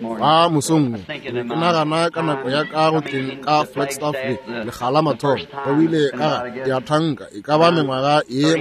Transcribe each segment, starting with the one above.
fa mosong ke nagana ka nako ya ka go tleng ka Flagstaff le gala mathomo go bile ka ya thanka e ka ba mengwaga ye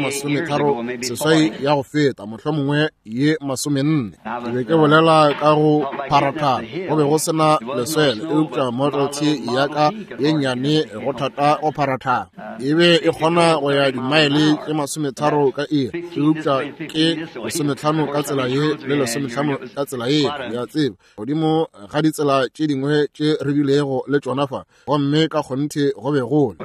30 ya go feta mohlomongwe ye 40 ke be ke bolela ka go pharatha go be go sena leswele e upša Model T ya ka ye nnyane go thata go pharatha e be e kgona go ya dimaele tše 30 ka iri e upša ke 15 ka tsela ye le 15 ka tsela ye ya tseba godimo ga ditsela tše dingwe tše re bilego le tšona fa gomme ka kgonthe go be gole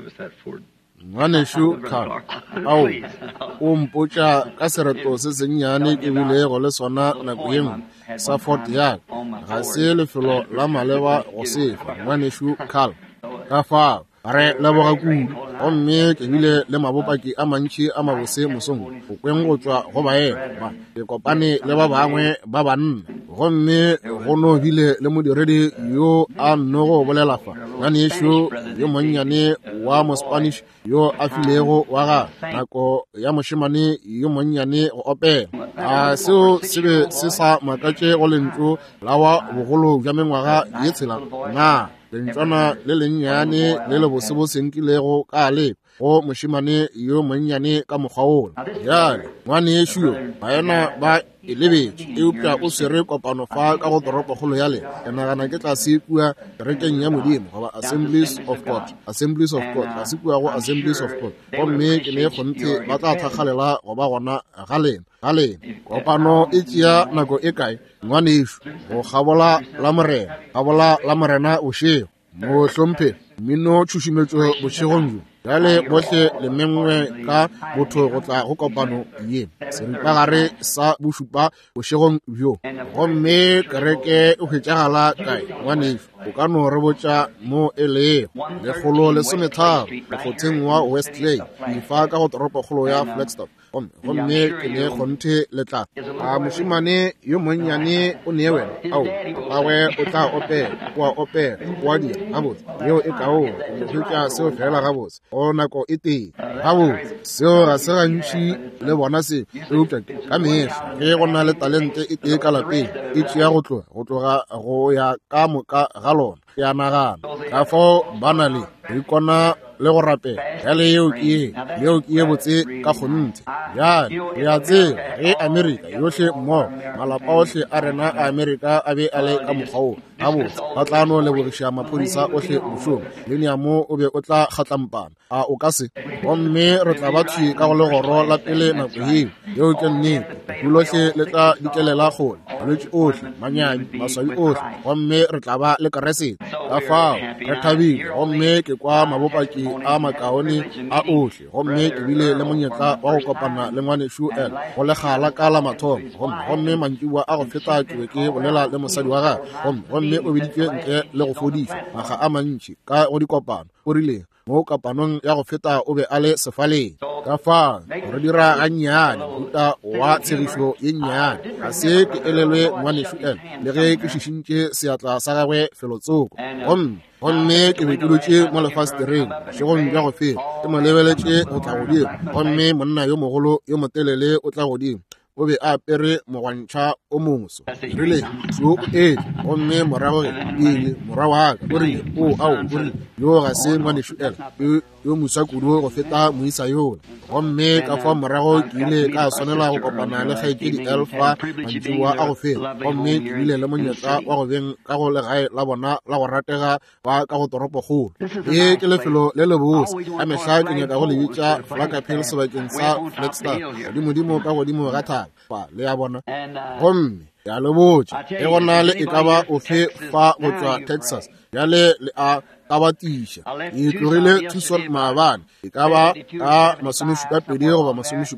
ngwanešu Carl ao o mpotša ka sereto se sennyane ke bilego le sona nako ye nngwe sa Fort Yaak ga se lefelo la maleba go sefa ngwanešu Carl ka fao re leboga kudu gomme ke bile le mabopaki a mantši a mabose mosong go kweng go tšwa go baena ke kopane le ba bangwe ba banna gomme go no bile le modiredi yo a nnogo bolela fa ngwanešo yo monnyane wa mospanish yo a filego wa ga nako ya mošemane yo monnyane go opela a seo se be se sa makatše go lentšu la wa bogolo bja mengwaga ye tshela na lentswana le lennyane le le bosebosenkilego ka le go mošemane yo monnyane ka mokgwa ola jale ngwanešo yo baena ba elebetše e upša o swere kopano fa ka go toropokgolo ya le ke nagana ke tla se kua kerekeng ya modimo goba Assemblies of God ga se kua go Assemblies of God gomme ke ne kgonthe ba tla thakgalela go ba gona ga lena kopano e tšea nako e kae ngwanešo go gabola la morena bošego mohlomphe mmino tšhušumetšo bošegong jo jale bohle le mengwe ka botho go tla go kopano ye seripagare sa bošupa bošegong bjo gomme kereke o hwetšagala kae ngwanešo o ka no re botša mo ele lekgolo lesometharo lekgotheng wa Westlake difa ka go toropokgolo ya Flagstaff gomme ke ne kgonthe letla a mošemane yo monnyane o ne wena ao gagwe o tla opela oa dira gabotse yeo e kao o hwetša seo fela gabotse go nako e teng gabotse seo ga se gantši le bona se e upša ka mehla ge go na le talente e tee ka lapeng e tšea go tloga go ya ka moka ga lona ya nagana ka fao ba na le ikona le go rapela jale yeo ke ye botse ka kgonthe jale re a tseba ge Amerika yohle mmogo malapa ohle a rena a Amerika a be a le ka mokgwa o gabotse ba tla no lebogiša maphodisa ohle mošomo leniamo o be o tla kgatlampana a o ka se gomme re tla ba thwi ka go legoro la pele nako yeo ke nnete dulohle le tla dikelela kgole malwetši ohle manyami maswai ohle gomme re tla ba le keresete ka fao re thabile gomme ke kwa mabopaki a makaone a ohle gomme ke bile le monyetla wa go kopana le ngwanešo go le gala ka la mathomo gomme mantšiboa a go feta ke be ke bolela le mosadi wa gage gomme o beditšwe ntle le go fodiša maga a mantši ka go dikopano o rileng mo kapanong ya go feta o be a le sefaleng ka fao re dira gannyane mohuta wa tshegišo ye nnyane ga se ke elelwe ngwanešo le ge ke šišintše seatla sa gagwe felotsoko gomme ke be ke dutše mo lefasetereng bošegong bja go feta ke mo lebeletše go tla godimo gomme monna yo mogolo yo motelele o tla godimo o be a apere mogwantšha o moso rile yo gomme morago morago aka o rile o rile yo ga se ngwanešo yo mosa kudu go feta moisa yola gomme ka fa morago ke ile ka swanela go kopana le kgaetšedi Elfa mantšiboa a go feta gomme ke bile le monyetla wa go beng ka go legae la bona la go ratega ba ka go toropokgolo ke lefelo le lebose a mehla ke nyaka go le bitša Flagapil sebakeng sa Flagstaff godimo ka godimo ga thaba le ya bona gomme ya le botša e gona le e ka ba ofe fa go tšwa Texas jale le a ka batiša e tlogile Tucson maabane e ka ba ka 72 goba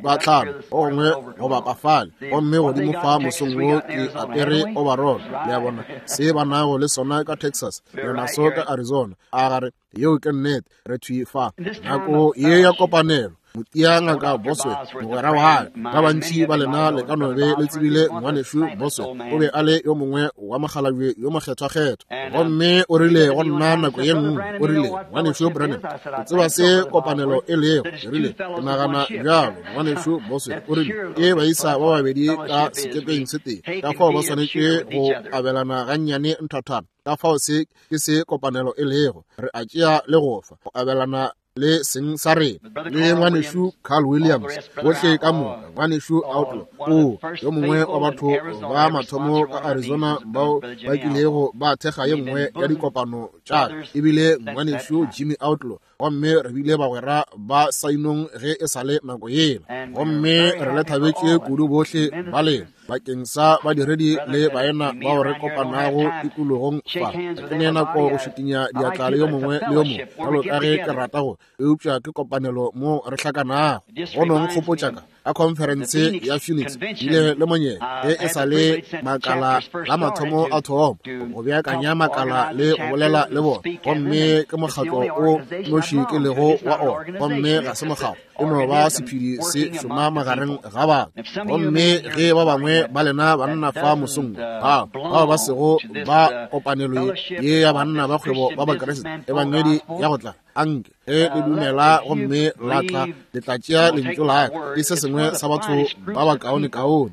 75 o gongwe goba pafale gomme godimo fa mosong wo ke apere overall le ya bona se ba nago le sona ka Texas yona so ka Arizona a gare yeo ke nnete re thwi fa nako ye ya kopanelo motianga ka Boswe mogwera wa hae ba bantši ba lena le ka nobe le tsebile ngwanešu Boswe o be a le yo mongwe wa mogalabje yo mokgethwakgethwa gomme o rile go nna nako ye nngwe o rile ngwanešu Brannan o tseba se kopanelo e lego e rile ke nagana bjalo ngwanešu Boswe o rile e ba isa ba babedi ka sekepeng se teng ka fao ba swanetše go abelana gannyane nthathana ka fao se ke se kopanelo e lego re a tšea le go fa go abelana le seng sa rena le ngwanešu Carl Williams bohle ka moka ngwanešu Outlaw yo mongwe wa batho ba mathomo ka Arizona bao ba kilego ba thekga ye nngwe ya dikopano tša ebile ngwanešu Jimmy Outlaw gomme re bile bagwera ba sainong ge e sale nako yela gomme re le thabetše kudu bohle ba lena bakeng sa badiredi le baena bao re kopanago tikologong fa ke ne nako go šutinya diatla le yo mongwe le yo mongwe jalo ka ge ke rata go eupša ke kopanelo mo re hlakanago go nong kgopotša ka a conference ya Phoenix ile le monye e sale makala la mathomo a thomo go beakanya makala le go bolela le bona gomme ke mokgatlo o noši ke lego wa o gomme ga se mogao e no ba sephiri se šoma magareng ga batho gomme ge ba bangwe ba lena banna fa mosong bao ba sego ba kopanelo ye ya banna ba kgwebo ba bakeresete e bangedi ya go tla anke le dumela gomme la tla le tla tšea lentšu la ke se sengwe sa batho ba ba kaone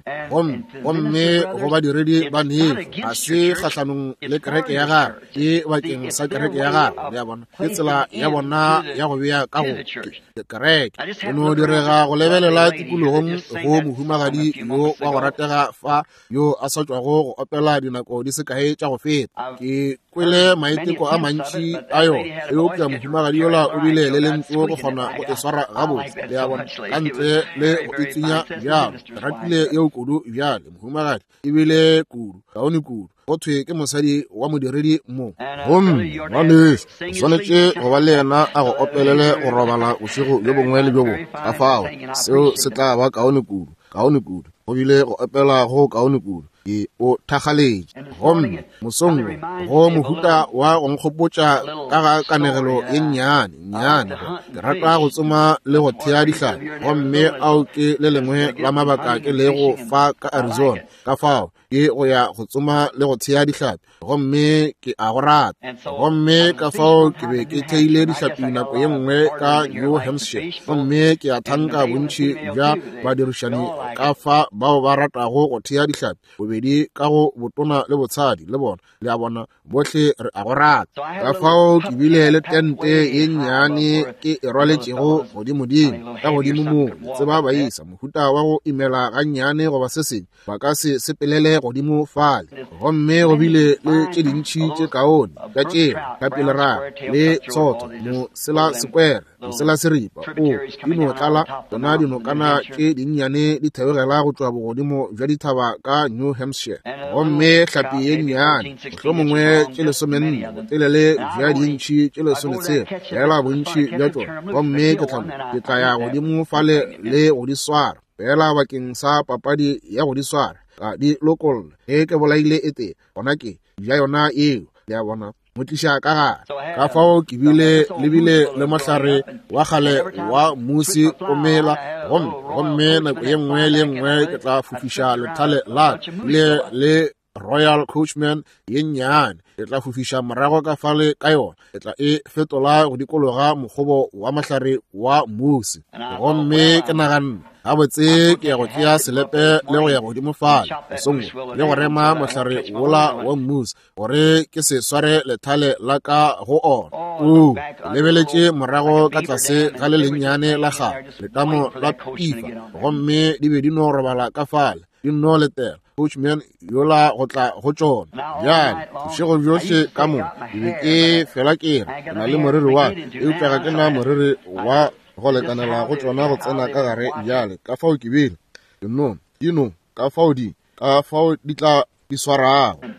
gomme go badiredi ba neefo ga se kgatlhanong le kereke ya gare ke bakeng sa kereke ya gare ya bona ke tsela ya bona ya go bea ka go kereke e no direga go lebelela tikologong go mohumagadi yo wa go ratega fa yo a sa tšwago go opela dinako di se kae tša go feta ke kwele maiteko a mantši a yo eupša mohumagadi yola o bile le lentso go kgona go e swara gabotse le ya bona ka ntle le go itsenya bjalo ratile yeo kudu bjale mohumagadi ebile kudu kaone kudu go thwe ke mosadi wa modiredi mo gomme ngwaneso o swanetše go ba le yena a go opelele go robala bošego jo bongwe le jo bongwe ka fao seo se tla ba kaone kudu go bile go opela go kaone kudu o thagaletše gomme mosong go mohuta wa go nkgopotša ka ga kanegelo ye nnyane ke rata go tsoma le go thea dihlapi gomme ao ke le lengwe la mabaka ke le go fa ka Arizona ka fao ke go ya go tsoma le go thea dihlapi gomme ke a go rata gomme ka fao ke be ke theile dihlapi nako ye nngwe ka New Hampshire gomme ke a thanka bontši bja badirišani ka fa bao ba ratago go thea dihlapi bobedi ka go botona le botshadi le bona le a bona bohle re a go rata ka fao ke bile le tente ye nnyane ke e rwaletšego godimodimo ka godimo moo tseba ba isa mohuta wa go imela ga nnyane goba se seng ba ka se sepelele godimo fale gomme go bile le tše dintšhi tše kaone ka tšeo ka pelera le tsotso mo sela sekwere sela seripa dino tlala bona dinokana tše dinnyane di theogela go tšwa bogodimo bja dithaba ka New Hampshire gomme hlapi ye nnyane mohlho mongwe tše lesomenne botelele bja dintšhi tše lesometshela fela bontši bja tšona gomme ke tla ya godimo fale le go di swara fela bakeng sa papadi ya go di swara ka di local ge ke bolaile ete gona ke bja yona eo le ya bona motliša ka gare ka fao ke bile le mohlare wa kgale wa musi o mela gomme nako ye nngwe le nngwe ke tla fofiša lethale la le Royal Coachman ye nnyane e tla fofiša morago ka fale ka yona e tla e fetola go dikologa mokgobo wa mahlare wa musi gomme ke nagana gabotse ke ya go tšea selepe le go ya godimo fale mosongwe le go rema mohlare wola wa mmusi gore ke se sware lethale la ka go ona lebeletše morago ka tlase ga le lennyane la gare letamo la pifa gomme di be di no robala ka fale di no letela Coachman yola go tla go tšona bjale bošego bjohle ka mo ke be ke fela ke re na le moriri wa eupša ke na moriri wa go lekanela go tšona go tsena ka gare bjale ka fao ke bile ka fao di tla di swarago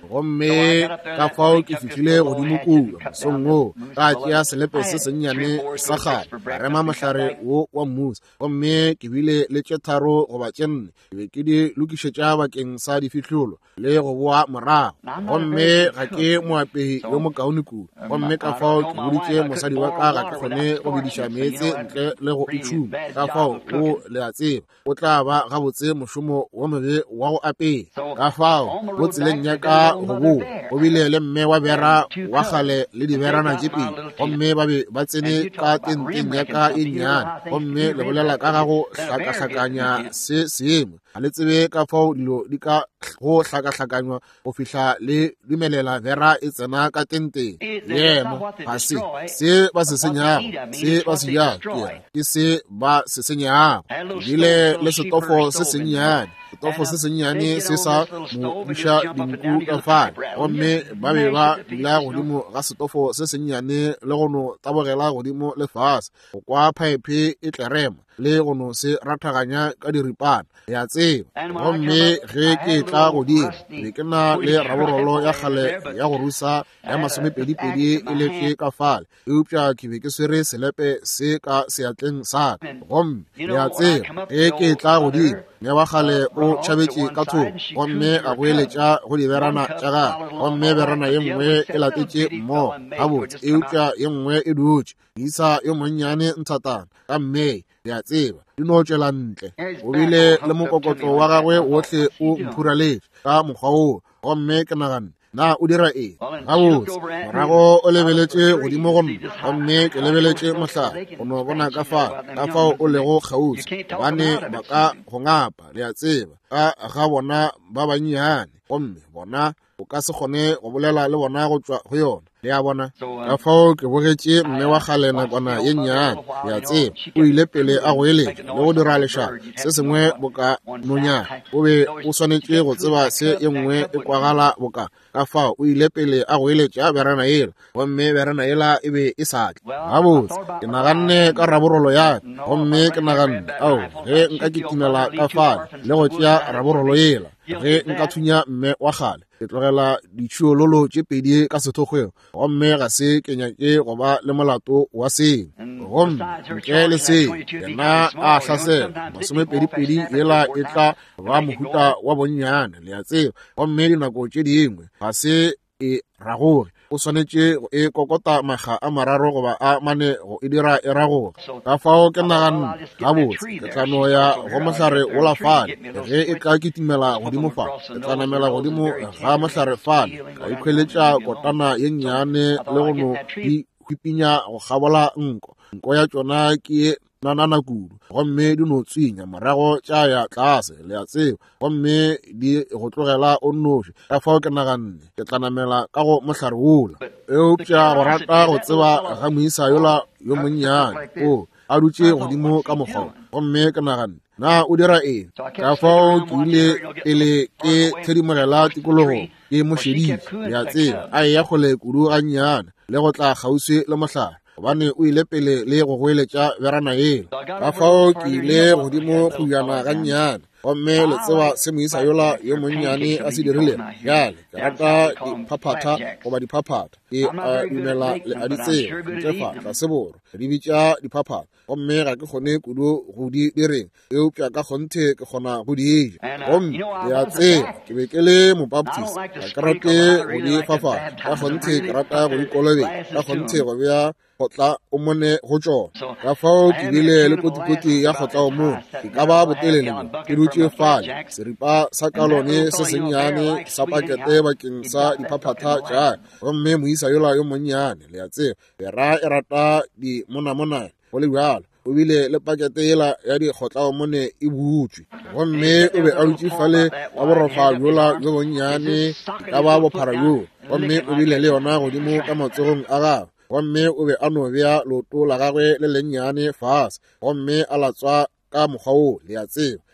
gomme ka fao ke fihlile godimo kudu songo ka tšea selepe se sennyane sa gale ka rema mohlare wo wa mmusa gomme ke bile le tše tharo goba tše nne ke be ke di lokišetša bakeng sa difihlolo le go boa morago gomme ga ke moapei yo mokaone kudu gomme ka fao ke boditše mosadi wa ka ga ke kgone go bediša meetse ntle le go itšhuma ka fao o le a tseba o tla ba gabotse mošomo wo mobe wa go apea ka fao go tseleng ya ka go boa go bile le mme wa bera wa gale le diberana tše pedi gomme ba be ba tsene ka tenteng ya ka e nnyane gomme le bolela ka ga go hlakahlakanya se seemo ga le tsebe ka fao dilo di ka go hlakahlakanywa go fihla le dumelela bera e tsena ka tenteng yeno ga se ba se senyago se ba se jago ke se ba se senyago ebile le setofo se sennyane setofo se sennyane se sa mo diša dinku ka fane gomme ba be ba dula godimo ga setofo se sennyane le go no tabogela godimo lefase go kwa phaepe e tlerema le go no se rathaganya ka diripana ya tseba gomme ge ke tla godimo be ke na le raborolo ya gale ya go rusa ya masomepedipedi e leke ka fale eupša ke be ke swere selepe se ka seatleng sa ka gomme ya tseba ge ke tla godimo mme wa gale o tšhabetše ka thoko gomme a goeletša go diberana tša gage gomme berana ye nngwe e latetše mmogo gabotse eupša ye nngwe e dutše isa yo monnyane nthatana ka mmei ya tseba di no tšwela ntle o bile le mokokotlo wa gagwe wotlhe o mphuraletše ka mokgwa oo gomme ke nagana na o dira eng gabotse morago o lebeletše godimo go nna gomme ke lebeletše mohlare go no bona ka fao o lego kgauswi gobane ba ka go ngapa le a tseba ka ga bona ba bannyane gomme bona o ka se kgone go bolela le bona go tšwa go yona le a bona ka fao ke bogetše mme wa gale nakwana ye nnyane ya tseba o ile pele a go eletša le go dira lešaka se sengwe boka nonyana o be o swanetše go tseba se ye nngwe e kwagala boka ka fao o ile pele a go eletša berana ela gomme berana ela e be e satle gabotse ke naganne ka raborolo ya gomme ke naganne ao ge nka kitimela ka fale le go tšea raborolo ela ge nka thunya mme wa gale ke tlogela ditšhiololo tše pedi ka sethokgwego gomme ga se ke nyake go ba le molato wa seng gomme ntle le seng yena a hlasela masomepedipedi yela e tla ba mohuta wa bonnyane le a tseba gomme dinako tše dingwe ga se e ra gore o swanetše e kokota maga a mararo goba a mane go e dira e ra gore ka fao ke naganne gabotse ke tla no ya go mohlare o la fale ge e ka kitimela godimo fa ke tla namela godimo ga mohlare fale ka ikhweletša kotana ye nnyane le go no di hwipinya go gabola nko ya tšona ke nanana kudu gomme di no tswinya morago tša ya tlase le a tseba gomme di go tlogela o nnoši ka fao ke naganne ke tla namela ka go mohlare wola eupša go rata go tseba ga moisa yola yo monnyane o a dutše godimo ka mokgwa gomme ke naganne na o dira eng ka fao ke ile pele ke thedimogela tikologo ke mošeditše le a tseba a eya kgole kudu ga nnyane le go tla kgauswi le mohlare gobane o ile pele le go goeletša berana ela ka fao ke ile godimo go yana ga nnyane gomme le tseba se moisa yola yo monnyane a se dirile bjale ke rata diphaphata goba diphaphata ke a dumela le a ditseba ntlefatla seboro di bitša diphaphata gomme ga ke kgone kudu go di direng eupša ka kgonthe ke kgona go di eja gomme le a tseba ke be ke le mobaptist ga ke rate go di fafata ka kgonthe ke rata go di kolobeng ka kgonthe go bea gotla o mone go tšona ka fao ke bile le kotikoti ya gotla o mone ke ka ba botelele ke dutše fale seripa sa kalone se sennyane sa pakete bakeng sa diphaphata tša gomme moisa yola yo monnyane le a tseba bera e rata di monamonane go le bjalo o bile le pakete yela ya dikgotla o mone e butswe gomme o be a dutše fale a borofa yola yo bonnyane ka ba bophara yo gomme o bile le yona godimo ka matsogong a gagwe gomme o be a no bea loto la gagwe le lennyane fase gomme a latswa ka mokgwa o le a tseba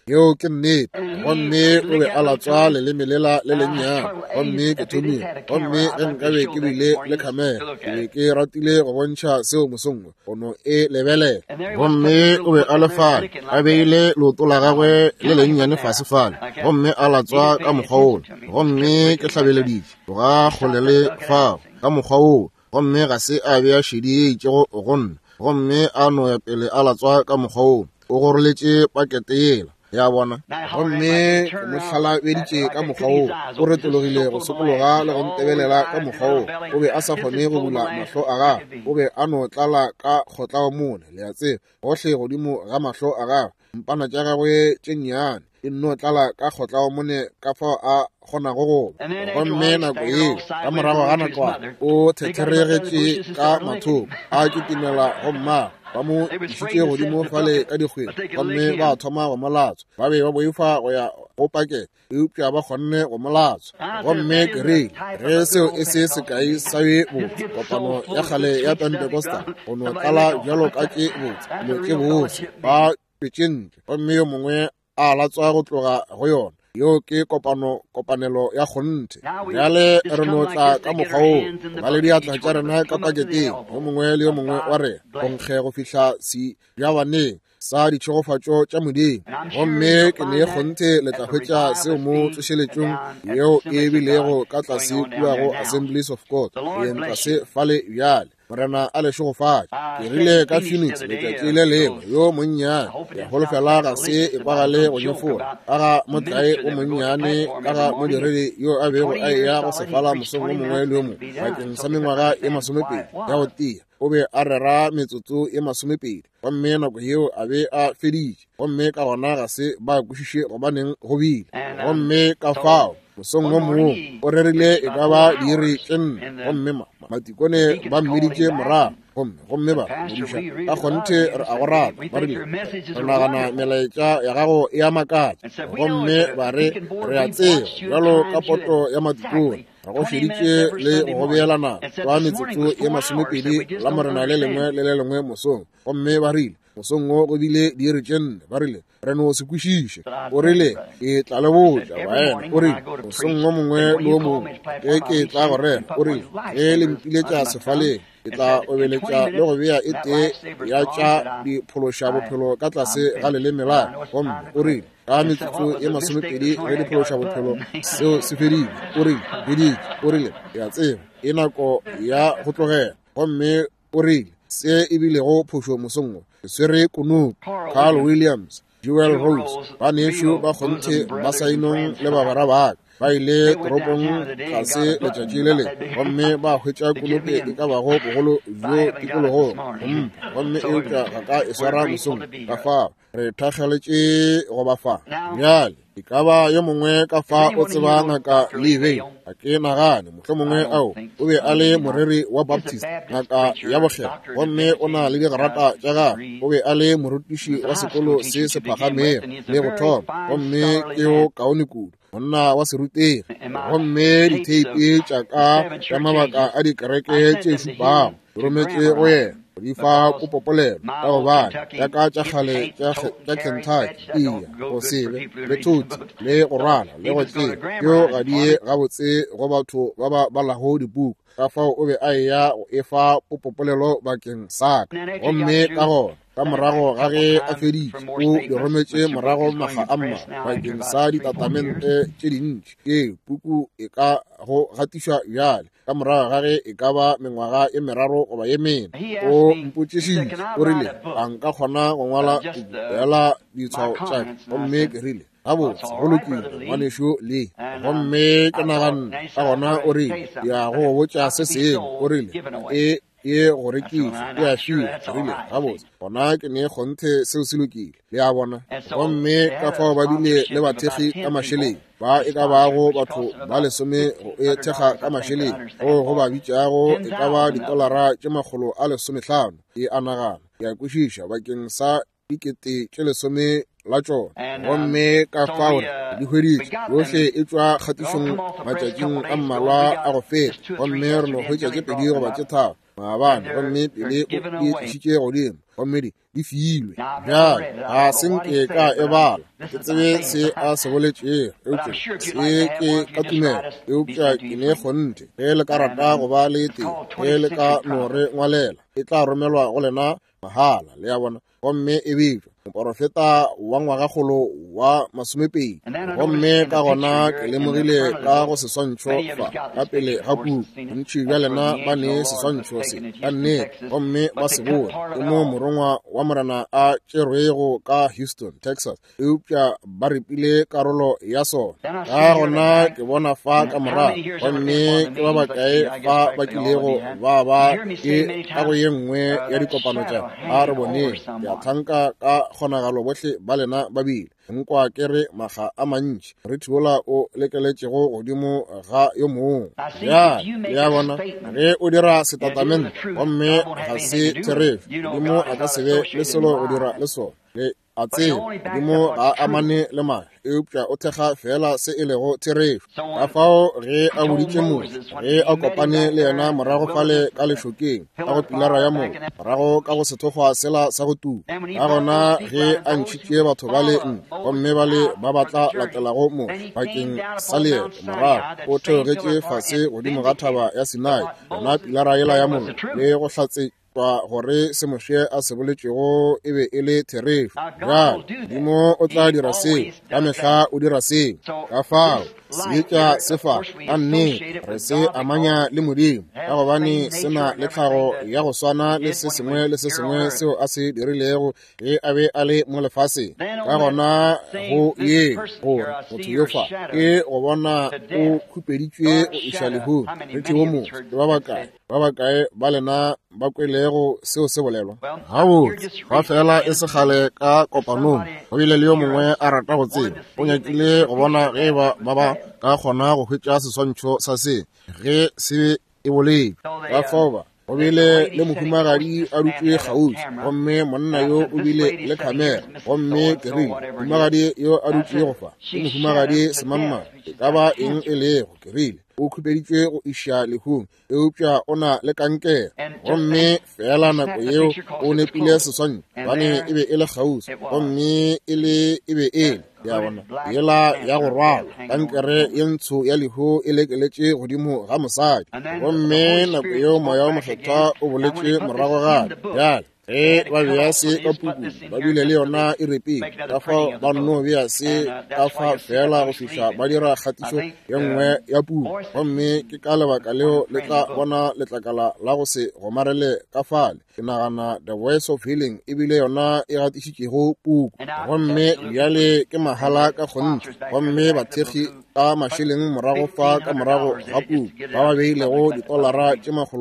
yo ke nnete gomme o be a latswa leleme lela le lennyane gomme ke thomile gomme ge nkabe ke bile le khamela ke be ke ratile go bontšha seo mosongwe gono e lebelela gomme o be a le fale a beile leoto la gagwe le lennyane fase fale gomme a latswa ka mokgwa ono gomme ke hlabeleditše ga kgole le fao ka mokgwa oo gomme ga se a be a šeditše go nna gomme a no ya pele a latswa ka mokgwa oo o goroletše pakete yela ya bona gomme ke mo hlalabeditše ka mokgwa oo o retologile go sokologa le go ntebelela ka mokgwa oo o be a sa kgone go bula mahlo a gagwe o be a no tlala ka kgotlao mone le a tseba gohle godimo ga mahlo a gagwe mpana tša gagwe tše nnyane e nno tlala ka kgotlao mone ka fao a kgonago goba gomme nako eo ka morago ga nakwana o thetheregetše ka mathoko a kitimela go mmago ba mo išitše godimo fale ka dikgwedi gomme ba thoma go molatswa ba be ba boifa go ya go pakete eupša ba kgonne go molatswa gomme kerele ge seo e se sekai sa ye botse kopano ya kgale ya pentecosta go no tlala bjalo ka tše botse dilo tše botse ba petšentle gomme yo mongwe a latswa go tloga go yona yo ke kopanelo ya kgonte bjale re no tla ka mokgwa oo ba le diatla tša rena ka paketeng yo mongwe le yo mongwe wa re go nkge go fihla sebjabaneng sa ditšhogofatšo tša modimo gomme ke ne kgonte le tla hwetša seo mo tsošeletšong yeo e bilego ka tlase kuago Assemblies of God yen tlase fale bjale morena a lešogofatša ke rile ka Phoenix letšatši le lengwe yo monnyane ya holofela ga se e pagale go nyefola ka ga motlae o monnyane ka ga modiredi yo a bego a eya go sefala mosong o mongwe le yo mongwe bakeng sa mengwaga e 20 ya go tia o be a rera metsotso e 20 gomme nako yeo a be a feditše gomme ka gona ga se ba kwešiše gobaneng go bile gomme ka fao mosong o mongwe o rerile e ka ba diiri tše 4 gomme matikone ba mmeditše morago gomme ba modiša ka kgonte re a go rata ba rile re nagana melaetša ya gago e a makatša gomme ba re re a tseba bjalo ka poto ya matikone ra go šeditše le go beelana twa metsotso ye 20 la morena le lengwe le le lengwe mosong gomme ba rile mosong o go bile diiri tše 4 ba rile re no se kwešiše o rile ke tla le botša waena o rile mosong o mongwe le o mongwe ge ke tla go rena o rile ge le mpiletša sefaleng ke tla obeletša le go bea e tee ya tša diphološa bophelo ka tlase ga leleme la gomme o rile ka metsotso ye 20 ge diphološa bophelo seo se fedile o rile beditše o rile ya tseba e nako ya go tlogela gomme o rile se e bilego phošo mosongo ke swere konopi Carl Williams Joel Rose ba nešo ba kgonthe ba sainong le ba barabaka ba ile toropong ga se letšatši le le gomme ba hwetša konopi e ka bago bogolo bjo tikologong gomme eupša ga ka e swara mosong ka fao re thakgeletše go ba fa bjale e ka ba yo mongwe ka fa o tseba ngaka Leavey a ke nagane mohlwe mongwe ao o be a le moreri wa Baptist ngaka ya bogela gomme o na le digarata tša gagwe o be a le morutiši wa sekolo se se phagamego le go thoma gomme ke yo kaone kudu monna wa serutegi gomme diteipi tša ka ya mabaka a dikereke tše šupago di rometše go yena di fa popopolelo ka gobane ya ka tša kgale tša Kentucky iya go sebe le thuti le go rwala le go tseba yo ga die gabotse go batho ba ba balago dipuku ka fao o be a eya go efa popopolelo bakeng saka gomme ka gona ka morago ga ge a feditše o di rometše morago maga a mma bakeng sa ditatamente tše dintši ke puku e ka go gatišwa bjale ka morago ga ge e ka ba mengwaga e 3 goba ye 4 o mpotšišitše o rile a nka kgona go ngwala bjala ditshwao tša gomme ke rile gabotse go lokile ngwanešo le gomme ke naganne ka gona o rile ya go botša se sengwe o rile e go rekiša e a fiwa rile gabotse gona ke ne kgonthe seo se lokile le a bona gomme ka fao ba bile le bathekgi ka mašeleng ba e ka bago batho ba 10 go e thekga ka mašeleng go ba bitšago e ka ba $50 e a nagana ya kwešiša bakeng sa 10,000 la tšona gomme ka fao di hweditše yohle e tšwa kgatišong matšatšing a mmalwa a go feta gomme re no hwetša tše 2 goba tše 3 maabane gomme pele o tlišitše godimo gomme di fiilwe bjale ga senke ka e bala ke tsebe se a se boletšego eupša se ke ka tumelo eupša ke ne kgonte ge le ka rata go ba le teng ge le ka no re ngwalela e tla romelwa go lena mahala le ya bona gomme e bejwa moprofeta wa ngwagakgolo wa 20 gomme ka gona ke lemogile ka go seswantšho fa ka pele ga puku bontši bja lena ba ne seswantšho se ka nnete gomme ba se bone ke mo morongwa wa morena a tšerwego ka Houston, Texas eupša ba ripile karolo ya sona ka gona ke bona fa ka morago gomme ke ba bakae fa ba kilego ba ke ka go ye nngwe ya dikopano tša a re boneng ke a thanka ka kgonagalo bohle ba lena babile nkwa ke re maga a mantši re thibola o lekeletšego godimo ga yo mongwe ya bona ge o dira setatamente gomme ga se therefe godimo a ka se be le selo go dira le sona a tsebe godimo ga amane le mae eupša o thekga fela se e lego therefe ka fao ge a boditše motse ge a kopane le yena morago fale ka lešokeng ka go pilara ya motse morago ka go sethokgwa sela sa go tuma ka gona ge a ntšhitše batho ba le gomme ba le ba batla latelago motse bakeng sa leeto morago o theogetše fase godimo ga thaba ya Sinai yona pilara yela ya motse le go hlatse gore se moše a se boletšego e be e le therefe bjale dimo o tla dira seo ka mehla o dira seo ka fao seetša sefa ka nnete re se amanya le modimo ka gobane se na le tlhago ya go swana le se sengwe le se sengwe seo a se dirilego ge a be a le mo lefaseng ka gona go ye gore motho yo fa ke go bona o khupeditšwe go iša lehung re thibo motho ke ba bakae ba lena ba kwelego seo se bolelwa gabotse ba fela e se kgale ka kopanong go bile le yo mongwe a rata go tseba o nyakile go bona ge ba ka kgona go hwetša seswantšho sa se ge se e bolebe ka fao go bile le mohumagadi a dutšwe kgauswi gomme monna yo o bile le khamera gomme kerile mohumagadi yo a dutšwe go fa ke mohumagadi semammane e ka ba eng e lego kerile o khupeditšwe go iša lehung eupša o na le kankere gomme fela nako yeo o nepile seswantšho bane e be e le kgauswi gomme e be e ya bona yela ya go rwala kankere ye ntsho ya lehu e lekeletše godimo ga mosadi gomme nako yeo moya wa mokgethwa o boletše morago gape bjale ge ba beya se ka puku ba bile le yona e repile ka fa ba nno beya se ka fa fela go fiša ba dira kgatišo ye nngwe ya puku gomme ke ka lebaka leo le tla bona letlakala la go se gomarele ka fale ke nagana the voice of healing e bile yona e gatišitšego puku gomme bjale ke mahala ka gontši gomme bathekgi ka mašeleng morago fa ka morago ga puku ba ba beilego $15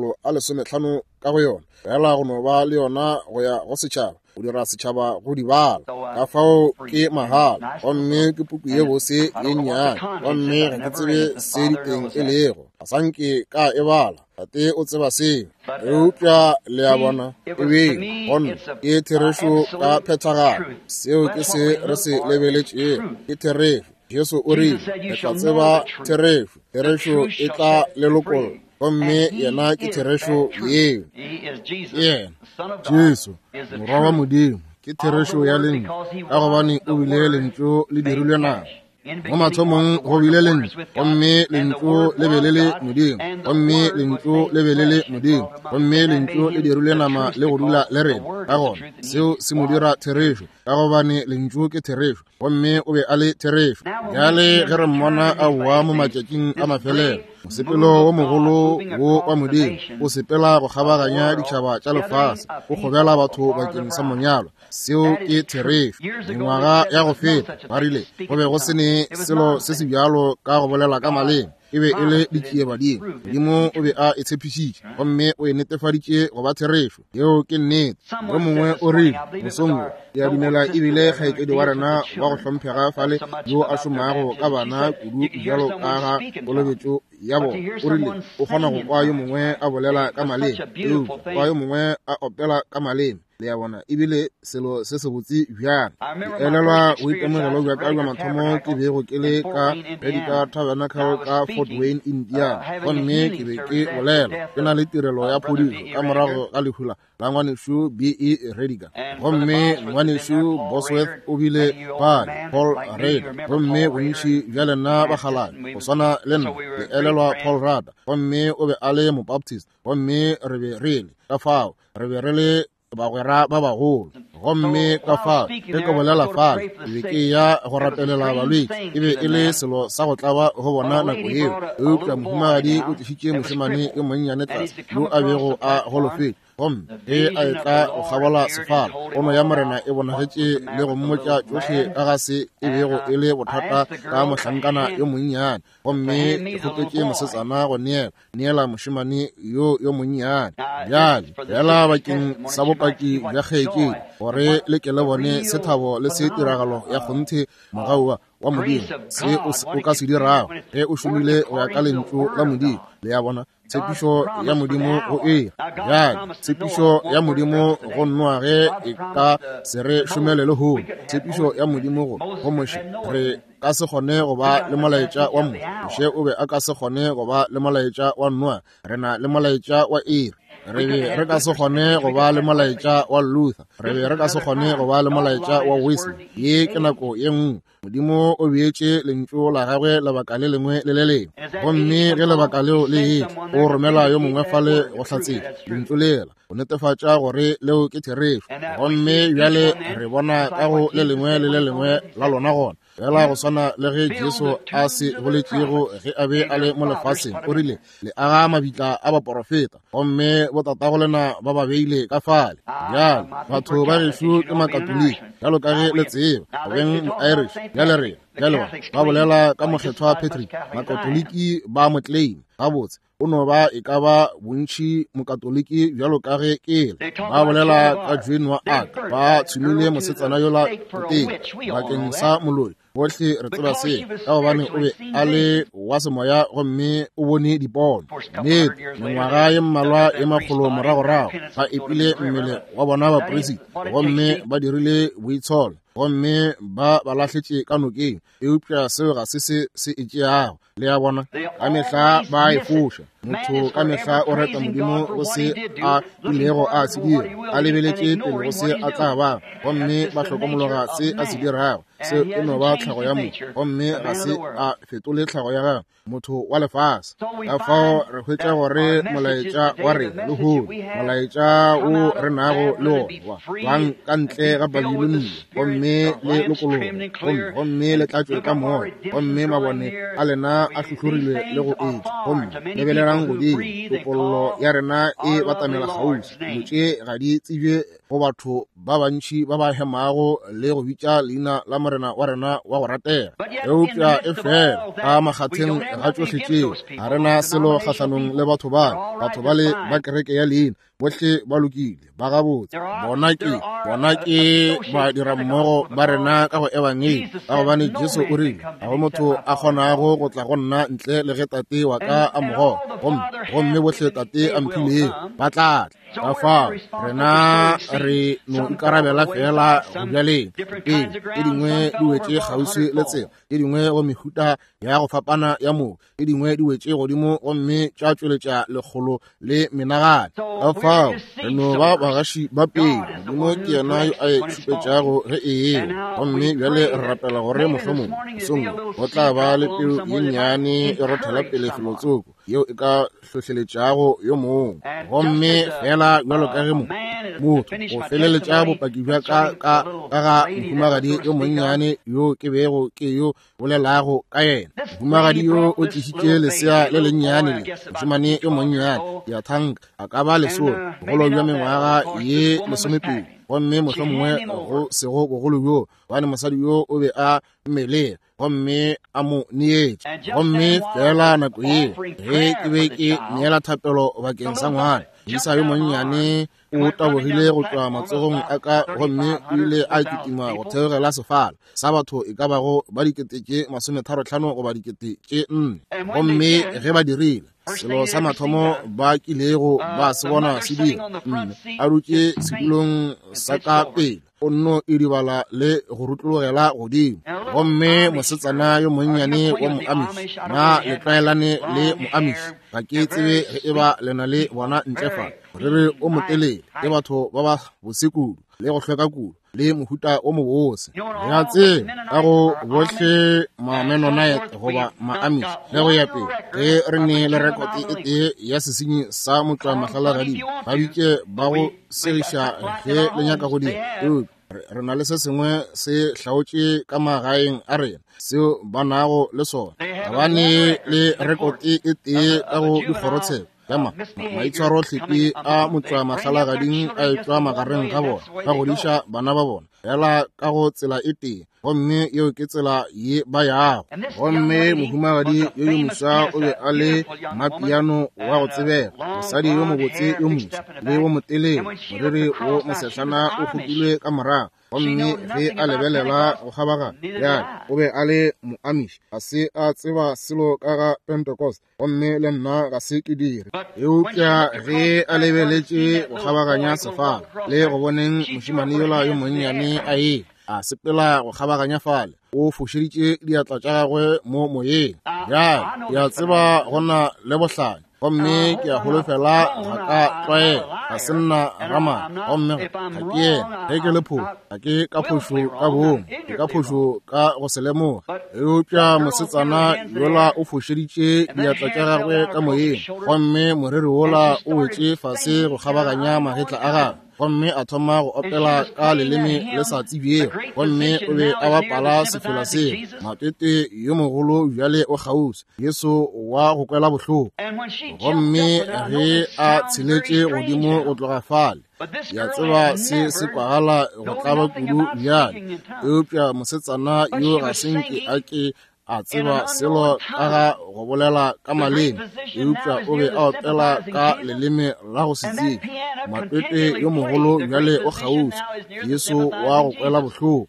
ka go yona fela go no ba le yona go ya go setšhaba go dira setšhaba go di bala ka fao ke mahala gomme ke puku ye bose ye nnyane gomme ga ke tsebe se diteng e lego ga sanke ka e bala ate o tseba seo eupša le ya bona e be gonna ke therešo ka phethagalo seo ke se re se lebeletšego ke therefe Jesu o rile re tla tseba therešo e tla lelokologa gomme yena ke therešo yeo yena Jesu morwa wa modimo ke therešo ya lentšu ka gobane o bile lentšu le dirilwe nama mo mathomong go bile lentšu gomme lentšu le be le le modimo gomme lentšu le be le le modimo gomme lentšu le dirilwe nama le go dula le rena ka gona seo se mo dira therešo ka gobane lentšu ke therešo gomme o be a le therešo bjale ge re mmona a boa mo matšatšing a mafelelo mosepelo wo mogolo wo wa modimo o sepela go kgabaganya ditšhaba tša lefase o kgobela batho bakeng sa monyalo seo ke therešo mengwaga ya go feta ba rile go be go se ne selo se se bjalo ka go bolela ka maleme e be e le ditšiebadimo modimo o be a itshepišitše gomme o e netefaditše go ba therešo yeo ke nnete yo mongwe o rile mosongwe ya dumela ebile kgaetšedi wa rena wa go hlomphega fale yo a šomago ka bana kudu bjalo ka ga kolobetšo ya bona o rile o kgona go kwa yo mongwe a bolela ka maleme kwa yo mongwe a opela ka maleme le ya bona ebile selo se se botse bjang elelwa o itemogelo bja ka bja mathomo ke bego ke le ka Medical Tabernacle ka Fort Wayne, India. Gomme ke be ke bolela ke na le tirelo ya phodiso ka morago ga lehula la ngwaneso B.E. Rediger. Gomme ngwaneso Bosworth o bile pale Paul Rediger. Gomme bontši bja lena ba galane go swana le nna le elelwa Paul Rada. Gomme o be a le Mobaptist. Gomme re be re le ka fao re be re le bagwera ba bagolo. Gomme ka fao ke ka bolela fao e be ke ya go rapelela balwetse e be e le selo sa go tlaba go bona nako eo eupša mohumagadi o tlišitše mošemane yo monnyane tlase yo a bego a golofetše. Gomme a etla go gabola sefala ono ya morena e bonagetše le go mmotša tšohle ka ga se e bego e le bothata ka mohlankana yo monnyane. Gomme e kgopetše mosetsana go neela mošemane yo monnyane. Bjale fela bakeng sa bopaki bja kgetšedi gore le ke le bone sethabo le se tiragalo ya kgonthe mogaua wa modimo se o ka se dirago ge o šomile go ya ka lentšu la modimo le ya bona tshepišo ya modimo go bjale tshepišo ya modimo go nnoa ge e ka se re šomele le hole tshepišo ya modimo go moše re ka se kgone go ba le molaetša wa moše o be a ka se kgone go ba le molaetša wa nnoa re na le molaetša wa iri re be re ka se kgone go ba le molaetša wa Luther re be re ka se kgone go ba le molaetša wa Wesley ye ke nako ye nngwe modimo o beetše lentšu la gagwe lebaka le lengwe le le lengwe gomme ge lebaka leo le ete o romela yo mongwe fale go hlatsetša lentšu lela go netefatša gore leo ke therešo gomme bjale re bona ka go le lengwe le le lengwe la lona gona fela go swana le ge Jesu a se boletšego ge a be a le mo lefaseng o rile le aga mabitla a baporofeta gomme botatago lena ba ba beile ka fale bjale batho ba gešo ke makatoliki bjalo ka ge le tseba beng mo-Irish bjale re bjale ba bolela ka mokgethwa Patrick makatoliki ba mo claim gabotse o no ba e ka ba bontši mokatoliki bjalo ka ge kele ba bolela ka Jane wa Arc ba tshumile mosetsana yola teng bakeng sa moloi bohle re tseba se ka gobane o be a le wa semoya gomme o bone dipono nnete mengwaga ye mmalwa ye makgolo moragorago ba epile mmele wa bona baporesi gomme ba dirile boitsholo gomme ba lahletse ka nokeng eupša seo ga se etšeago le ya bona ka mehla ba e foša motho ka mehla o rata modimo go se a ilego a se dira a lebeletše pele go se a tla ba gomme ba hlokomologa se a se dirago se e no ba tlhago ya motho gomme ga se a fetole tlhago ya gagwe motho wa lefase ka fao re hwetša gore molaetša wa rena le hole molaetša o re nago le ona bang ka ntle ga Babiloni gomme le lokologo gomme le tlatšwe ka moya gomme mabone a lena a hlohlorilwe le go etša gomme lebelelang godimo tokologo ya rena e batamela kgauswi motše ga di tsebje go batho ba bantši ba ba hemago le go bitša leina la morena wa rena wa go ratega eupša e fela ka makgatheng ga tšohle tšeo ga rena selo kgahlanong le batho bale ba kereke ya leina bohle ba lokile ba gabotse bona ke ba dira mmogo ba rena ka go evangeli ka gobane Jesu o rile ga go motho a kgonago go tla go nna ntle le ge tate wa ka a mogo gomme bohle tate a mphileng ba tlatla ka fao rena re no ikarabela fela go bjaleng e dingwe di wetše kgauswi le tsela e dingwe go mehuta ya go fapana ya moo e dingwe di wetše godimo gomme tša tšweletša lekgolo le menagane ka fao re no ba bagaši ba pele modimo ke yena yo a e šupetšago ge ee gomme bjale re rapela gore mohlomong mosong go tla ba le peo ye nnyane e rothela pele filotsoko yeo e ka hlohleletšago yo mongwe gomme fela bjalo ka ge motho go feleletša bopaki bja ka ga mohumagadi yo monnyane yo ke bego ke yo bolelago ka yena mohumagadi yo o tlišitše lesea le lennyane le mošemane yo monnyane ya thanka a ka ba lesolo bogolo bja mengwaga ye 12 gomme mohlomongwe go sego bogolo bjo bane mosadi yo o be a mmelela gomme a mo neetše gomme fela nako ye ge ke be ke neela thapelo bakeng sa ngwana moisa yo monnyane o tabogile go tswa matsogong a ka gomme o ile a kitima go theogela sefala sa batho e ka bago ba 35 goba 4,000 gomme ge ba dirile selo sa mathomo ba kilego ba se bona se dira a dutše sedulong sa ka pele o nno e dibala le go rutlogela godimo gomme mosetsana yo monnyane wa moamish na le tlwaelane le moamish ga ke tsebe ge e ba lena le bona ntlefa moriri o motelele le batho ba ba bosekudu le go hlweka kudu le mohuta o mobose ya tse ka go bohle ma-Mennonite goba ma-Amish le go ya pele ge re ne le rekoti e tee ya sesenyi sa motloamatlhalagadimo ba bitše ba go segiša ge le nyaka go dira re na le se sengwe se hlaotše ka magaeng a rena seo ba nago le sona ga ba ne le rekoti e tee ka go dikgorotsheko maitshwaro tlhepe a motloamatlhalagading a etšwa magareng ga bona ba godiša bana ba bona fela ka go tsela e tee gomme yeo ke tsela ye ba yago gomme mohumagadi yo yo mosa o be a le mapiano wa go tsebega mosadi yo mobotse yo mosa le wo motelele moriri wo mosetlana o kgopilwe ka morago gomme ge a lebelela go kgabaga bjale o be a le moamish ga se a tseba selo ka ga Pentecost gomme le nna ga se ke dire eupša ge a lebeletše go kgabaganya sefala le go boneng mošimane yola yo monnyane a eng a sepela go kgabaganya fale o fošeditše diatla tša gagwe mo moyeng bjale ke a tseba gona le bohlanya gomme ke a holofela ga ka tlwaela ga se nna ramana gomme ga ke ena ge ke le phošo ga ke ka phošo ka bong ke ka phošo ka go se lemoga eupša mosetsana yola o fošeditše diatla tša gagwe ka moyeng gomme moriri wola o wetše fase go kgabaganya magetla a gagwe gomme a thoma go opela ka leleme le sa tsebjego gomme o be a bapala sefela seo matete yo mogolo bjale o kgauswi Yesu wa go kwela bohloko gomme ge a tsheletše godimo go tloga fale ya tseba se kwagala go tlaba kudu bjale eupša mosetsana yo ga senke a ke a tseba selo ka ga go bolela ka maleme eupša o be a opela ka leleme la go se tsebe matete yo mogolo bjale o kgauswi Yesu wa go kwela bohloko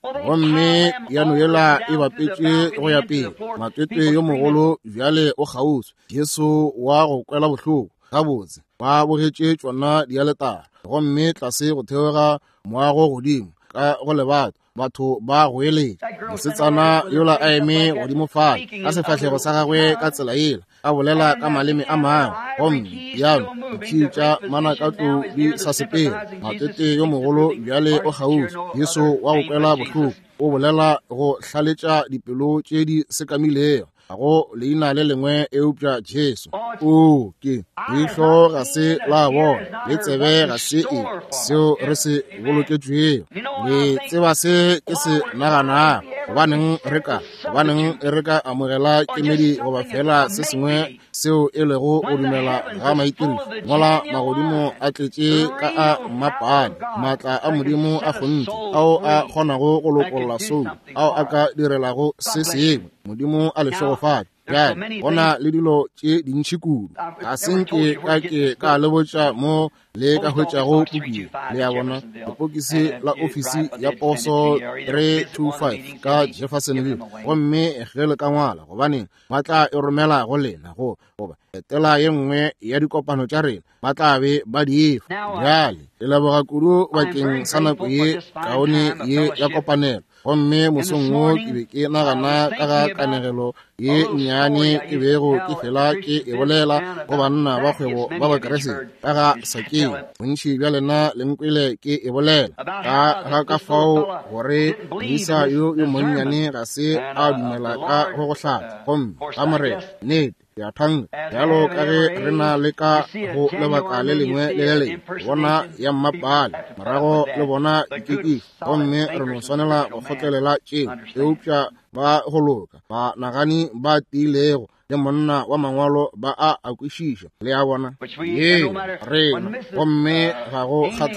gomme piano yela e bapetše go ya pele matete yo mogolo bjale o kgauswi Yesu wa go kwela bohloko gabotse ba bogetše tšona dialetara gomme tlase go theoga moago godimo ka go lebatho batho ba go eletša mosetsana yola a eme godimo fale ka sefahlego sa gagwe ka tsela yela a bolela ka maleme a mangwe gomme bjalo ditšhitša manakatlou di sa sepele matete yo mogolo bjale o kgauswi Yesu wa go kwela bohloko o bolela go hlaletša dipelo tše di sekamilego ga go leina le lengwe eupša Jesu o ke leihlo ga se la bona le tsebe ga se e seo re se boloketšwego le tseba se ke se naganago gobaneng re ka amogela kemedi goba fela se sengwe seo e lego go dumela ga maitirišo ngola magodimo a tletše ka a mmapane maatla a modimo a gontši ao a kgonago go lokolola sou ao a ka direlago se sengwe modimo a lešogofadi bjale gona le dilo tše dintšhi kudu ga senke ka ke ka lebotša mo le ka hwetšago pukie le ya bona lepokisi la ofisi ya poso 325 ka Jeffersonville gomme ge le ka ngwala gobaneng ba tla e romela go lena goba etela ye nngwe ya dikopano tša rena ba tla be ba diefa bjale le leboga kudu bakeng sa nako ye kaone ye ya kopanelo gomme mosong wo ke be ke nagana ka ga kanegelo ye nnyane ke bego ke fela ke e bolela go banna ba kgwebo ba bakeresete ka ga Sakeng bontši bja lena le nkwele ke e bolela ka fao gore moisa yo monnyane ga se a dumela ka go go hlatsa gomme ka morena nnete ya thanga bjalo ka ge re na le ka go lebaka le lengwe le le lengwe bona ya mmapale morago le bona dikeki gomme re no swanela go kgotlelela tšeo eupša ba goloka ba nagani ba tiilego le monna wa mangwalo ba a kwešiša le ya bona ye rena gomme ga go kgathale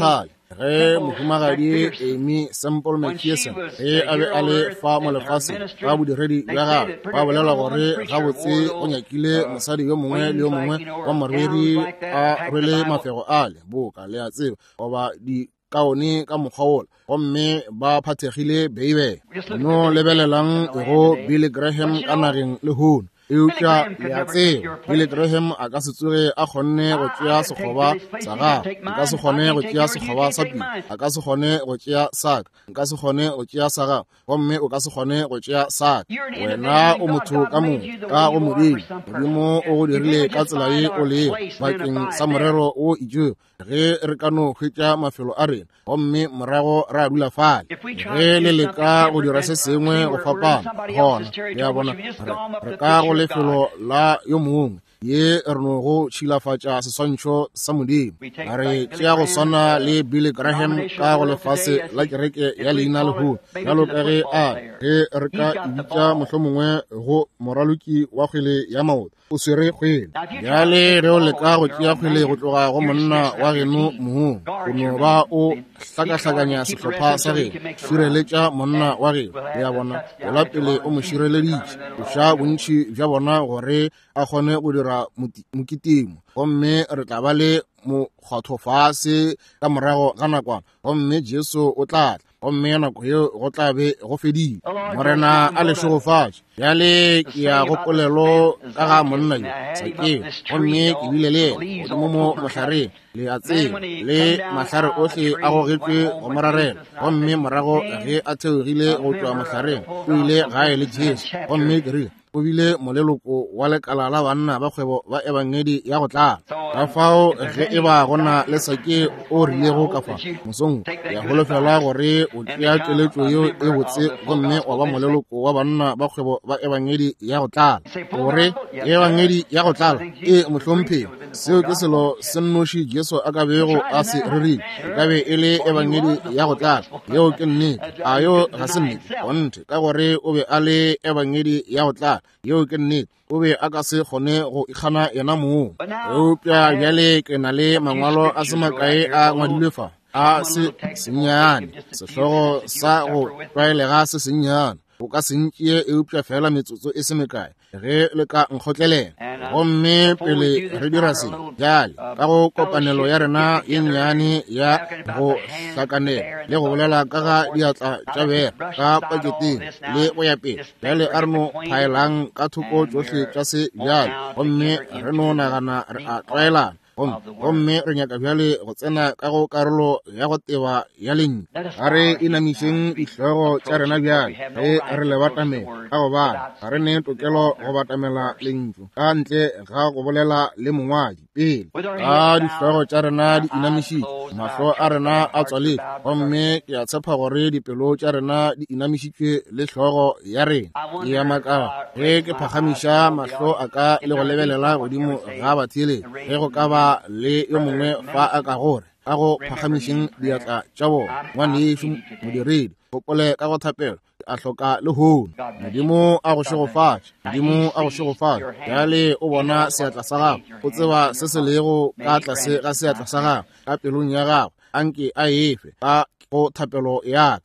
ge mohumagadi Amy Semple McPherson ge a be a le fa mo lefaseng ka bodiredi bja gagwe ba bolela gore gabotse o nyakile mosadi yo mongwe le yo mongwe wa morwedi a rwele mafego a le boka le a tseba goba di kaone ka mokgwa ola gomme ba phathegile beibe no lebelelang go Billy Graham ka nageng le hono eupša le a tseba Billy Graham a ka se tsoge a kgonne go tšea sekgoba sa gagwe a ka se kgone go tšea sekgoba sa pina a ka se kgone go tšea saka nka se kgone go tšea sa gagwe gomme o ka se kgone go tšea saka wena o motho ka mongwe ka go modimo o go dirile ka tsela ye o le bakeng sa morero o itšeo ge re ka no hwetša mafelo a rena gomme morago ra dula fale ge le leka go dira se sengwe go fapana gona le a bona re ka go lefelo la yo mongwe ye re no go tšhilafatša seswantšho sa modimo a re tšea go swana le Billy Graham ka go lefase la kereke ya leina lehono bjalo ka ge ge re ka ebitša mohlomongwe go moraloki wa kgwele ya maoto o swere kgwele bjale ge o leka go tšea kgwele go tloga go monna wa geno mohong o no ba o hlakahlakanya sehlopha sa geno šireletša monna wa geno le ya bona gola pele o mo šireleditše o ša bontši bja bona gore a kgone go dira mokitimo gomme re tla ba le mokgwathofase ka morago ga nakwana gomme Jesu o tlatla gomme nako yeo go tla be go fedile morena a lešogofatše bjale ke ya gopolelo ka ga monna yo sakeng gomme ke bile le ena godimo mo mohlareng le a tseba le mahlare ohle a gogetšwe go morarela gomme morago ge a theogile go tšwa mohlareng o ile gae le Jesu gomme ke rile o bile moleloko wa lekala la banna ba kgwebo ba ebangedi ya go tlala ka fao ge e ba gona le sake o rilego ka fa mosong ya holofela gore o tšea keletšo yeo e botse gomme wa ba moleloko wa banna ba kgwebo ba ebangedi ya go tlala gore ebangedi ya go tlala e mohlomphe seo ke selo se nnoši Jesu a ka bego a se ririle e ka be e le ebangedi ya go tlala yeo ke nnete a yo ga se nnete gonte ka gore o be a le ebangedi ya go tlala yeo ke nnete o be a ka se kgone go ikgana yena moo eupša bjale ke na le mangwalo a semakae a ngwadilwe fa a se sennyane sehlogo sa go tlwaelega se sennyane o ka se ntšee eupša fela metsotso e se mekae ge le ka nkgotlelela gomme pele re dira se bjale ka go kopanelo ya rena ye nnyane ya go hlakanela le go bolela ka ga diatla tša bera ka paketeng le go ya pele bjale a re no phaelang ka thoko tšohle tša se bjale gomme re no nagana re a tlwaelana gomme re nyaka bjale go tsena ka go karolo ya go teba ya lentšu ga re inamišeng dihlogo tša rena bjale ge re le batamela ka gobane ga re ne tokelo go batamela lentšu ka ntle ga go bolela le mongwadi pele ka dihlogo tša rena di inamišitše mahlo a rena a tswaletse gomme ke a tshepa gore dipelo tša rena di inamišitšwe le hlogo ya rena ke ya makala ge ke phagamiša mahlo a ka le go lebelela godimo ga batheeletši ge go ka ba le yo mongwe fa a ka gore ka go phagamišeng diatla tša bona ngwane yešo modiredi gopole ka go thapelwa a hloka le hono modimo a go šegofatše modimo a go šegofatše bjale o bona seatla sa gago o tseba se se lego ka tlase ga seatla sa gago ka pelong ya gago anke a efe ka go thapelo yaka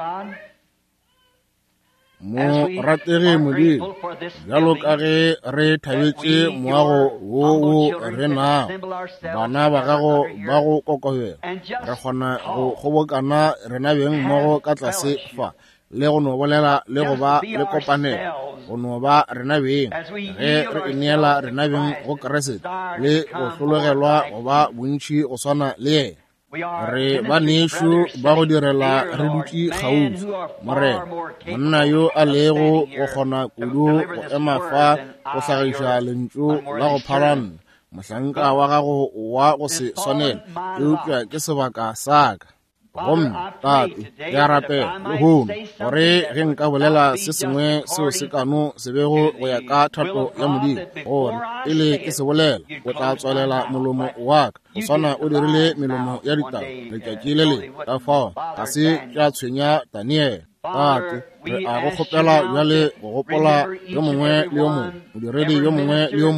mo ratege modimo bjalo ka ge re thabetše moago wo re nao bana ba gago ba go kokobela re kgona go kgobokana rena beng mmogo ka tlase fa le go no bolela le go ba le kopanela go no ba rena beng ge re ineela rena beng go Keresete le go hlologelwa go ba bontši go swana le yena re ba nešo ba go direla re dutše kgauswi morena monna yo a lego go kgona kudu go ema fa go hlagiša lentšu la go phalana mohlanka wa gago wa go se swanela eupša ke sebaka saka gomme tate ke a rapela le hono gore ge nka bolela se sengwe seo se kano se bego go ya ka thato ya modimo gore pele ke se bolela o tla tswalela molomo wa ka go swana o dirile melomo ya ditaba letšatši le le ka fao ga se tša tshwenya Daniele tate re a go kgopela bjale go gopola yo mongwe le yo mongwe modiredi yo mongwe le yo mongwe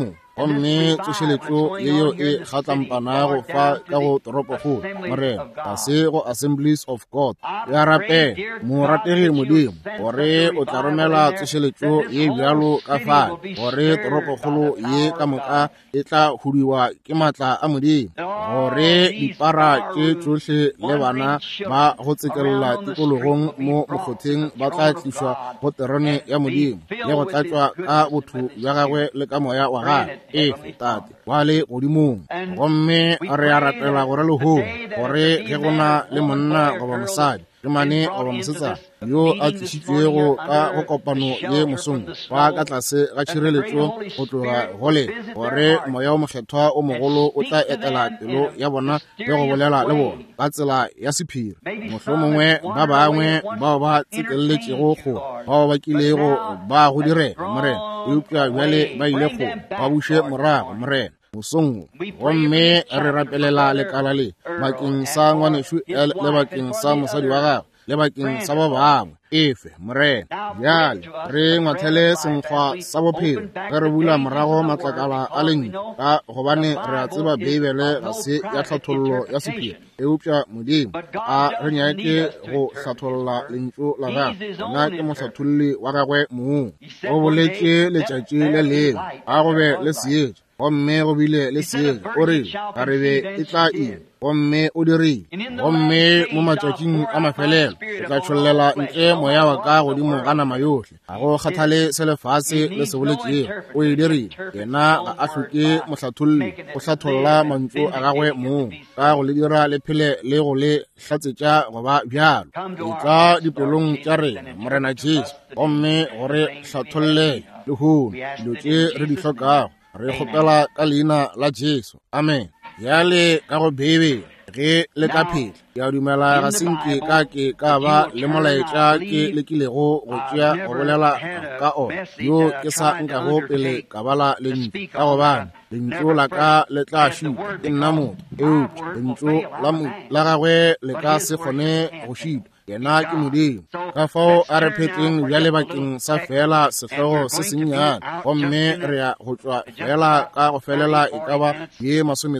gomme tsošeletšo yeo e kgatlampanago fa ka go toropokgolo morena ga se go Assemblies of God ya rape morategi modimo gore o tla romela tsošeletšo ye bjalo ka fa gore toropokgolo ye ka moka e tla hudiwa ke maatla a modimo gore dipara tše tšohle le bana ba go tsekelela tikologong mo mokgotheng ba tla tlišwa go terone ya modimo le go tlatšwa ka botho bja gagwe le ka moya wa gagwe tate wa le godimong gomme re a ratela gore lehong gore ge go na le monna goba mosadi le mane goba mosetsana yo a tlišitšwego ka go kopano ye mosong wa ka tlase ga tšhireletšo go tloga gole gore moya o mokgethwa o mogolo o tla etela pelo ya bona le go bolela le bona ka tsela ya sephiri mohlomongwe ba bangwe bao ba tsekeletšego go bao ba kilego ba go direla morena eupša bjale ba ile go ba buše morago morena mosong gomme re rapelela lekala le bakeng sa ngwanešo le bakeng sa mosadi wa gagwe le bakeng sa ba bangwe efe morena bjale re ngwathele senkgwa sa bophelo ge re bula morago matlakala a leng ka gobane re a tseba beibele ga se ya hlathollo ya sephiri eupša modimo a re nyake go hlatholla lentšu la gagwe nna ke mohlatholli wa gagwe moong o boletše letšatši le leng a gobe le seetša gomme go bile le seetša o rile ka re be e tla eng gomme o dirile gomme mo matšatšing a mafelelo o tla tšhollela ntle moya wa ka godimo ga nama yohle ga go kgathale se lefase le se boletšego o e dirile yena ga a hloke mohlatholli go hlatholla mantšu a gagwe moo ka go le dira le phele le go le hlatsetša goba bjalo e tla dipelong tša rena morena Jesu gomme gore hlatholle lehono dilo tše re di hlokago re kgopela ka leina la Jesu amen yale ka go bebe ge le ka phela ya dumela ga senke ka ba le molaetša ke lekilego go tšea go bolela ka o yo ke sa nkago pele ka bala lentšu ka gobane lentšu la ka le tla šupa ke nna motho eupša lentšu la gagwe le ka se kgone go šupa yena ke modimo ka fao a re pheteng bjale bakeng sa fela sehlogo se sennyane gomme re ya go tšwa fela ka go felela e ka ba ye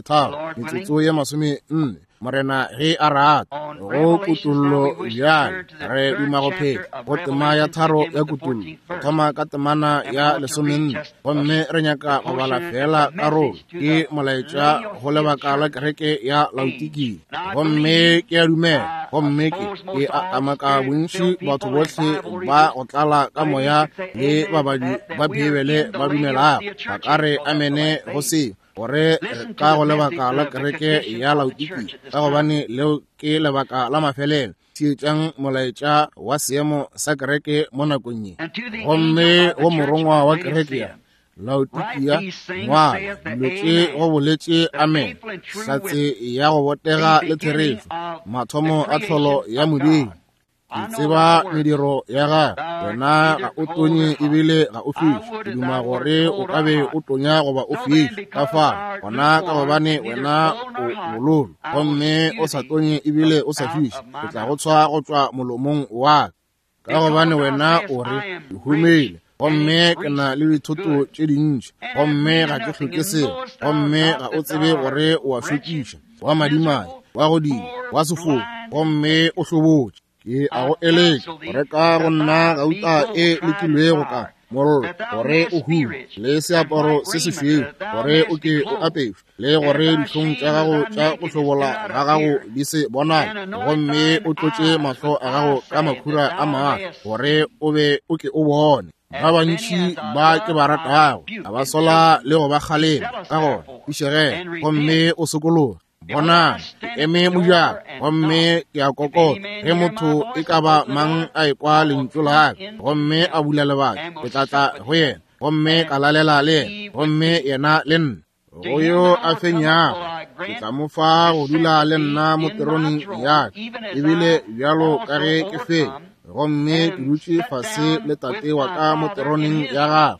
30 metsotso ye 40 morena ge a rata go kutullo bjale re duma go phela go tema ya tharo ya kutullo go thoma ka temana ya 14 gomme re nyaka go bala fela karolo ke molaetša go lebaka la kereke ya Laodikia gomme ke a dumela gomme ke a amaka bontši batho bohle ba go tlala ka moya le babadi ba Bibele ba dumelago ba ka re amene go se gore ka go lebaka la kereke ya Laodikia ka gobane leo ke lebaka la mafelelo tšeetšang molaetša wa seemo sa kereke mo nakong ye gomme go morongwa wa kereke ya Laodikia ngwala dilo tše go boletše amen hlatse ya go botega le therefo mathomo a tlholo ya modimo ke tseba mediro ya gagwe wena ga o tonye ebile ga o fiše ke duma gore o ka be o tonya goba o fiše ka fa gona ka gobane wena o bololo gomme o sa tonye ebile o sa fiše ke tla go tshwa go tšwa molomong wa ka gobane wena o re ke humile gomme ke na le dithoto tše dintši gomme ga ke hloke selo gomme ga o tsebe gore o a šokiša wa madimai wa godimo wa sefofu gomme o hlobotše ke a go eletša gore ka go nna gauta e lekilwego ka mollo gore o hume le seaparo se sešweu gore o ke o apešwe le gore dihlong tša gago tša go hlobola ga gago di se bonale gomme o tlotše mahlo a gago ka makhura a maa gore o be o ke o bone ba bantši ba ke ba ratago a ba sola le go ba kgalela ka gona dišege gomme o sekologe bona ke eme mojara gomme ke a kokota ge motho e ka ba mang a ekwa lentšu lake gomme a bula lebaka ke tlatla go yena gomme ka lalela le yena gomme yena le nna go yo a fenyago ke tla mo fa go dula le nna mo teroneng yake ebile bjalo ka ge ke fenya gomme ke dutše fase le tate wa ka mo teroneng ya gagwe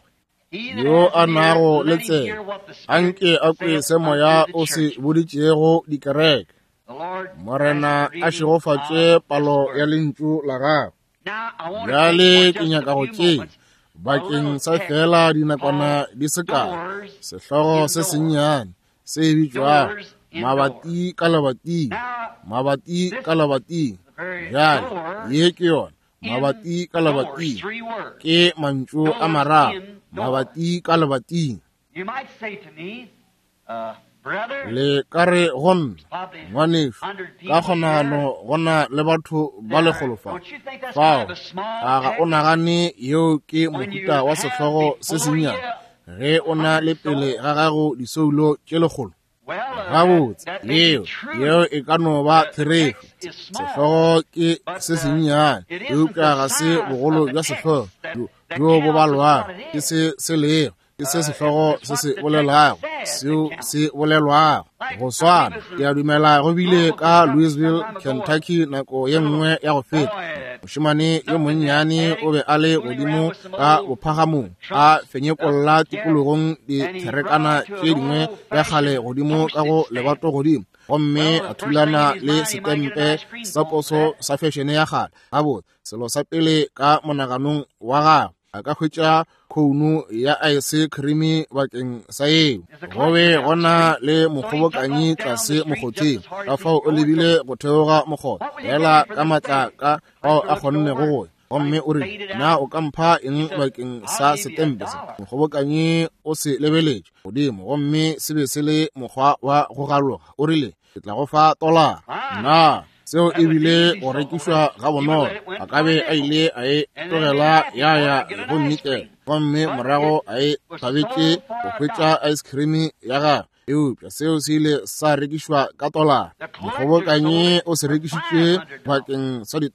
yo a nago le tsela anke a kwe se moya o se boditšego dikereke morena a šegofatše palo ya lentšu la gagwe bjale ke nyaka go tšea bakeng sa fela dinakwana di se kae sehlogo se sennyane se bitswang mabati ka lebating jale ye ke yona mabati ka lebating ke mantšu a mararo mabati ka lebating. Le ka re gonna ngwaneso ka kgonagano gona le batho ba legolofa fao a ga o nagane yeo ke mohuta wa sehlogo se sennyane ge o na le pele ga gago disoulo tše legolo gabotse yeo e ka no ba therefo sehlogo ke se sennyane eupša ga se bogolo bja sehlogo jo bo balwago ke se lego ke se sehlogo se se bolelago seo se bolelwago go swana ke a dumela go bile ka Louisville, Kentucky nako ye nngwe ya go feta mošemane yo monnyane o be a le godimo ka bophagamong a fenyekolla tikologong ditherekana tše dingwe ya kgale godimo ka go lebato godimo gomme a thulana le setempe sa poso sa fešene ya kgale gabotse selo sa pele ka monaganong wa gagwe a ka hwetša khounu ya ice cream bakeng sa eo go be gona le mokgobokanyi tlase mogotseng ka fao o lebile go theoga mogote fela ka matlaka ao a kgonnego goya gomme o re na o ka mpha eng bakeng sa setempe se mokgobokanyi o se lebeletše godimo gomme se be se le mokgwa wa go galoga o rile ke tla go fa $1 na seo e bile go rekišwa ga bonolo a ka be a ile a e tlogela ya go nnete gomme morago a e tlhabetše go hwetša ice cream ya gagwe eupša seo se ile sa rekišwa ka $1 mokgobokanyi o se rekišitše bakeng sa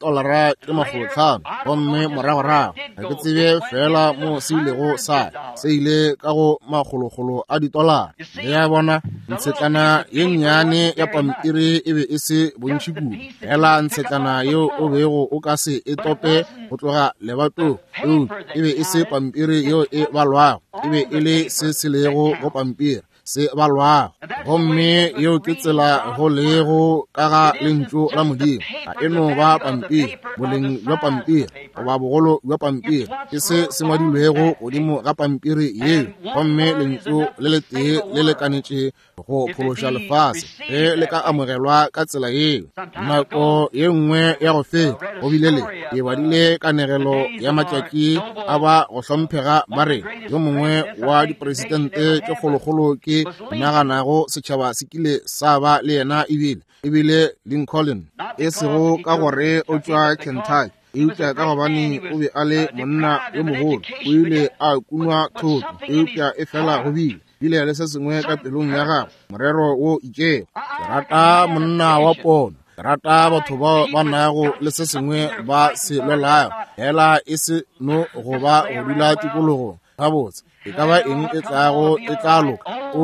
$500 gomme moragorago ga ke tsebe fela mo se ilego sa se ile ka go magologolo a $. le ya bona ntshetlana ye nnyane ya pampiri e be e se bontši kudu fela ntshetlana yeo o bego o ka se e tope go tloga lebato e be e se pampiri yeo e balwago e be e le se se lego go pampiri se balwago gomme yeo ke tsela go lego ka ga lentšu la modimo ga e no ba pampiri boleng bja pampiri goba bogolo bja pampiri ke se se ngwadilwego godimo ga pampiri yeo gomme lentšu le le tee le lekanetše go phološa lefase ge le ka amogelwa ka tsela yeo nako ye nngwe ya go feta go bilele e badile kanegelo ya matšatši a ba go hlomphega ba re yo mongwe wa dipresidente tše kgolokgolo ke naganago setšhaba se kile sa ba le yena ebile Lincoln e sego ka gore o tšwa Kentucky eupša ka gobane o be a le monna yo mogolo o ile a kunwa thoto eupša e fela go bile le se sengwe ka pelong ya gagwe morero wo itšego ke rata monna wa pono ke rata batho ba nago le se sengwe ba se lwelago fela e se no go ba go dula tikologong gabotse e ka ba eng e tla loka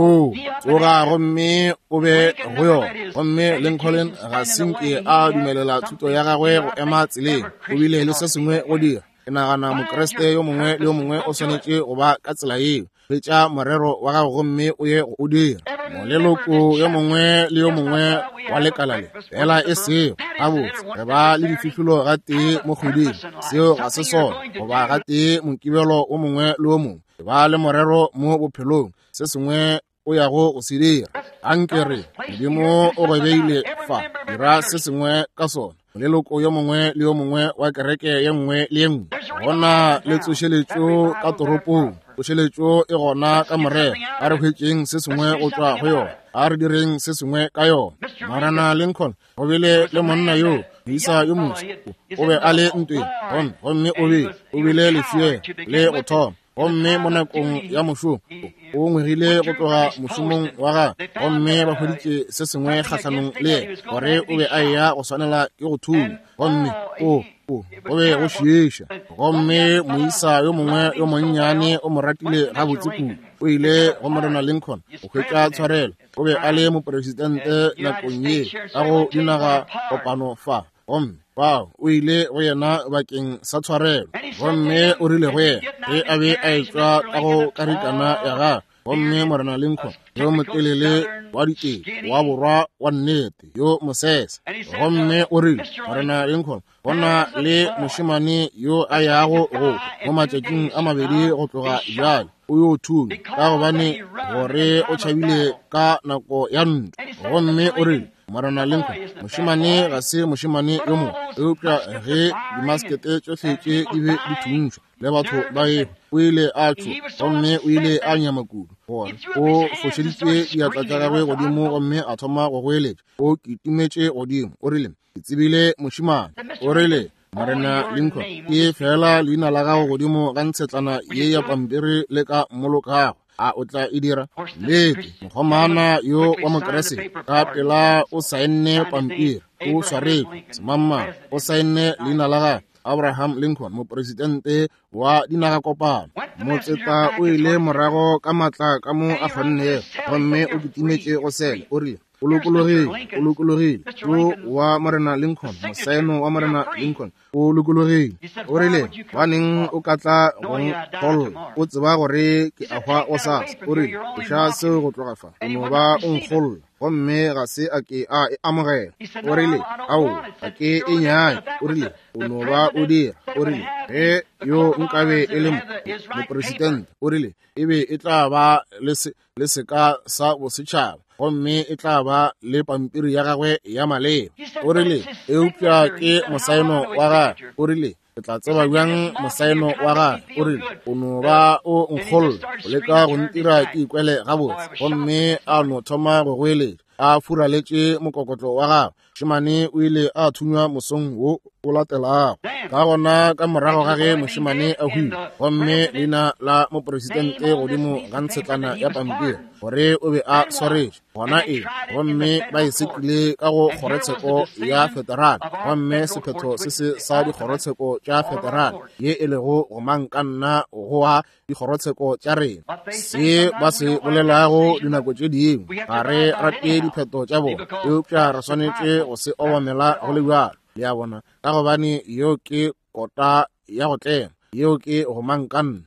tsoga gomme o be go yona gomme Lincoln ga senke a dumelela thuto ya gagwe go ema tseleng o bile le se sengwe go dira ke nagana mokreste yo mongwe le yo mongwe o swanetše go ba ka tsela eo fetša morero wa gago gomme o ye o dira moleloko yo mongwe le yo mongwe wa lekala le fela e seo gabotse re ba le difihlolo ga tee mo kgweding seo ga se sona goba ga tee mokibelo o mongwe le o mongwe ba le morero mo bophelong se sengwe o ya go se dira ankere modimo o go beile fa dira se sengwe ka sona moleloko yo mongwe le yo mongwe wa kereke ye nngwe le ye nngwe gona le tsošeletšo ka toropong tsošeletšo e gona ka morero a re hwetšeng se sengwe go tšwa go yona a re direng se sengwe ka yona marana Lincoln go bile le monna yo isa yo motho o be a le ntweng gomme o bile lefie le go thoma gomme mo nakong ya mošomo o ngwegile go tloga mošomong wa gagwe gomme ba hweditše se sengwe kgatlhanong le yena gore o be a eya go swanela ke go thula gomme o be go šieša gomme moisa yo mongwe yo monnyane o mo ratile gabotse kudu o ile go morena Lincoln go hwetša tshwarelo o be a le moporesidente nakong ye ka go dinaga kopano fa gomme o ile go yena bakeng sa tshwarelo gomme o rile go yena ge a be a etswa ka go karikana ya gagwe gomme Morena Lincoln yo motelele wa diteng wa borwa wa nnete yo mosese gomme o rile Morena Lincoln gona le moshimane yo a yago go mo matšatšing a mabedi go tloga jalo o yo thuma ka gobane gore o tšhabile ka nako ya ntwa gomme o rile Morena Lincoln moshimane ga se moshimane yo mo eupša ge dimaskete tšohle tše di be di thuntšwa le batho ba ego o ile a tšho gomme o ile a nyama kudu gore o fošeditše diatla tša gagwe godimo gomme a thoma go goeletša o kitimetše godimo o rile ke tsebile mošimane o rile Morena Lincoln ke fela leina la gago godimo ga ntshetlana ye ya pampiri le ka mmolokago a o tla e dira leke mogomana yo wa mokeresete ka pela o saenne pampiri o swaretswe semama o saenne leina la gagwe Abraham Lincoln mopresidente wa dinagakopano motseta o ile morago ka matla ka mo a kgonnego gomme o kitimetše go sele o rile o lokologile yo wa Morena Lincoln mosaeno wa Morena Lincoln o lokologile o rile baneng o ka tla go nkgolola o tseba gore ke a hwa o sasa o rile o ša seo go tloga fa o no ba o nkgolola gomme ga se a ke a e amogela o rile ao a ke e nnyane o rile o no ba o dira o rile ge yo nkabe e le mopresidente o rile e be e tla ba le seka sa bosetšhaba gomme e tla ba le pampiri ya gagwe ya maleba o rile eupša ke mosaeno wa gagwe o rile ke tla tseba bjang mosaeno wa gagwe o rile o no ba o nkgolola o leka go ntira ke ikwele gabotse gomme a no thoma go goeletša a furaletše mokokotlo wa gagwe mošimane o ile a thunywa mosong wo o latelago ka gona ka morago ga ge mošimane a hwile gomme leina la mopresidente godimo ga ntshetlana ya pampiri gore o be a swaretše gona gomme ba e sekile ka go kgorotsheko ya federal gomme sephetho se se sa dikgorotsheko tša federal ye e lego go mang ka nna go wa dikgorotsheko tša rena se ba se bolelago dinako tše dingwe ga re rate dipheto tša bona eupša re swanetše go se obamela go le bjalo le a bona ka gobane yo ke kota ya go tlema yeo ke go mang ka nna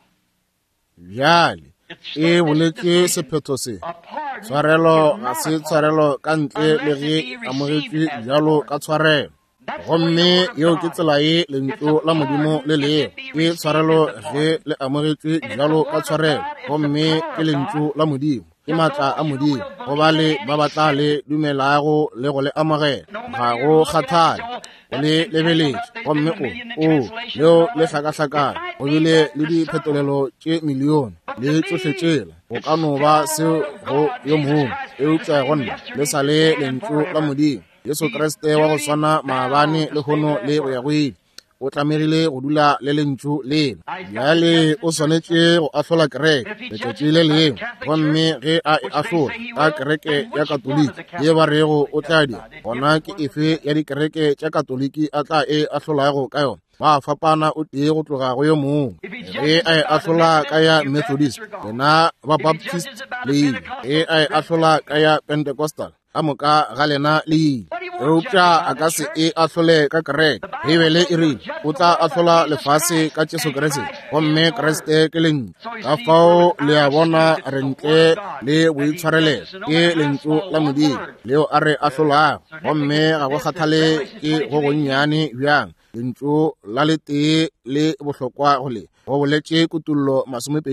bjale e boletše sephetho se tshwarelo ga se tshwarelo ka ntle le ge amogetšwe bjalo ka tshwarelo gomme yeo ke tsela ye lentšu la modimo le lego ke tshwarelo ge le amogetšwe bjalo ka tshwarelo gomme ke lentšu la modimo ke maatla a modimo go ba le ba batla le dumelago le go le amogela ga go kgathale go le lebeletše gomme o leo le hlakahlakana go bile le diphetolelo tše milione le tsohle tšela go ka no ba seo go yo mongwe eupša gonna le sa le lentšu la modimo Yesu Kriste wa go swana maabane le hono le go ya go ile o tlamegile go dula le lentšu lena bjale o swanetše go ahlola kereke letšatši le lengwe gomme ge a e ahlola ka kereke ya katoliki ye ba rego o tla dira gona ke efe ya dikereke tša katoliki a tla e ahlolago ka yona ba fapana o tee go tloga go yo mongwe ge a e ahlola ka ya Methodist lena ba Baptist le ile ge a e ahlola ka ya Pentecostal a moka ga lena le ile eupša a ka se e ahlole ka kereke e bele e rile o tla ahlola lefase ka Jesu Kriste gomme Kriste ke lentšu ka fao le a bona re ntle le boitshwarelelo ke lentšu la modimo leo a re ahlolago gomme ga go kgathale ke go gonnyane bjang lentšu la le tee le bohlokwa go le go boletše kutullo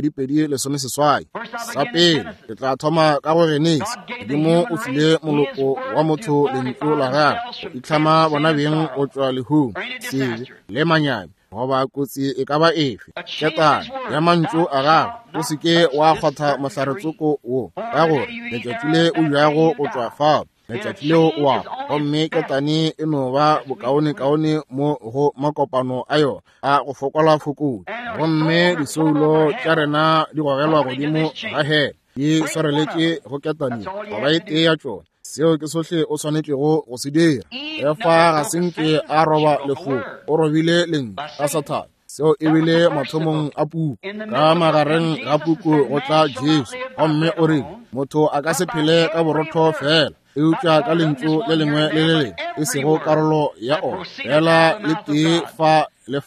20:18 sa pele ke tla thoma ka go Genese modimo o file moloko wa motho lentšu la gagwe go itlhama bona beng go tšwa lehung sebe le manyami goba kotsi e ka ba efe ketana ya mantšu a gagwe o seke wa kgwatha mohlarotsoko wo ka gore letšatši le o jago go tšwa fao letšatši leo wa gomme ketane e no ba bokaone-kaone mo go makopano a yona a go fokola fokodi gomme disoulo tša rena di gogelwa godimo ga hela di swareletše go ketane goba e tee ya tšona seo ke sohle o swanetšego go se dira efa ga senke a roba lefoko o robile leng ka Satane seo e bile mathomong a puku ka magareng ga puku go tla Jesu gomme o reng motho a ka se phele ka borotho fela eupša ka lentšu le lengwe le le lengwe e sego karolo ya ona fela le tee fa le fana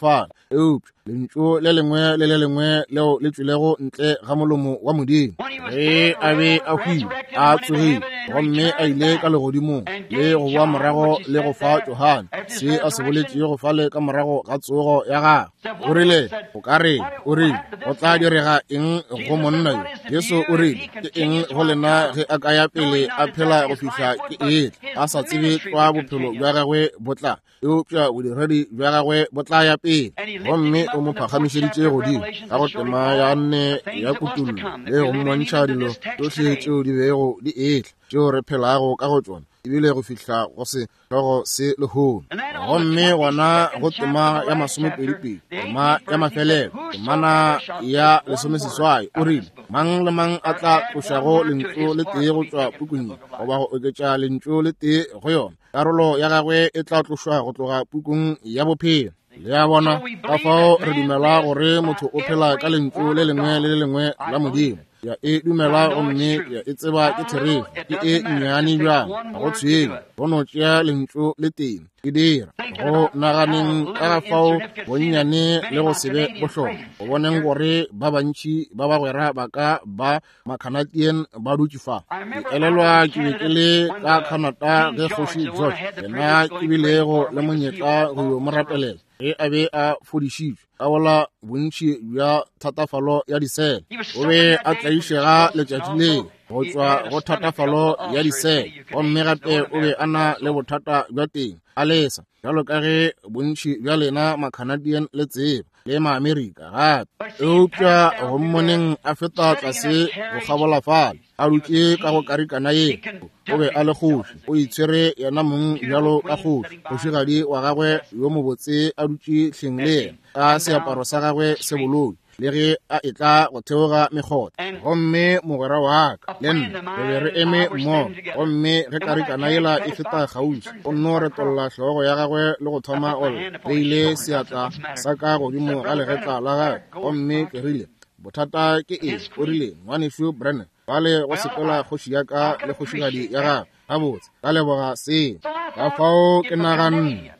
eupša lentšu le lengwe leo le tšwilego ntle ga molomo wa Modimo ge a be a hwile a tsogile gomme a ile ka legodimong le go boa morago le go fa Johane se a se boletšego fale ka morago ga tsogo ya gagwe o rile o ka re o rile go tla direga eng go monna yo Yesu o rile ke eng go lena ge a ka ya pele a phela go fihla ke etle a sa tsebe twa bophelo bja gagwe botla eupša bodiredi bja gagwe bo tla ya pele gomme o mo phagamišeditše godimo ka go tema ya nne ya kutullo le go mmontšha dilo tsohle tšeo di bego di etle tšeo re phelago ka go tšona ebile go fihla go se hlogo se lehono gomme gona go tema ya 22 tema ya mafelelo temana ya 18 o rile mang le mang a tla tlošago lentšu le tee go tšwa pukung goba go oketša lentšu le tee go yona karolo ya gagwe e tla tlošwa go tloga pukung ya bophelo le ya bona ka fao re dumela gore motho o phela ka lentšu le lengwe la Modimo ya e dumela gomme ya e tseba ke therefo ke e nnyane bjang ga go tshwele go no tšea lentšu le teng ke dira go naganeng ka fao bonnyane le go sebe bohlokwa go boneng gore ba bantši ba bagwera ba ka ba Macanadian ba dutše fa ke elelwa ke be ke le ka Canada ge kgoši George yena ke bilego le monyetla go yo mo rapelela ge a be a fodišitšwe ka bola bontši bja thatafalo ya disele o be a tlaišega letšatši le go tšwa go thatafalo ya disele gomme gape o be a na le bothata bja teng a lesa bjalo ka ge bontši bja lena Macanadian le tseba le Maamerika gape eupša go mmoneng a feta tlase go gabola fale a dutše ka go karikana ye o be a le kgoši o itshwere yena mong bjalo ka kgoši kgošigadi wa gagwe yo mobotse a dutše hleng le yena ka seaparo sa gagwe se boloi le ge a etla go theoga mekgotla gomme mogwera wa ka le nna re be re eme mmogo gomme ge karikana yela e feta kgauswi o nno retolola hlogo ya gagwe le go thoma ole re ile seatla sa ka godimo ga legetla la gagwe gomme ke rile bothata ke eng o rile ngwaneso Brennan ba le go sepela kgoši ya ka le kgošigadi ya gagwe gabotse ka leboga seo ka fao ke naganne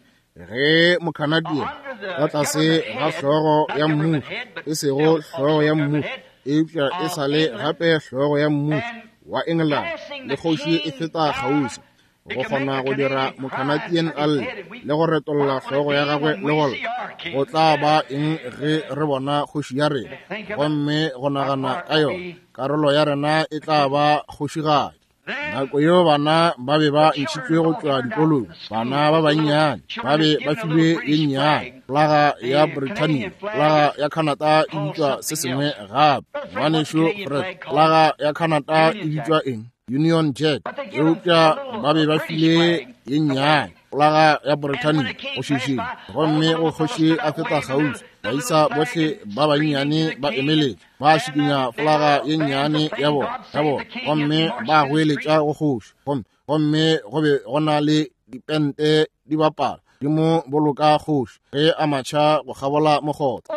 ge Mocanadian ka tlase ga hlogo ya mmušo e sego hlogo ya mmušo eupša e sa le gape hlogo ya mmušo wa England le kgoši e feta kgauswi go kgona go dira Mocanadian alle le go retolola hlogo ya gagwe le gola go tla ba eng ge re bona kgoši ya rena gomme go nagana ka yona karolo ya rena e tla ba kgošigadi nako yo bana ba be ba ntšhitšwe go tšwa dikolong bana ba bannyane ba be ba filwe ye nnyane flaga ya Britannia flaga ya Canada e bitšwa se sengwe gape ngwaneso Fred flaga ya Canada e bitšwa eng Union Jack eupša ba be ba file ye nnyane flaga ya Britannia go šišing gomme go kgoši a feta kgauswi ba isa bohle ba bannyane ba emeletše ba šikinya flaga ye nnyane ya bona gomme ba hweletša go kgoši gomme go be go na le dipente di bapala di mo boloka kgoši ge a matšha go gabola mokgotla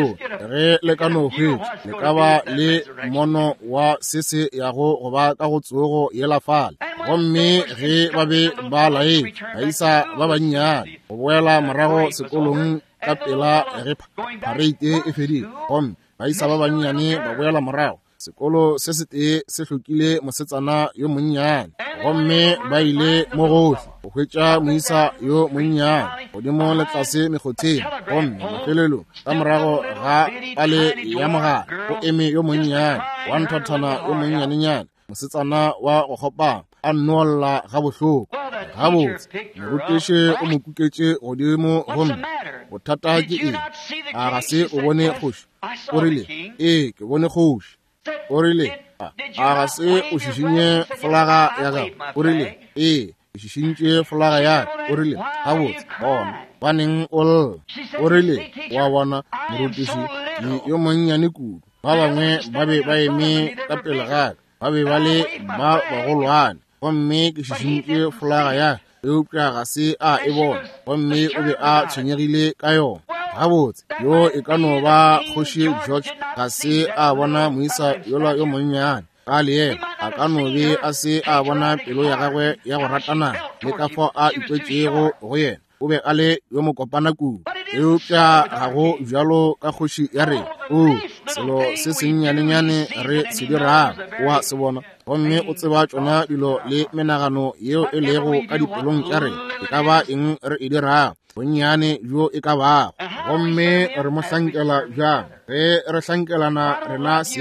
ge le ka no hwetše le ka ba le mono wa se yago go ba ka go tsogo yela fale gomme ge ba be ba laetše ba isa ba bannyane go boela morago sekolong ka pela ge parade e fedile gomme ba isa ba bannyane ba boela morago sekolo se se tee se hlokile mosetsana yo monnyane gomme ba ile mo gohle go hwetša moisa yo monnyane godimo le tlase mekgotheng gomme mafelelong ka morago ga pale ya mogala go eme yo monnyane wa nthathana yo monnyanenyane mosetsana wa go kgopang a nnolla ga bohloko gabotse morutiši o mo kuketše godimo gomme bothata ke eng a ga se o bone kgoši o rile ee ke bone kgoši o rile a ga se o šišinye flaga ya ka o rile ee ke šišintše flaga ya ka o rile gabotse bona baneng o lla o rile wa bona morutiši yo monnyane kudu ba bangwe ba be ba eme ka pele ga ka ba be ba le ba bagolwane gomme ke šišintše flaga ya eupša ga se a e bona gomme o be a tshwenyegile ka yona gabotse yo e ka no ba kgoši George ga se a bona moisa yola yo monnyane ka le yena a ka no be a se a bona pelo ya gagwe ya go ratana le ka fao a ikwetšego go yena o be a le yo mokopana kudu eupša ga go bjalo ka kgoši ya re selo se sennyanenyane re se dirago wa se bona gomme o tseba tšona dilo le menagano yeo e lego ka dipelong tša re e ka ba eng re e dirago bonnyane bjo e ka bago gomme re mo hlankela bjang ge re hlankelana rena se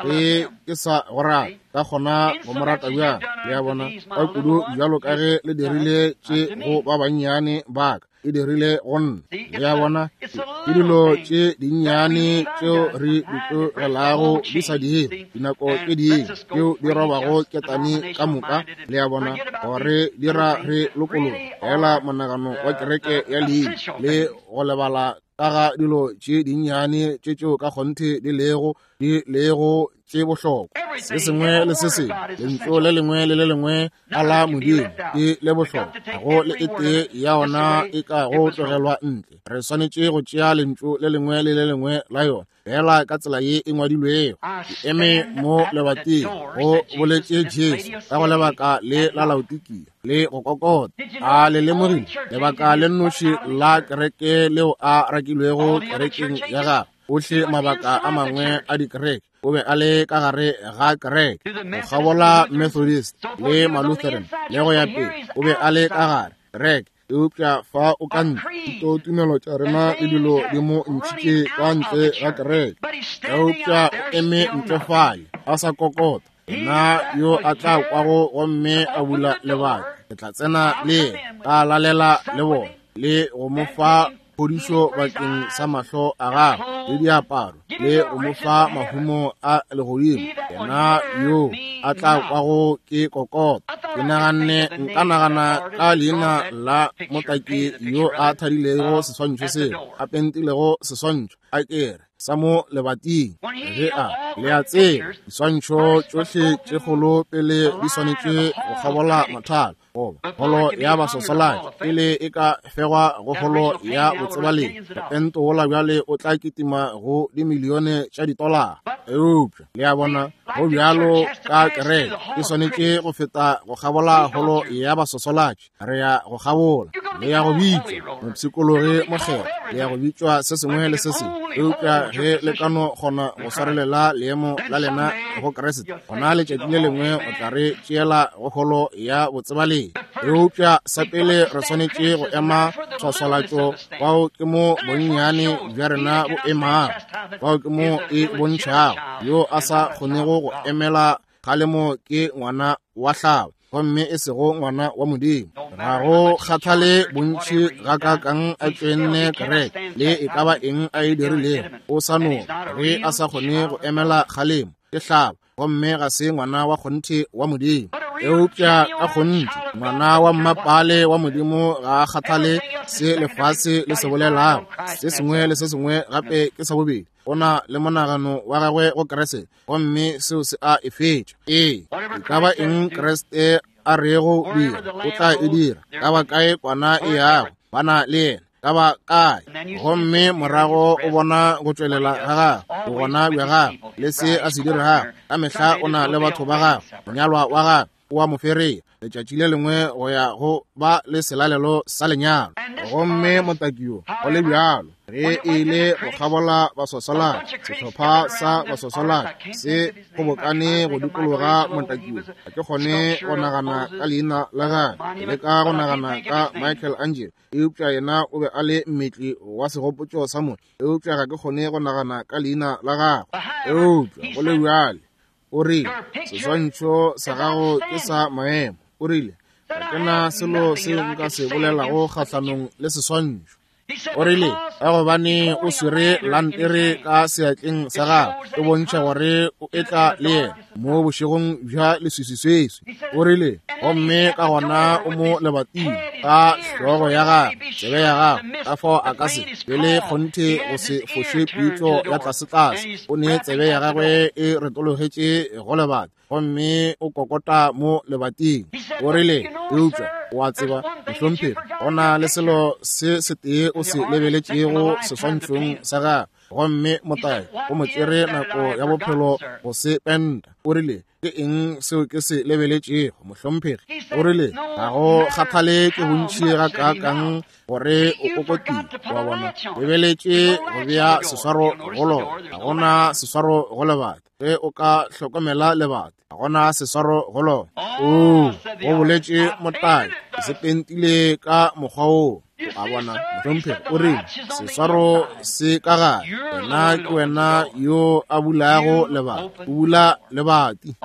ke sa gora ka kgona go mo rata bjang le ya bona ka kudu bjalo ka ge le dirile tše go ba bannyane baka e dirile gonna le ya bona ke dilo tše dinnyane tšeo re di tlogelago di sa dire dinako tše ding tšeo di robago ketane ka moka le ya bona gore dira re lokologa fela monagano wa kereke ya leina le go lebala ka ga dilo tše dinnyane tšeo ka kgonthe di lego tše bohlokwa se sengwe le se sengwe lentšu le lengwe le le lengwe a la modimo ke le bohlokwa go le ete ya ona e ka go tlogelwa ntle re swanetše go tšea lentšu le lengwe le le lengwe la yona fela ka tsela ye e ngwadilwego ke eme mo lebating go boletše jesu ka go lebaka le la laodikia le go kokota a le lemogile lebaka le nnoši la kereke leo a rakilwego kerekeng ya gagwe ohle mabaka a mangwe a dikereke o be a le ka gare ga kereke go gabola Methodist le Malutheran le go ya pele o be a le ka gare kereke eupša fa o ka ntle tumelo tša rena le dilo di mo ntšhitše ka ntle ga kereke eupša eme ntlefale a sa kokota na yo a tla kwago gomme a bula lebaka ke tla tsena le ka lalela le bona le go mo fa phodišo bakeng sa mahlo a gagwe le diaparo le go mo fa mahumo a legodimo yena yo a tla kwago ke kokota ke nka nagana ka leina la motaki yo a thadilego seswantšho seo a pentilego seswantšho a kere sa mo lebating ge le a tseba diswantšho tšohle tše kgolo pele di swanetše go gabola mathalo goba kgolo ya basosoladi pele e ka fegwa go kgolo ya botsebaleng pento gola bjale o tla kitima go dimilione tša $. Eupša le a bona go bjalo ka kereke e swanetše go feta go gabola kgolo ya basosoladi re ya go gabola le ya go bitšwa mopsikologi mokgera le ya go bitšwa se sengwe le se sengwe eupša ge le kano kgona go swarelela leemo la lena go keresete gona letšatši le lengwe o tla re tšeela go kgolo ya botsebaleng eupša sa pele re swanetše go ema tshwaswalatšo bao ke mo bonnyane bja rena bo emago bao ke mo e bontšhago yo a sa kgonego go emela kgalemo ke ngwana wa hlaba gomme e sego ngwana wa modimo ga go kgathale bontši ga ka kang a tswenne kereke le e ka ba eng a e dirilego o sa no ge a sa kgone go emela kgalemo ke hlaba gomme ga se ngwana wa kgonthe wa modimo eupša ka kgonthe ngwana wa mmapale wa modimo ga a kgathale se lefase le se bolelago se sengwe le se sengwe gape ke sa bobedi o na le monagano wa gagwe go keresete gomme seo se a efetša e ka ba eng keresete a rego dira o tla e dira ka ba kae kwana e yago bana le yena ka ba kae gomme morago o bona go tšwelela ga gagwe go gona bja gagwe le se a se diregago ka mehla o na le batho ba gagwe monyalwa wa gagwe o a mo fereya letšatši le lengwe go ya go ba le selalelo sa lenyalo gomme motakio go le bjalo ge e le go gabola basosoladi sehlopha sa basosoladi se kgobokane go dikologa motakio ga ke kgone go nagana ka leina la gagwe le ka go nagana ka Michael Angelo eupša yena o be a le mmetli wa segopotšo sa mone eupša ga ke kgone go nagana ka leina la gagwe eupša go le bjale o rile seswantšho sa gago ke sa maemo o rile ga ke na selo se nka se bolelago kgatlhanong le seswantšho o rile ka gobane o swere lantere ka seatleng sa gago e bontšha gore o etla le yena mo bošegong bja leswiswisweswi o rile gomme ka gona o mo lebating ka hlogo ya gagwe tsebe ya gagwe ka fao a ka se pele kgonthe go se fošwe pitšo ya tlasetlase o ne tsebe ya gagwe e retologetše go lebata gomme o kokota mo lebating o rile eupša wa tseba mohlomphegi go na le selo se tee o se lebeletšego seswantšhong sa gagwe gomme motai o mo tsere nako ya bophelo go se penta. O rile ke eng seo ke se lebeletšego mohlomphegi? O rile ga go kgathale ke bontši ga kakang gore o kokotile. Wa bona lebeletše go bea seswaro go lona, ga gona seswaro go lebata. Ge o ka hlokomela lebata, ga gona seswaro go lona. Go boletše motai se pentile ka mokgwa o. A bona mohlomphegi o rile seswaro se ka gare, wena ke wena yo a bulago lebati, o bula lebati.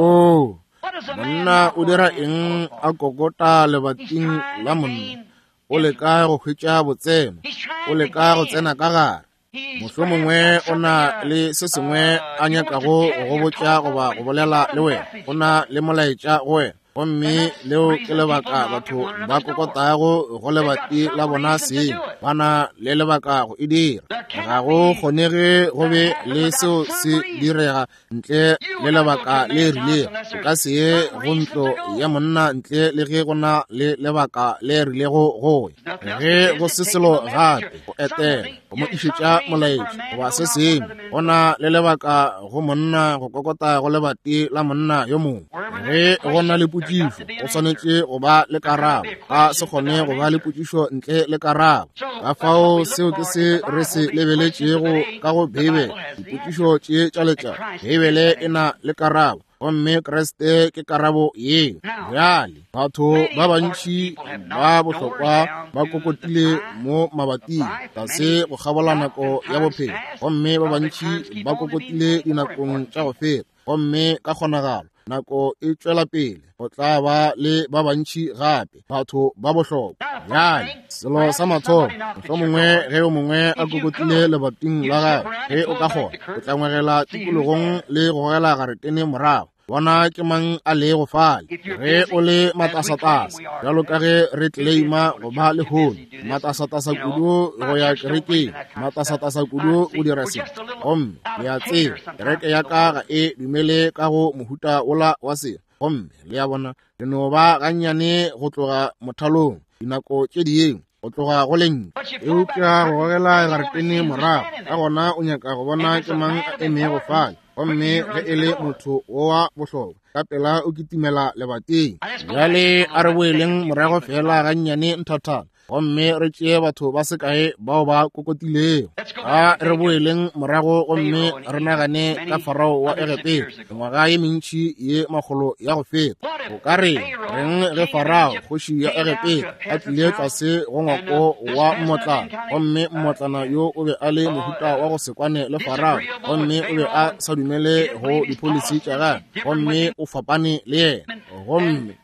Monna o dira eng a kokota lebating la monna? O leka go hwetša botseno, o leka go tsena ka gare. Mohlomongwe o na le se sengwe a nyakago go botša goba go bolela le wena, o na le molaetša go wena. Gomme leo ke lebaka batho ba kokotago go lebati la bona seng, bana le lebaka go e dira. Ga go kgonege go be le seo se direga ntle le lebaka le rilego. O ka se ye go ntlo ya monna ntle le ge go na le lebaka le rilego go ya. Ge go se selo gape go etela go mo išetša molaetša goba se sengwe, go na le lebaka go monna go kokota go lebati la monna yo mongwe. Ge go na le potšišo, o swanetše go ba le karabo. Ga se kgone go ba le potšišo ntle le karabo. Ka fao seo ke se re se lebeletšego ka go Bibele, dipotšišo tše tša letšatši. Bibele e na le karabo, gomme Kriste ke karabo ye. Bjale batho ba bantši ba bohlokwa ba kokotile mo mabating, ga se go kgabola nako ya bophelo, gomme ba bantši ba kokotile dinakong tša go feta. Gomme ka kgonagalo nako e tšwela pele, go tla ba le ba bantši gape batho ba bohlokwa. Bjale selo sa mathomo, mohlomongwe ge o mongwe a kokotile lebating la gagwe, ge o ka kgona o tla ngwegela tikologong le go gela garetene morago. Bona ke mang a le go fale. Ge o le matasatasa, jalo ka ge re tleima go ba le hone, matasatasa kudu go ya kerekeng, matasatasa kudu o dira se. Gomme le a tseba kereke ya ka ga e dumele ka go mohuta ola wa se. Gomme le ya bona le no ba gannyane go tloga mothalong, dinako tše dieng go tloga go leng eupša go gogela garetene morago. Ka gona o nyaka go bona ke mang a eme go fale. Gomme ge e le motho wa bohlokwa, ka pela o kitimela lebating. Bjale a re boeleng morago fela gannyane nthathana, gomme re tšee batho ba sekae bao ba kokotilego. A re boeleng morago gomme re nagane ka Farao wa Egepeta ngwaga ye mentši ye magolo ya go feta. O ka re reng ge Farao kgoši ya Egepeta a tlile tlase go ngwako wa mmotlana, gomme mmotlana yo o be a le mohuta wa go sekwane le Farao, gomme o be a sa dumele go dipholisi tša gagwe, gomme o fapane le yena. Gomme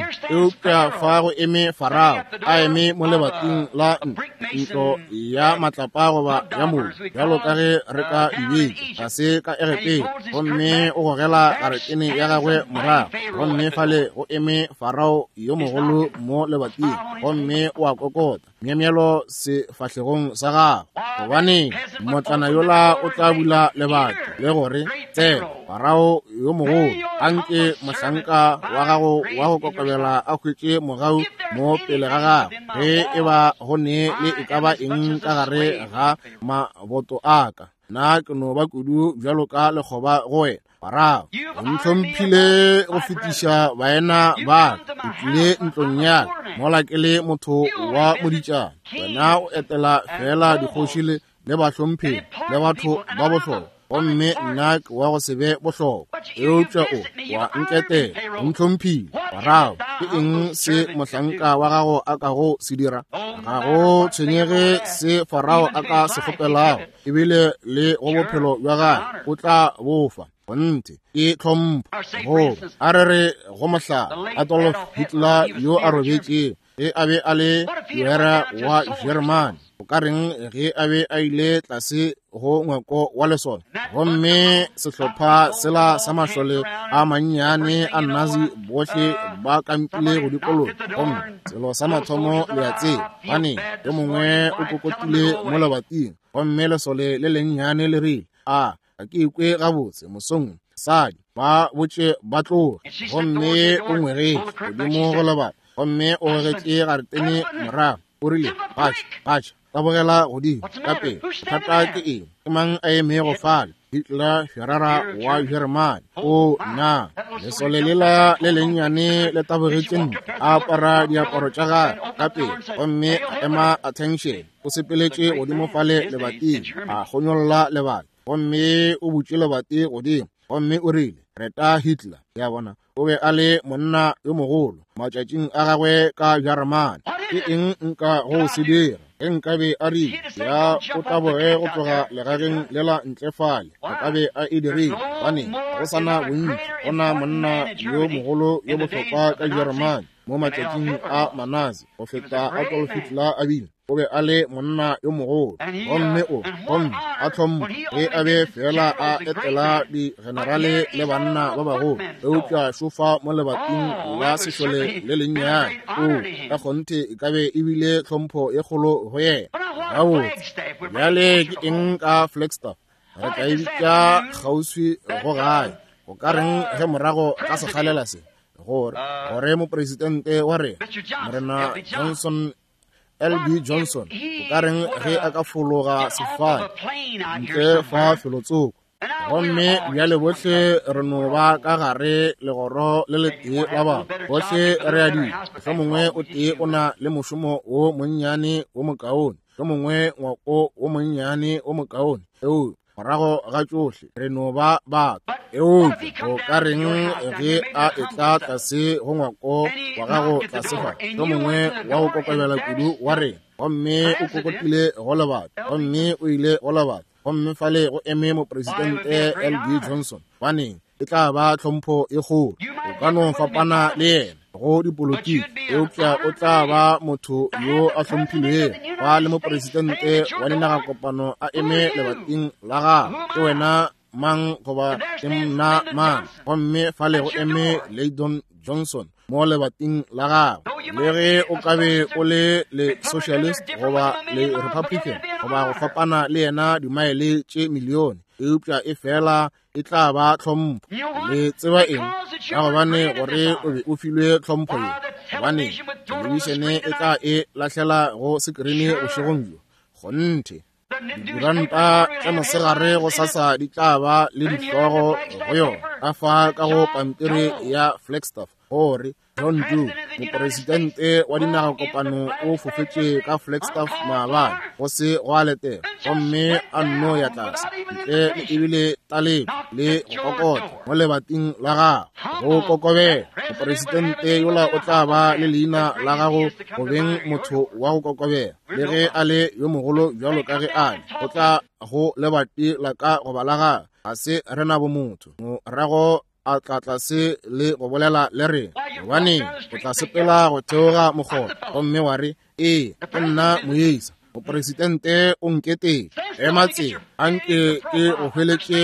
eupša fa go eme Farao a eme mo lebating la ntlo ya matlapa goba ya mobu, bjalo ka ge re ka dibetše, ga se ka Egepeta. Gomme o gogela garetene ya gagwe morago, gomme fale go eme Farao yo mogolo mo lebating, gomme o a kokota myemyelo sefahlegong sa gagwe. Gobane mmotlana yola o tla bula lebati le gore tsena Farao yo mogolo anke mohlanka wa gago wa go kokobela a hwetše mogau mo pele ga gagwe, ge e ba gone le e ka ba eng ka gare ga maboto aka. Nna ke no ba kudu bjalo ka lekgoba go wena Farao. O ntlhomphile go fetiša baena ba o tlile ntlong ya mola ke le motho wa moditšana. Wena o etela fela dikgoši le bahlomphegi le batho ba bohlokwa, gomme nna ke wa go se be bohlokwa. Eupša o wa nketela, o ntlhomphile. Farao, ke eng se mohlanka wa gago a ka go se dira? Ga go tshwenyege se Farao a ka se kgopelago, ebile le go bophelo bja gagwe o tla bofa. Gonte ke tlhompho go a re go mohlala Adolf Hitler yo a robetše ge a be a le Führer wa Germany. O ka reng ge a be a ile tlase go ngwako wa lesole, gomme sehlopha sela sa mašole a mannyane a Nazi bohle ba kampile go dikolong. Gomme selo sa mathomo le a tseba, bane yo mongwe o kokotile mo lebating, gomme lesole le lennyane le rile a ke ikwe gabotse mosong sadi ba botše ba tloge, gomme o ngwegetse godimo go lebati, gomme o gegetše garetene morago. O rile batša tabogela godimo ka pele thata ke eng ke mang a eme go fale Hitler Führer wa Germany o na lesole lela le lennyane le tabogetšeng a apara diaparo tša gagwe ka pele gomme ema attention o sepeletše godimo fale lebating a gonyolola lebati gomme o butše lebati godimo gomme o rile reta Hitler ya bona o be a le monna yo mogolo matšatšing a gagwe ka Germany ke eng nka go se dira ge nka be a rile ya o taboge go tloga legageng lela ntlefale a ka be a e dirile bane go sana bontši gona monna yo mogolo yo bohlokwa ka Germany mo matšatšing a Manazi go feta Adolf Hitler a bina o be a le monna yo mogolo gomme a tlhompho ge a be fela a etela di-generale le banna ba bagolo eupša šofa mo lebating la sešole le lennyane ka kgonthe e ka be ebile tlhompho e kgolo go yena gabotse bjale ke eng ka Flagstaff re ka e bitša kgauswi go gae go ka reng ge morago ka sekgalela se gore mopresidente wa rena morena Johnson LB Johnson o ka reng ge a ka fologa sefane ntle fa felotsoko gomme bjale bohle re no ba ka gare legoro le le tee la ba bohle re a di ge mongwe o tee o na le mošomo o monnyane o mokaone ge mongwe ngwako o monnyane o mokaone morago ga tšohle re no ba batho o ka reng ge a etla tlase go ngwako wa gago tlasefa ge mongwe wa go kokobela kudu wa rena gomme o kokotile go le batho gomme o ile go le batho gomme fale go eme mopresidente LB Johnson baneng e tla ba tlhompho e kgolo o ka no fapana le yena go dipolotiki eupša o tla ba motho yo a hlomphilweng ba le mopresidente wa dinagakopano a eme lebating la gagwe ke wena mang goba ke mna mang gomme fale go eme Lyndon Johnson mo lebating la gagwe le ge o ka be o le socialist goba le republican goba go fapana le yena dimaele tše milione eupša e fela e tla ba tlhompho le tseba eng ka gobane gore o be o filwe tlhompho ye gobane telebišene e tla e lahlela go sekrini bošegong jo gonthe dikuranta tša mosegare go sasa di tla ba le dihlogo go yona ka fa ka go pampiri ya Flagstaff gore John Doe mopresidente wa dinagakopano o fofetše ka Flagstaff maabane go se go a letega gomme a nno ya tlase ntle le ebile taledi le go kokota mo lebating la gago go kokobela mopresidente yola o tla ba le leina la gago go beng motho wa go kokobela le ge a le yo mogolo bjalo ka ge a le o tla go lebati la ka goba la gagwe ga se rena bo motho morago a tla tlase le go bolela le rena gobane o tla sepela go theoga mogolo gomme wa re ke nna moisa mopresidente o nketeng ema tsela a nke ke go hweletše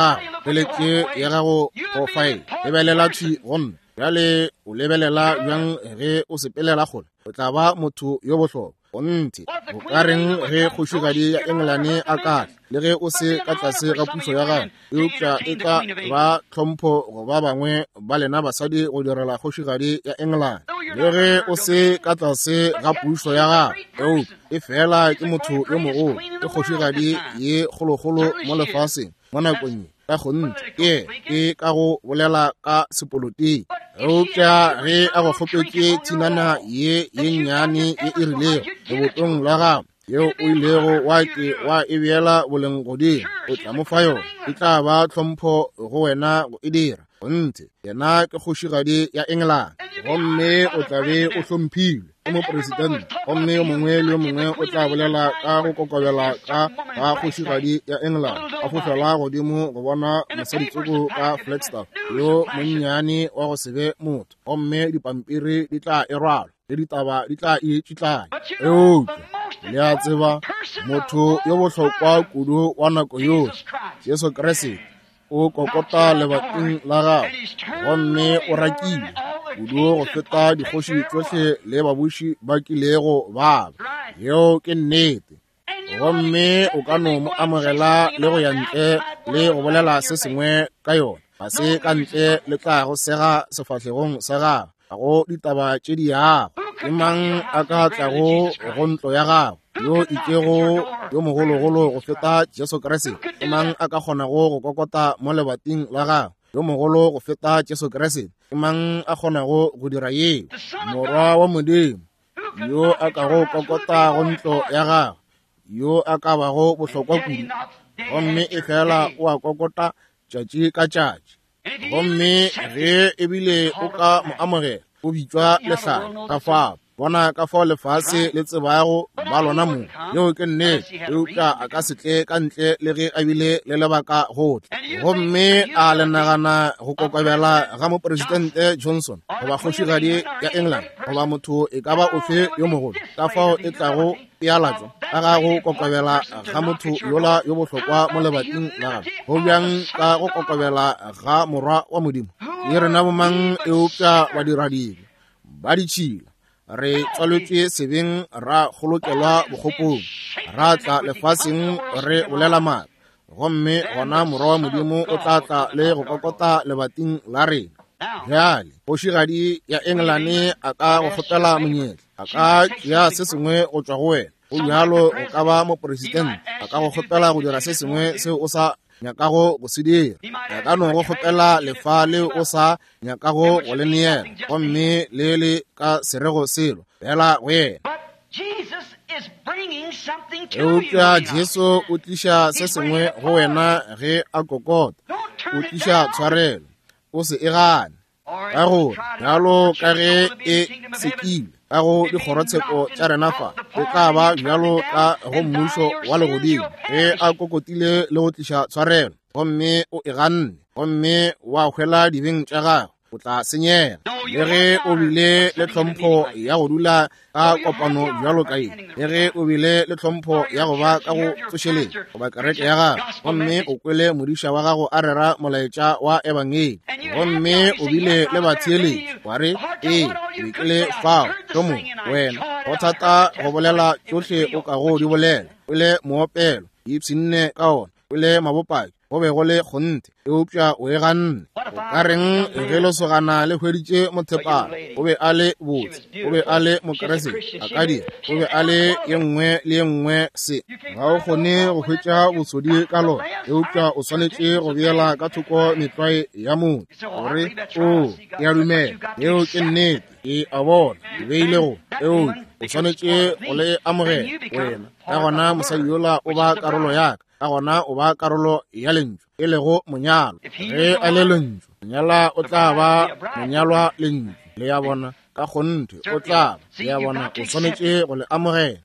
ya gago go faele lebelela thwi gonne bjale o lebelela bjang ge o sepelela gole o tla ba motho yo bohlokwa gonthe o ka reng ge kgošigadi ya England a katle le ge o se ka tlase ga pušo ya gago eupša e tla ba tlhompho go ba bangwe ba lena basadi go direla kgošigadi ya England le ge o se ka tlase ga pušo ya gago e fela ke motho yo mogolo ke kgošigadi ye kgolokgolo mo lefaseng mo nakong ka gonthe ke ka go bolela ka sepolotiki eupša ge a go kgopetše thinana ye nnyane ye e rilego lebotong la gago yeo o ilego wa e beela boleng godimo o tla mo fa yona e tla ba tlhompho go wena go e dira gonthe yena ke kgošigadi ya England gomme o tla be o hlomphilwe ke mopresidente gomme yo mongwe le yo mongwe o tla bolela ka go kokobela ka ga kgošigadi ya England a fofela godimo go bona mosaditsoko ka Flagstaff yo monnyane wa go se be motho gomme dipampiri di tla e rwalwa le ditaba di tla e tšitlanya le a tseba motho yo bohlokwa kudu wa nako yohle Jesu Kriste o kokota lebating la gago gomme o rakile kudu go feta dikgoši tsohle le babuši ba kilego baba yeo ke nnete gomme o ka no mo amogela le go ya ntle le go bolela se sengwe ka yona ga se ka ntle le tla go sega sefahlegong sa gago ga go ditaba tše di yago ke mang a ka tlago go ntlo ya gago yo ikego yo mogologolo go feta Jesu Kriste? Ke mang a ka kgonago go kokota mo lebating la gago yo mogolo go feta Jesu Kriste? Ke mang a kgonago go dira ye? Morwa wa Modimo yo a ka go kokota go ntlo ya gago, yo a ka bago bohlokwa kudu, gomme e fela o a kokota tšatši ka tšatši, gomme ge ebile o ka mo amogela o bitšwa lehlare ka fao. Bona ka fao lefase le tsebago ba lona mo yeo ke nnete eupša a ka setle ka ntle le ge a bile le lebaka gotle. Gomme a le nagana go kokobela ga moporesidente Johnson goba kgošigadi ya England goba motho e ka ba ofe yo mogolo ka fao e tlago pealatšwa ka ga go kokobela ga motho yola yo bohlokwa mo lebating la gago go bjang ka go kokobela ga morwa wa Modimo. Ye rena bomang eupša badiradi ba ditšhila re tswaletswe sebeng ra golokelwa bogopong, ra tla lefaseng re bolela maaka, gomme gona morwa wa Modimo o tla tla le go kokota lebating la rena. Bjale kgošigadi ya Engelane a ka go kgopela monyetla, a ka tšea se sengwe go tšwa go wena, go bjalo o ka ba moporesidente, a ka go kgopela go dira se sengwe seo o sa nyakago go se dira, a ka no go kgopela lefa leo o sa nyakago go le neela, gomme le le ka serego selo fela go yena. Eupša Jesu o tliša se sengwe go wena ge a kokota, o tliša tshwarelo, o se e gane, ka gore bjalo ka ge e sekile ka go dikgorotsheko tša rena fa, e ka ba bjalo ka go mmušo wa legodimo ge a kokotile le go tliša tshwarelo, gomme o e ganne, gomme wa hwela dibeng tša gago, o tla senyega. Le ge o bile le tlhompho ya go dula ka kopano bjalo ka eng, le ge o bile le tlhompho ya go ba ka go tsošeletša goba kereke ya gago, gomme o kwele modiša wa gago a rera molaetša wa ebangeli, gomme o bile le batheeletši wa re ee o ikele fao, tomo wena go thata go bolela tšohle o ka go di bolela, o le moopelo ipshinne ka ona, o le mabopaki go be go le kgonthe, eupša o e ganne. O ka reng ge lesogana le hweditše mothepana o be a le botse, o be a le mokeresete a ka dira, o be a le ye nngwe le ye nngwe se, ga o kgone go hwetša bosodi ka lona, eupša o swanetše go beela ka thoko metwae ya motho gore o ke a dumela yeo ke nnete ke a bona e beile go eo o swanetše go le amogela wena, ka gona mosadi yola o ba karolo yaka, ka gona o ba karolo ya lentšu e lego monyalo. Ge a le lentšu monyala o tla ba monyalwa lentšu le ya bona ka kgonthe o tla ba le ya bona, o swanetše go le amogela.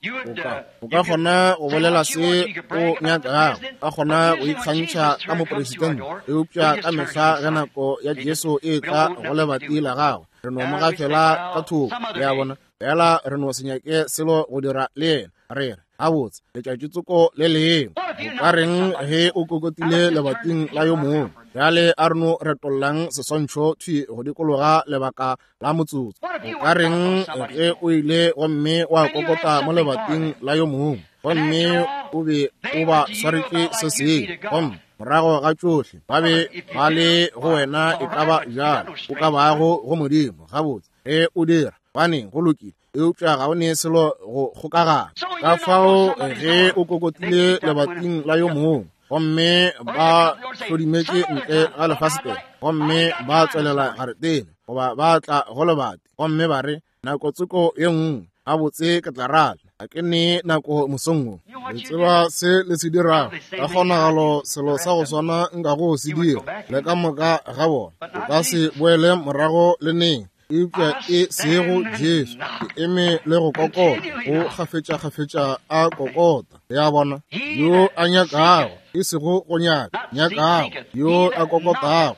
O ka kgona go bolela se o nyakago, ka kgona go ikgantšha ka moporesidente eupša ka mehla ge nako ya Jesu e tla go lebati la gago, re no moga fela ka thoko le ya bona, fela re no se nyake selo go dira le yena, re re a botse letšatši tsoko le leng. O ka reng ge o kokotile lebating la yo mongwe, bjale a re no retollang seswantšho thwi go dikologa lebaka la motsotso? O ka reng ge o ile gomme wa kokota mo lebating la yo mongwe, gomme o be o ba swaretše se seng, gomme morago ga tšohle ba be ba le go wena e ka ba bjalo o ka bago go Modimo gabotse ge o dira baneng go lokile, eupša ga o ne selo go kgokagana. Ka fao ge o kokotile lebating la yo mongwe, gomme ba hlodimetše ntle ga lefastere, gomme ba tswelela garetene goba ba tla go lebati, gomme ba re nako tseko ye nngwe a botse ke tla rala a ke ne nako mosongong. Le tseba se le se dirago ka kgonagalo selo sa go swana nka go se dira le ka moka ga bona, o ka se boele morago le neng, eupša e sego Jesu ke eme le go kokota go kgafetša a kokota le ya bona, yo a nyakago e sego go nyakago, yo a kokotago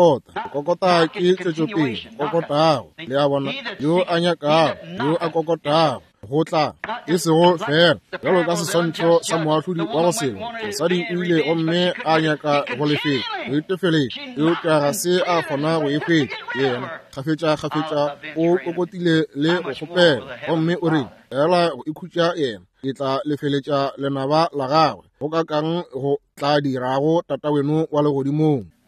kokota ke tšwetšopele kokotago le ya bona, yo a nyakago yo a kokotago go tla e sego fela jalo ka seswantšho sa moahlodi wa go selo. Mosadi o ile gomme a nyaka go lefetša go itefeletša, eupša ga se a kgona go e fetša yena, kgafetša o kokotile le go kgopela, gomme o re fela go ikhutša yena e tla lefeletša lenaba la gagwe go ka kang go tla dirago tata weno wa legodimong.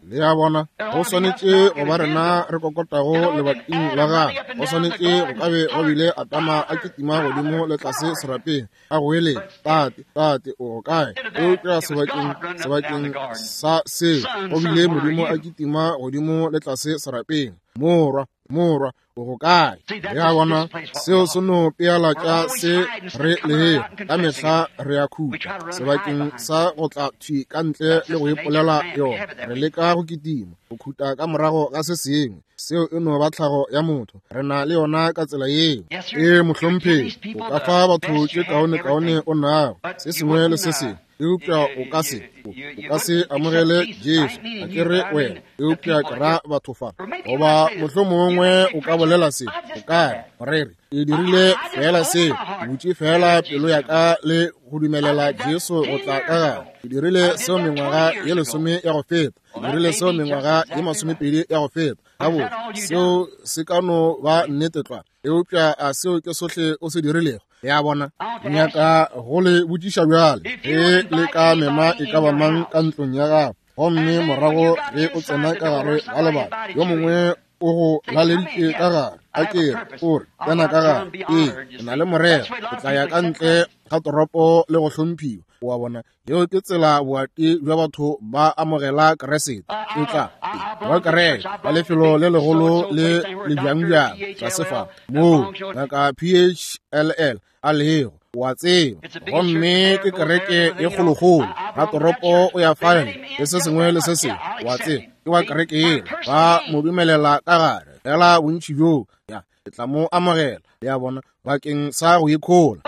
le ya bona go swanetse go ba rena re kokotago lebating la gago go swanetse go ka be go bile a tama a kitima godimo le tlase serapeng a go ele tate o go kae e utlwa sebakeng sa se go bile modimo a kitima godimo le tlase serapeng morwa o go kae ya bona seo se no peala tša se re le ka mehla re ya khutša sebakeng sa go tla thwi ka ntle le go ipolela yona re leka go kitima go khuta ka morago ga se sengwe seo e no ba tlhago ya motho re na le yona ka tsela yeo mohlompheng o ka fa batho tše kaone o nago se sengwe le se sengwe eupša o ka se amogele Jesu a kere wena eupša ke ra batho fa goba mohlomongwe o ka bolela se o kae morere e dirile fela se butše fela pelo ya ka le go dumelela Jesu go tla ka gare ke dirile seo mengwaga ye 10 ya go feta ke dirile seo mengwaga ye 20 ya go feta gabo seo se ka no ba nnete tla eupša a seo ke sohle o se dirilego ya bona nyaka go le botšiša bjale le ka mema e ka ba mang ka ntlong ya gago gomme morago ge o tsena ka gare ga lebaka yo mongwe o go laleditše ka gare a kere ore tsena ka gare o na le morero o tla ya ka ntle ga toropo le go hlomphiwa wa bona yeo ke tsela boati jwa batho ba amogela keresete e tla wa kereke ba lefelo le legolo le lebjangbjang tša sefa moo ngaka PHLL a lego wa tseba gomme ke kereke e kgolokgolo ga toropo o ya fane le se sengwe le se sengwe wa tseba ke wa kereke ena ba mo dumelela ka gare fela bontši bjoo ya e tla mo amogela ya bona bakeng sa go ikgola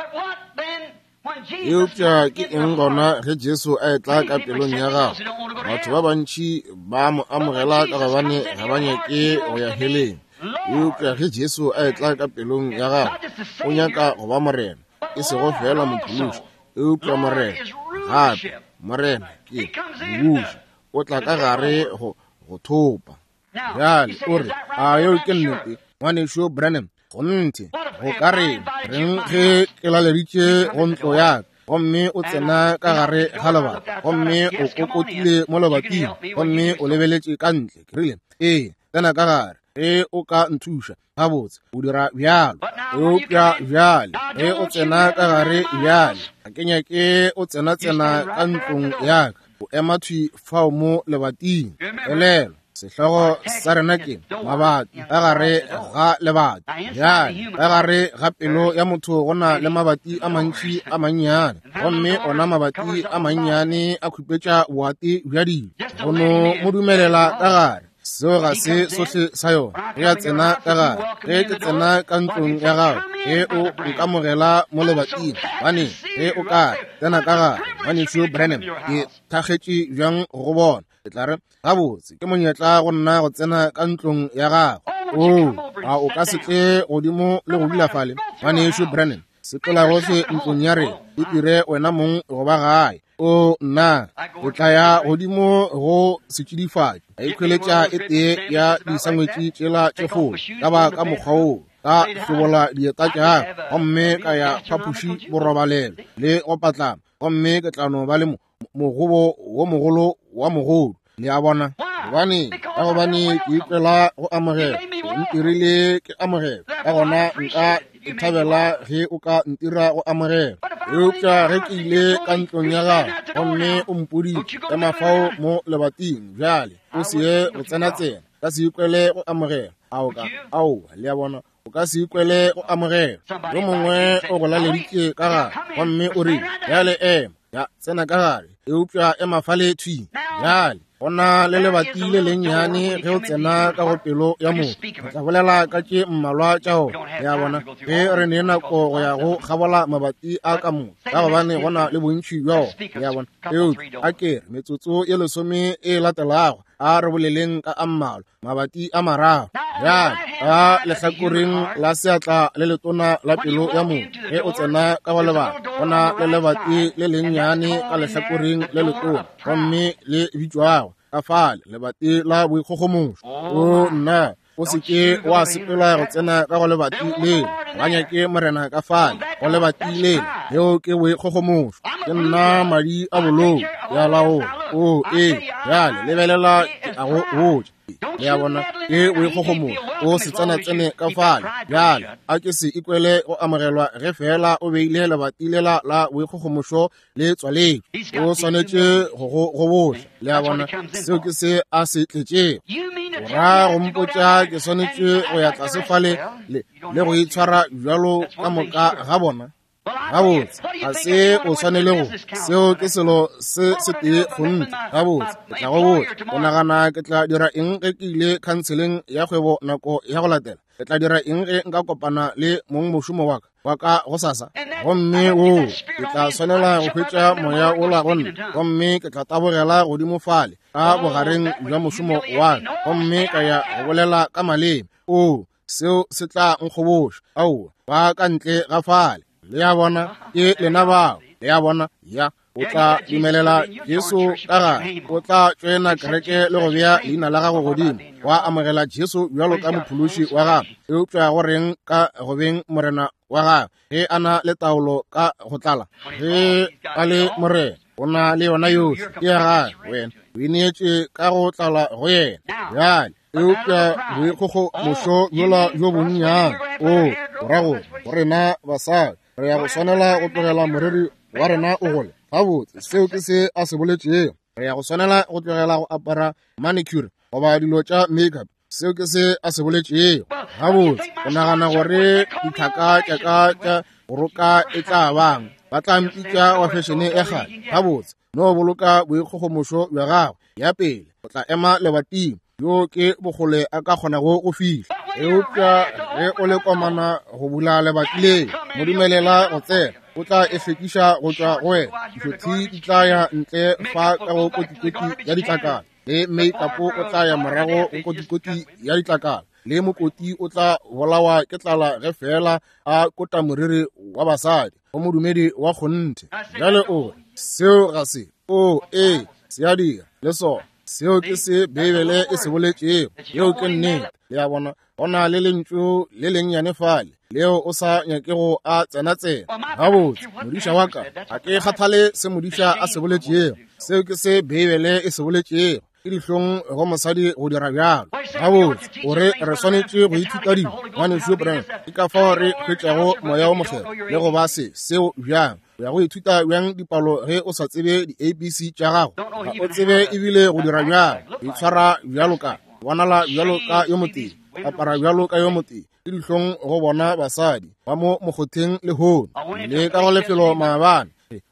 eupša ke eng gona ge Jesu a etla ka pelong ya gago batho ba bantši ba mo amogela ka gobane ga ba nyake go ya heleng eupša ge Jesu a etla ka pelong ya gago o nyaka go ba morena e sego fela mophološi eupša morena gape morena ke mobuši o tla ka gare go thopa bjale o re a yo ke nnete ngwanešo Branham go nthe go ka reng ge ke laleditše go ntlo yaka gomme o tsena ka gare ga lebaka gomme o kokotile mo lebating gomme o lebeletše ka ntle ke rile tsena ka gare ge o ka nthuša gabotse o dira bjalo eupša bjale ge o tsena ka gare bjale a ke nyake o tsena ka ntlong yaka o ema thwi fao mo lebating elelo sehlogo sa rena ke mabati ka gare ga lebati bjale ka gare ga pelo ya motho go na le mabati a mantši a mannyane gomme ona mabati a mannyane a khupetša boati bja dilo go no mo dumelela ka gare seo ga se sohle sa yona ge a tsena ka gare ge ke tsena ka ntlong ya gago ge o nkamogela mo lebating bane ge o ka tsena ka gare ngwanešo Branham ke thakgetše bjang go bona ke tla re gabotse ke monyetla go nna go tsena ka ntlong ya gago a o ka se tle godimo le go dula fale ngwanešo Branham sepela gohle ntlong ya re e dire wena mong go ba gae nna o tla ya godimo go setšhidifatši a ikhweletša e tee ya disangwetši tšela tše kgolo ka ba ka mokgwa woo ka hlobola dieta tša gomme ka ya phaphuši borobalelo le go patlama gomme ke tla no ba le mogobo wo mogolo wa mogodu le a bona gobane ke ikwela go amogela o ntirile ke amogela ka gona nka ithabela ge o ka ntira go amogela eupša ge ke ile ka ntlong ya gago gomme o mpoditše ya mafao mo lebating bjale o sie go tsena ka se ikwele go amogela aowa le a bona o ka se ikwele go amogela yo mongwe o go laleditše ka gare gomme o re bjale ema ya tsena ka gare eupša ema fale thwi bjale gona le lebati le lennyane ge o tsena ka go pelo ya motho o tla bolela ka tše mmalwa tšao ya bona ge re ne nako go ya go gabola mabati a ka motho ka gobane gona le bontši bjao ya bona a kere metsotso ye 10 e latelago a re boleleng ka a mmalo mabati a marago bjale ka lehlakoreng la seatla le letona la pelo ya motho ge o tsena ka go lebaka gona le lebati le lennyane ka lehlakoreng le letona gomme le bitšwago ka fale lebati la boikgogomošo nna o se ke wa sepela go tsena ka go lebati lena ga nyake morena ka fale go lebati lena leo ke boikgogomošo ke nna madi a bolou ya lao bjale lebelela ke a go botša le ya bona ke boikgogomo o se tsena-tsene ka fale bjale a ke se ikwele go amogelwa ge fela o beile lebatilela la boikgogomošo le tswaledi o swanetše go boša le ya bona seo ke se a se tletšego ra go mpotša ke swanetše go ya tlase fale le go itshwara bjalo ka moka ga bona gabotse ga se o swanele go seo ke selo se tee go ntle gabotse ke tla go botsa o nagana ke tla dira eng ge ke ile khanseleng ya kgwebo nako ya go latela ke tla dira eng ge nka kopana le mong mošomo wa ka go sasa gomme ke tla swanela go hwetša moya o la gonna gomme ke tla tabogela godimo fale ka bogareng jwa mošomo wa gomme ka ya go bolela ka maleme seo se tla nkgoboša ao ba ka ntle ga fale le ya bona ke lena bao le ya bona ya o tla dumelela Jesu ka gare o tla tsena kereke le go bea leina la gago godimo wa amogela Jesu bjalo ka mophološi wa gago eupša go reng ka go beng morena wa gago ge a na le taolo ka go tlala ge a le morena o na le yona yohle ke ya gage wena o ineetše ka go tlala go yena bjale eupša boikgogomošo bjola bjo bonnyane morago go rena basadi re ya go swanela go tlogela moriri wa rena o gole gabotse seo ke se a se boletšego re ya go swanela go tlogela go apara manicure goba dilo tša makeup seo ke se a se boletšego gabotse o nagana gore dithaka tša go roka e tla bang ba tla mpitša wa fashion e gale gabotse no boloka boikgogomošo bja gago ya pele o tla ema lebating yo ke bogole a ka kgonago go fihla eupša ge o le komana go bula lebati leo mo dumelela go tsena o tla e hlwekiša go tšwa go wena dihlothi di tla ya ntle fa ka go kotikoti ya ditlakala le make-up o tla ya morago go kotikoti ya ditlakala le mokoti o tla bolawa ke tlala ge fela a kota moriri wa basadi go modumedi wa kgonthe bjale seo ga se se a dira le sona seo ke se Bibele e se boletšego yeo ke nnete le ya bona go na le lentšu le lennyane fale leo o sa nyakego a tsena-tsena gabotse modiša wa ka ga ke kgathale se modiša a se boletšego seo ke se Bibele e se boletšego ke dihlong go mosadi go dira bjalo gabotse gore re swanetše go ithuta dilo ngwaneso brand ke ka fao re hwetšago moya o mogelo le go ba seo bjang o ya go ithuta bjang dipalo ge o sa tsebe di-ABC tša gago ga o tsebe ebile go dira bjalo o itshwara bjalo ka bonala bjalo ka yo motee apara bjalo ka yo motee ke dihlong go bona basadi ba mo mokgotheng le hono le ka go lefelo maabane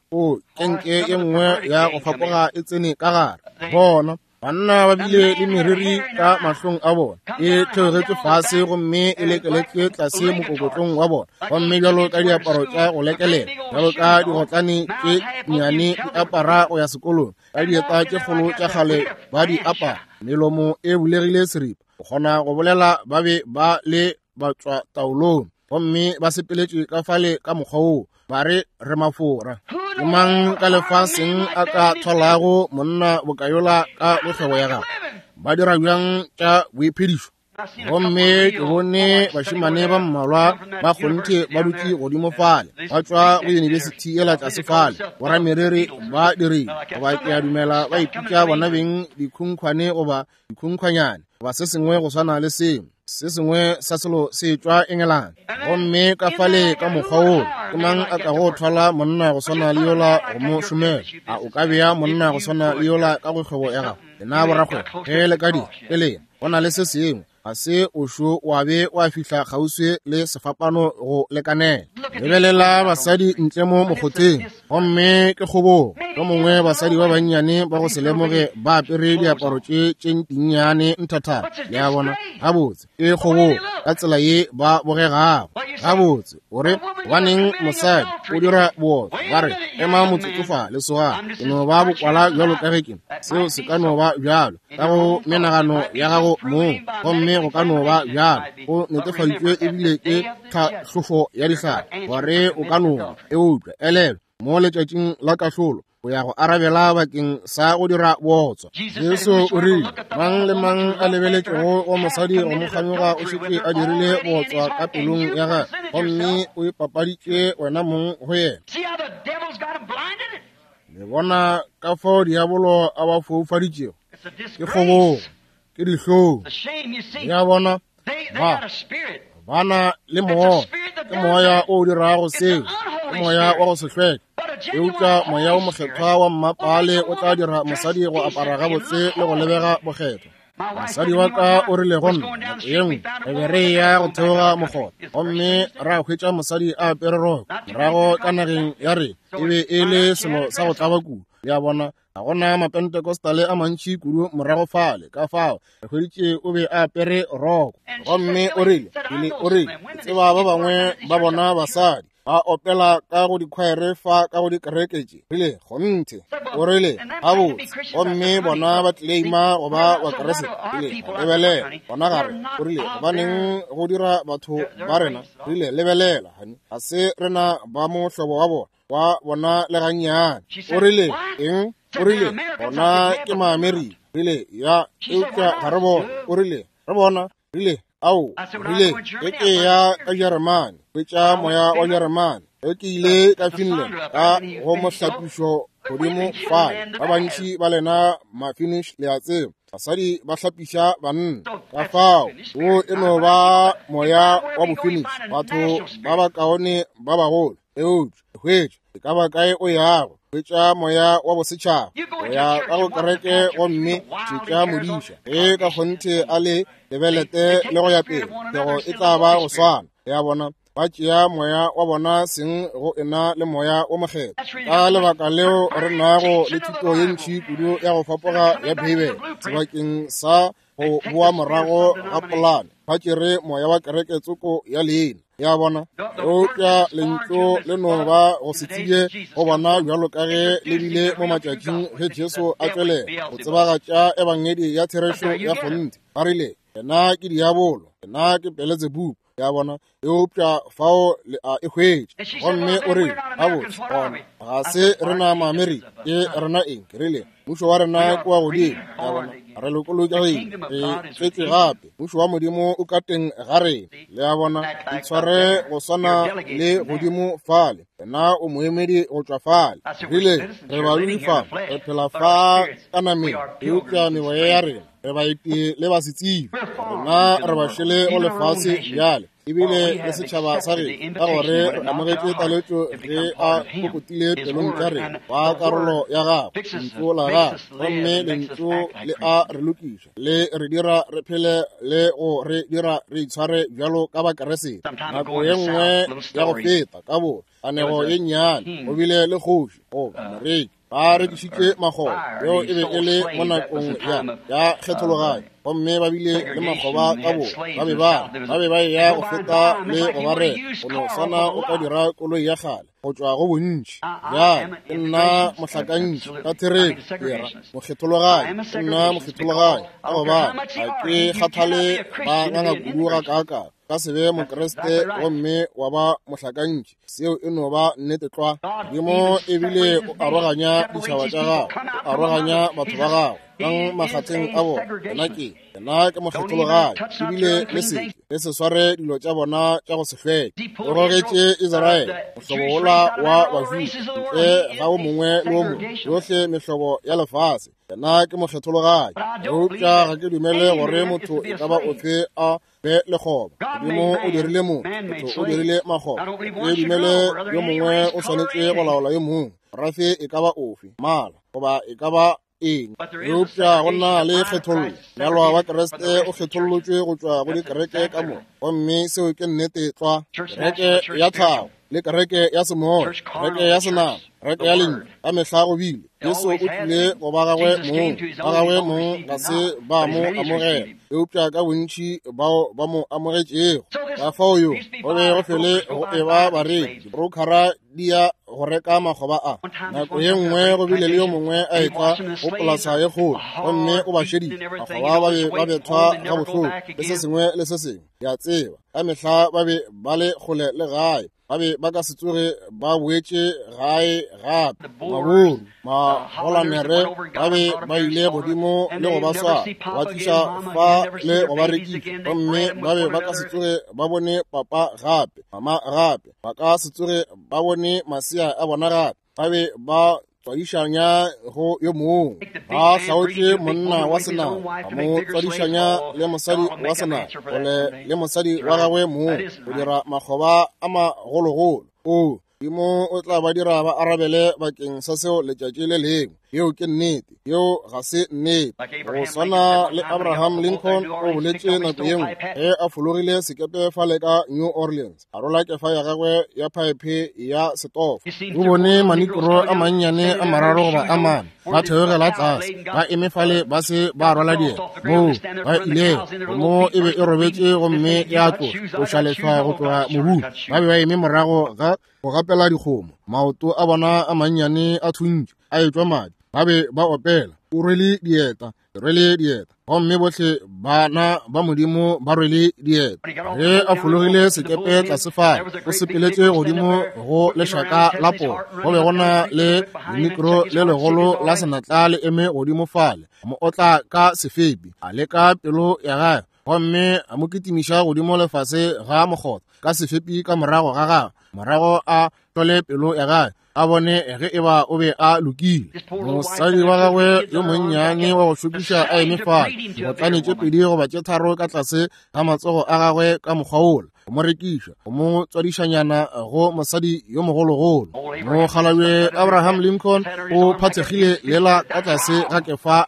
kenke ye nngwe ya go fapoga e tsene ka gare bona banna ba bile le meriri ka mahlong a bona e theogetse fase gomme e lekeletswe tlase mokokotlong wa bona gomme bjalo ka diaparo tša go lekelela bjalo ka digotlane tše nnyane di apara go ya sekolong ka dieta tše kgolo tša kgale ba di apara melomo e bulegile seripa go kgona go bolela ba be ba le batswa taolong gomme ba sepeletšwe ka fale ka mokgwa woo ba re mafora ke mang ka lefaseng a ka tholago monna bokayola ka bokgebo ya gago ba dira bjang tša boiphedišo gomme ke bone bašimane ba mmalwa ba kgonthe ba dutse godimo fale ba tšwa go yunibesithi e la tlase fale borameriri ba dirile goba ke a dumela ba ipitša bona beng dikhunkhwane goba dikhunkhwanyane goba se sengwe go swana le sengwe se sengwe sa selo se tšwa engelane gomme ka fale ka mokgwa woo ke mang a ka go thwala monna go swana le yola go mo šomela a o ka bea monna go swana le yola ka go kgwebo ya gago lena boragwebo ge le ka di ke lena go na le se sengwe ga se o šo wa be wa fihla kgauswi le sefapano go lekanela lebelela basadi ntle mo mokgotheng gomme ke kgobogo ka mongwe basadi ba bannyane ba go se lemoge ba apere diaparo tše dinnyane nthata le ya bona gabotse ke kgobogo ka tsela ye ba bogegago gabotse gore baneng mosadi o dira booto ba re ema motsotsofa le soga ke no ba bokwala bjalo ka ge kena seo se ka no ba bjalo ka go menagano ya gago moo gomme go ka no ba bjalo go netefaditšwe ebile ke tlhatlhofo ya dihlaa gore o ka no eupša elelo mo letšatšing la kahlolo go ya go arabela bakeng sa go dira bootswa Jesu o rile mang le mang a lebeletšego go mosadi go mo kganyoga o šetše a dirile bootswa ka pelong ya gage gomme o ipapaditše wena mong go yena le bona ka fao diabolo a ba foufaditšego ke kgobogo ke dihlong The shame, you see, ya bona they ba got a spirit. bana le moya ke moya o dirago seo ke moya wa go se hlweka But a e genuine utlwa moya o Holy Spirit mokgethwa wa mmapale o tla dira mosadi go apara gabotse le go lebega bokgetho mosadi wa ka o rile go nna nako ye nngwe re be re ya go theoga mogolo gomme ra hwetša mosadi a apere roko morago ka nageng ya re e be e le selo sa go tlaba kudu ya bona ga gona mapentekostale a mantši kudu morago fale ka fao re hweditše o be a apere roko gomme o rile pele o rile tseba ba bangwe ba bona basadi ba opela ka go dikhwaere fa ka go dikereketše rile gonthe o rile gabotse gomme bona ba tleima go ba bakeresete rile lebelela bona gare o rile gobaneng go dira batho ba rena rile lebelela ga se rena ba mohlobo wa bona wa bona le gannyane o rile eng o rile bona ke maamerika rile ya eupša ga re bona o rile re bona rile ao rile e ke ya ka jeremane hwetša moya wa jeremane e ke ile ka finland ka go mohlapišo godimo fale ba bantši ba lena mafinish le a tsebo basadi ba hlapiša banna ka fao wo e no ba moya wa bofinish batho ba ba kaone ba bagolo eutša hwetša e ka ba kae o yago hwetša moya wa bosetšhaba o ya ka go kereke gomme tšetša modiša e ka kgonthe a le lebelete le go ya pele tego e tla ba go swana ya bona ba tšea moya wa bona seng go ena le moya o mokgetho ka lebaka leo re nago le thuto ye ntšhi kudu ya go fapoga ya beibele sebakeng sa go boa morago ga polane ba tšere moya wa kereke tsoko ya leina ya bona eupša lentlo le no ba go se tsile go bona bjalo ka ge le bile mo matšatšing ge jesu a tswelela go tsebagatša ebangedi ya therešo ya kgonthe ba rile ena ke diabolo ena ke Beelzebub ya bona eupša fao e hwetše gomme o re gabotse gona ga se rena maamerika ke rena eng ke rile mmušo wa rena ke wa godimo ya bona re lokolotšagile re tšwetše gape mmušo wa modimo o ka teng ga rena le ya bona e tshware go swana le godimo fale ena o moemedi go tšwa fale rile re barui fa re phela fa ka nameng eupša meboya ya rena re baeti le basetsibi rena re bašele go lefase bjale ebile le setšhaba sa re ka gore re amogetše taletšo ge a kokotile pelong tša rena wa karolo ya gago lentso la gago gomme lentso le a re lokiša le re dira re phele le go re dira re itshware bjalo ka bakeresete nako ye nngwe ya go feta ka bone anego ye nnyane go bile le kgoši goba moreki ba rekišitše magoro yeo e be e le mo nakong ya kgethologae gomme ba bile le makgoba ka bone ba be ba ya go feta le go barela go no swana o ka dira koloi ya gale go tšwa go bontši bjale ke nna mohlakantši ka thereng era mokgethologae ke nna mokgethologae ka gobane ga ke kgathale ba nganga kudu ga kaka ka sebe mokeresete gomme wa ba mohlakantši seo e no ba nnete tlwa dimo e bile o aroganya ditšhaba tša gago o aroganya batho ba gago kang makgatheng a bona ena ke mokgethologae ebile le se sware dilo tša bona tša go se hlweke o rogetše Israele mohlobo wola wa bajuda ntle ga o mongwe le o mongwe yohle mehlobo ya lefase ena ke mokgethologae eupša ga ke dumele gore motho e ka ba ofe a be lekgoba modimo o dirile motho o dirile makgoba ke dumele yo mongwe o swanetše go laola yo mongwe morafe e ka ba ofe mala goba e ka ba eng eupša go nna le kgethollo nyalwa wa keresete o kgethollotšwe go tšwa go dikereke ka moka gomme seo ke nnete tlwa kereke ya tlhago le kereke ya semoya kereke ya senama kereke ya lentlo ka mehla go bile yesu o tlile go ba gagwe mong ga se ba mo amogela eupša ka bontši bao ba mo amogetšego ka fao yo go be go fele go eba bareki dibrokara di ya go reka makgoba a nako ye nngwe go bile le yo mongwe a etla go polasa ye kgolo gomme o ba šeditše makgoba ba be ba bethwa ga bohloko le se sengwe le se sengwe ya tseba ka mehla ba be ba le kgole le gae ba be ba ka se tsoge ba boetše gae gape maboru magolanere ba be ba ile godimo le go ba swara ba tliša fa le go ba rekiša gomme ba be ba ka se tsoge ba bone papa gape mama gape ba ka se tsoge ba bone masea a bona gape ba be ba tswadišanya go yo mongwe ba hlaotše monna wa senao ba mo tswadišanya le mosadi wa senao le mosadi wa gagwe mongwe go dira makgoba a magologolo Dimo o tla ba dira ba arabele bakeng sa seo letšatši le lengwe yeo ke nnete yeo ga se nnete go swana le Abraham Lincoln o boletše nako ye nngwe ge a fologile sekepe fale ka New Orleans a rola kefa ya gagwe ya phaephe ya setofo o bone manikoro a mannyane a mararo goba a mane ba theogela tlase ba eme fale ba se ba rwala dieta moo ba ile mo e be e robetše gomme ya tlo go šalefwa go tloga mobung ba be ba eme morago ga go gapela dikgomo maoto a bona a mannyane a thuntšwe a etswa madi ba be ba opela o rwele dieta gomme botlhe bana ba modimo ba rwele dieta ge a fologile sekepe tlase fale o sepeletše godimo go lešaka la poo go be gona le lenikro le legolo la senatla le eme godimo fale mo otla ka sefepi a leka pelo ya gae gomme a mo kitimiša godimo lefase ga mokgotla ka sefepi ka morago ga gagwe morago a tole pelo ya gae a bone ge e ba o be a lokile mosadi wa gagwe yo monnyane wa go šokiša a eme fale botlane tše pedi goba tše tharo ka tlase ga matsogo a gagwe ka mokgwa ola go mo rekiša go mo tswadišanyana go mosadi yo mogologolo mokgalabje Abraham Lincoln o phathegile lela ka tlase ga kefa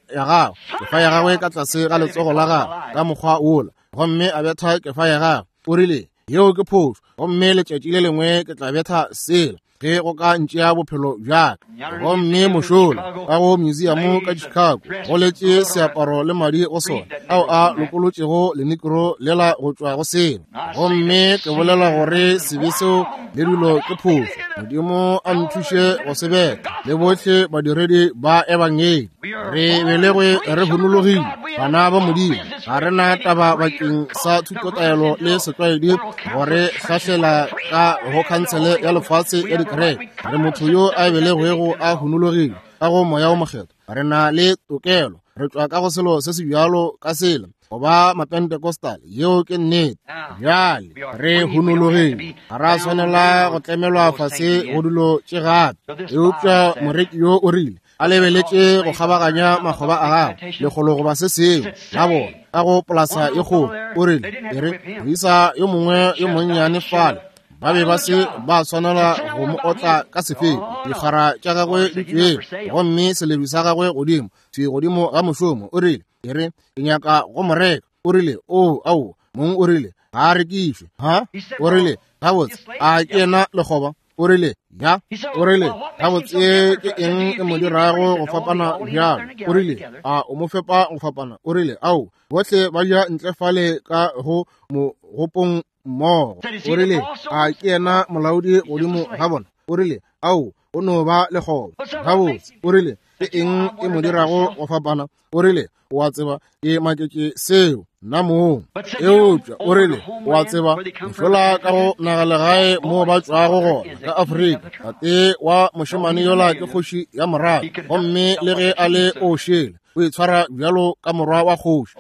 ya gagwe ka tlase ga letsogo la gagwe ka mokgwa ola gomme a betha kefa ya gagwe o rile yeo ke phošo gomme letšatši le lengwe ke tla betha sela ge go ka ntšea bophelo bjaka gomme mošola ka go museum ka Chicago go letše seaparo le madi go sona ao a lokolotšego lenikoro lela go tšwa go sena gomme ke bolela gore sebe seo le dilo ke phošo modimo a nthuše go sebeta le botlhe badiredi ba ebangedi re belegwe re honologile bana ba modimo ga re na taba bakeng sa thutotaelo le setlwaedi gore hlahlela ka go khansele ya lefatshe ya dikereke re motho yo a belegwego a honologile ka go moya o mokgetho re na le tokelo re tswa ka go selo se se bjalo ka sela goba mapentekostale yeo ke nnete bjale re honologile ga ra swanela go tlemelwa fase go dilo tše gape eupša moreki yo o rile a lebeletše go kgabaganya makgoba a gagwe legolo goba se sengwe la bona ka go polasa e kgolo o rile ere moisa yo mongwe yo monnyane fale ba be ba se ba swanela go mo otla ka sefepi dikgara tša gagwe di tšwele gomme selebi sa gagwe godimo tšwe godimo ga mošomo o rile ere ke nyaka go mo reka o rile ao mongwe o rile ga a rekišwe o rile gabotse a ke ena lekgoba o rile ya o rile gabotse ke eng e mo dirago go fapana bjalo o rile a o mo fepa go fapana o rile ao botlhe ba ja ntlefale ka go mogopong mmogo o rile a ke ena molaodi godimo ga bona o rile ao o no ba lekgoba gabotse o rile ke eng e mo dirago go fapana o rile wa tseba ke makeke seo nna moo eupša o rile wa tseba mošola ka go nagalegae mo ba tswago gona ka Afrika tate wa mošemane yola ke kgoši ya morago gomme le ge a le o šele o itshwara bjalo ka morwa wa kgoši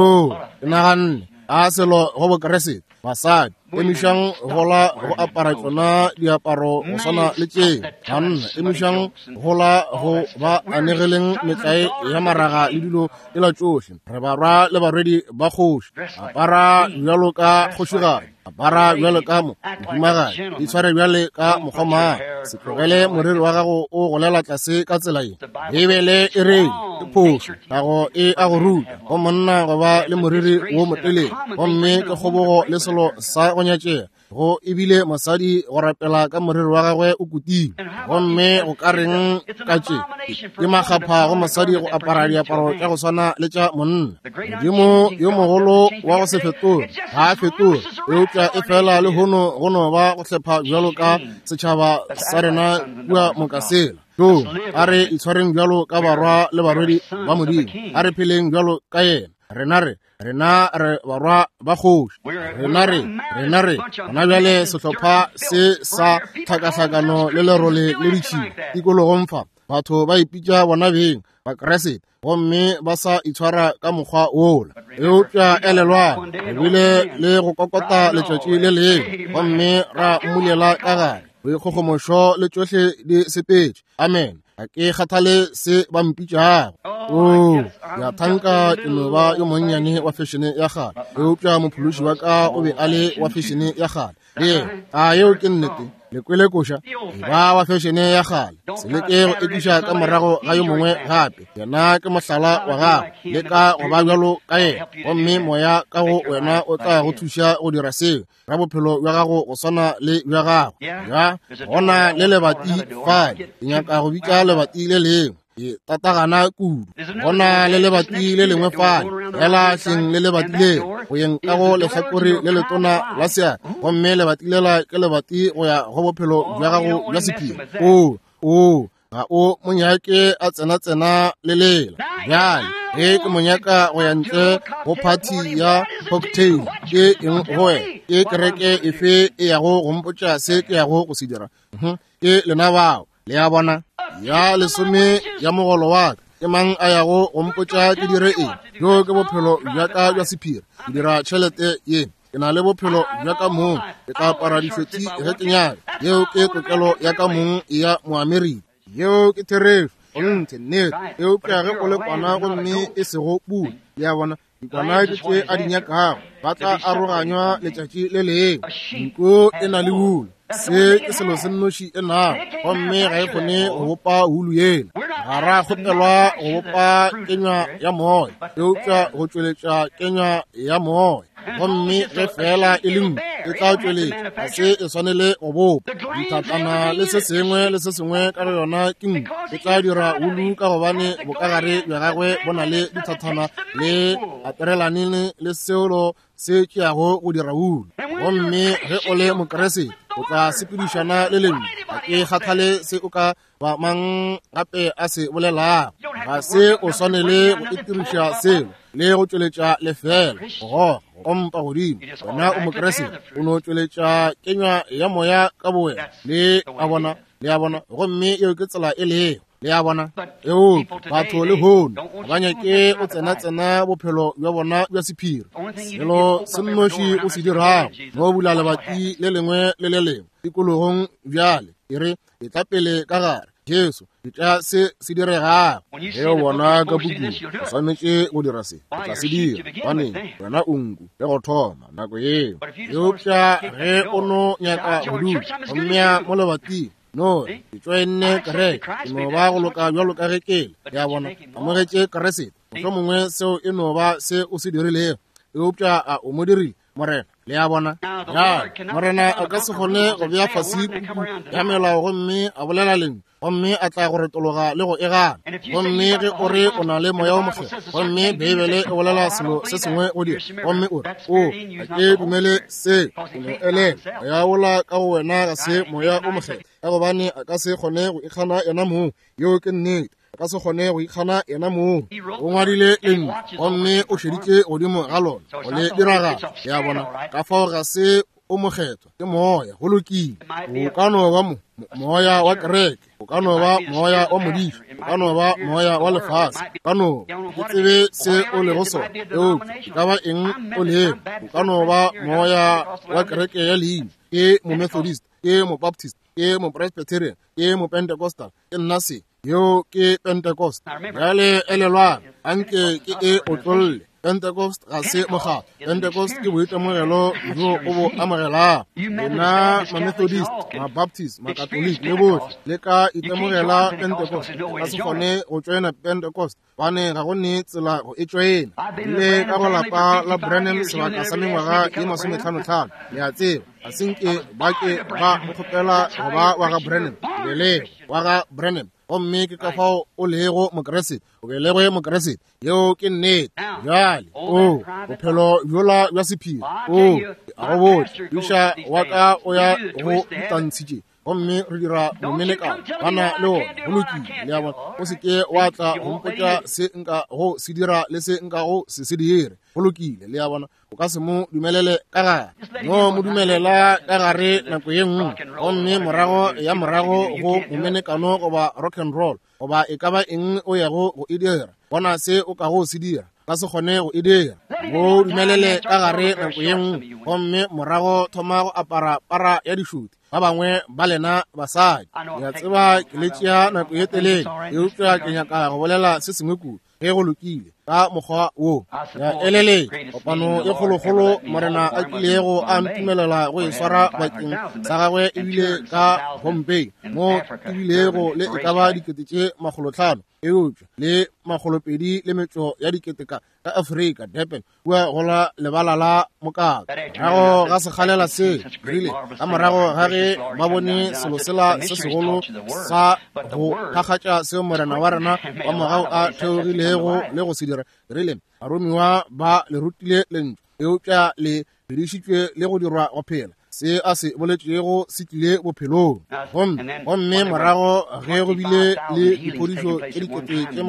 ke naganne a selo go bokeresete basadi emišang gola go apara tšona diaparo go swana le tšeng ganna emišang gola go ba anegeleng metlae ya maraga le dilo e la tšohle re barwa le barwedi ba kgoši apara bjalo ka kgošigadi apara bjalo ka mohumagadi itshware bjale ka mokgomang se tlogele moriri wa gago o golela tlase ka tsela ye ebele e reng ke phošo gago e a go ruta go monna goba le moriri wo motelele gomme ke kgobogo le selo sa go nyatšega go ebile mosadi go rapela ka moriri wa gagwe o kutile gomme go ka reng ka tše ke makgapha go mosadi go apara diaparo tša go swana le tša monna modimo yo mogolo wa go se fetole ga a fetole eupša e fela le gono ba go hlepha bjalo ka setšhaba sa rena kua mokasela a re itshwareng bjalo ka barwa le barwedi ba modimo a re pheleng bjalo ka yena rena re barwa ba kgoši rena re gona bjale sehlopha se sa tlhakatlhakano le lerole le ditšhiba tikologong fa batho ba ipitša bona beng bakeresete gomme ba sa itshwara ka mokgwa ola eupša elelwana re bile le go kokota letšatši le leng gomme ra mmulela ka gare boikgogomošo le tšohle di sepetše amen a ke kgathale se ba mpitšago ya thanka ke no ba yo monnyane wa fashion ya gale eupša mophološi wa ka o be a le wa fashion ya gale a yeo ke nnete lekwele koša e ba wa fashion ya gale se le ke go ekiša ka morago ga yo mongwe gape yena ke mohlala wa gago le ka go ba bjalo ka yena gomme moya ka go wena o tla go thuša go dira seo ra bophelo bja gago go swana le bja gago ya gona le lebati fane ke nyaka go bitša lebati le lengwe tatagana kudu gona le lebati le lengwe fane fela hleng le lebati le go yeng ka go lehlakore le letona la seane gomme lebati lela ke lebati go ya go bophelo bja gago bja sephiri ga o monyake a tsena le lela bjale ge ke monyaka go ya ntle go party ya cocktail ke eng go wena ke kereke efe e yago go mpotša se ke yago go se dira ke lena bao le ya bona ya lesome ya mogolo wa ka ke mang a yago go mpotša ke dire eng yo ke bophelo bja ka bja sephiri ke dira tšhelete ye ke na le bophelo bja ka mong ke tla apara difeti ge ke nyaka yeo ke kokelo ya ka mong e ya moamerika yeo ke therefe onnte nnete eo pea ge o le kwana gomme e sego pula le ya bona dikwana ke tše a di nyakago ba tla aroganywa letšatši le leng nko e na le hulu se ke selo se nnoši e nago gomme ga e kgone go bopa hulu yena ga ra kgopelwa go bopa kenywa ya moya eupša go tšweletša kenywa ya moya gomme ge fela e le nngwe e tla tšweletša ga se e swanele go bopa dithatana le se sengwe ka go yona ke nngwe e tla dira hulu ka gobane bokagare bja gagwe bo na le dithathana le aperelanene le seolo se tšeago go dira hulu gomme ge o le mokeresete o tla sepedišana le lengwe ga ke kgathale se o ka ba mang gape a se bolelago ga se o swanele go itiriša selo le go tšweletša lefela go ompa godimo wena o mokeresete o no tšweletša kenywa ya moya ka bowena le a bona gomme eo ke tsela e lego le ya bona eo batho le hono ba nyake o tsena bophelo bja bona bja sephiri selo se nnoši o se dirago mo bula lebati le lengwe le le lengwe tikologong bjale e re e tla pele ka gare jesu ditša se diregago ge o bona ka bukung o swanetše go dira se o tla se dira baneng wena o nku le go thoma nako eo eopša ge o no nyaka go dula gommea mo lebating no ke tšwenne kereke ke no ba go loka bjalo ka gekele ya bona amogetše keresete mohlho mongwe seo e no ba se o se dirilego eopša a o mo dirile morena le ya bona morena a ka se kgone go bea fase kuku ya melao gomme a bolela lengwe gomme a tla go retologa le go egana gomme ge o re o na le moya o mogela gomme beebele e bolela selo se sengwe o dira gomme o re a ke dumele se o no elela o ya ola ka go wena ga se moya o mogela ka gobane a ka se kgone go ikgana yena moo yeo ke nnete a ka se kgone go ikgana yena moo o ngwadile lengwe gomme o šeditše godimo ga lona go le diraga ya bona ka fao ga se o mokgethwa ke moya go lokile o ka no ba moya wa kereke o ka no ba moya wa modišo o ka no ba moya wa lefase ka no ke tsebe se o lego sona eo e ka ba eng o leng o ka no ba moya wa kereke ya leina ke mo-methodist ke mo-baptist ke mo-presbyterian ke mo-pentecostal ke nna se yo ke pentecost bjale elelwang anke ke e otlolle Pentecost ga se mogala Pentecost ke boitemogelo jo o bo amogelang lena ma-methodist ma-baptist ma-catholic le bohle le ka itemogela Pentecost ka se kgone go tšwena Pentecost bane ga go ne tsela go e tšwena ile ka go lapa la Branham sebaka sa mengwaga ye 55 le a tseba a senke ba ke ba mokgopela go ba wa ga Branham bele wa ga Branham gomme ke ka fao o lego mokeresete o belegwe mokeresete yeo ke nnete bjale bophelo bjola bja sephiri a go botse duša wa ka o ya go tantshitše gomme re dira momelekano bana le ona go lokile le ya bona o se ke wa tla go mpotša se nka go se dira le se nka go se dire go lokile le ya bona o ka se mo dumelele ka gare no mo dumelela ka gare nako ye nngwe gomme morago go momenekano goba rock and roll goba e ka ba eng o yago go e dira bona se o ka go se dira ka se kgone go e dira mo dumelele ka gare nako ye nngwe gomme morago thoma go apara para ya dišuti ba bangwe ba lena basadi ya tseba ke le tšea nako ye telele e utlwa ke nyaka go bolela se sengwe kudu ge go lokile ka mokgwa wo ya elele kopano e kgolokgolo morena a kilego a ntumelela go e swara bakeng sa gagwe ebile ka Bombay mo ebilego le e ka ba 500 eupša le 200 ya dikete ka Afrika Durban bua gola lebala la mokaka rago ga sekgalela se rile ka morago ga ge ba bone selo sela se segolo sa go phakgatša seo morena wa rena wa mogao a theogilego le go se dira rile baromiwa ba le rutile lentswe eupša le bedišitšwe le go dirwa go phela se a se boletšego se tlile bophelong gomme morago ge go bile le diphodišo tše dikete tše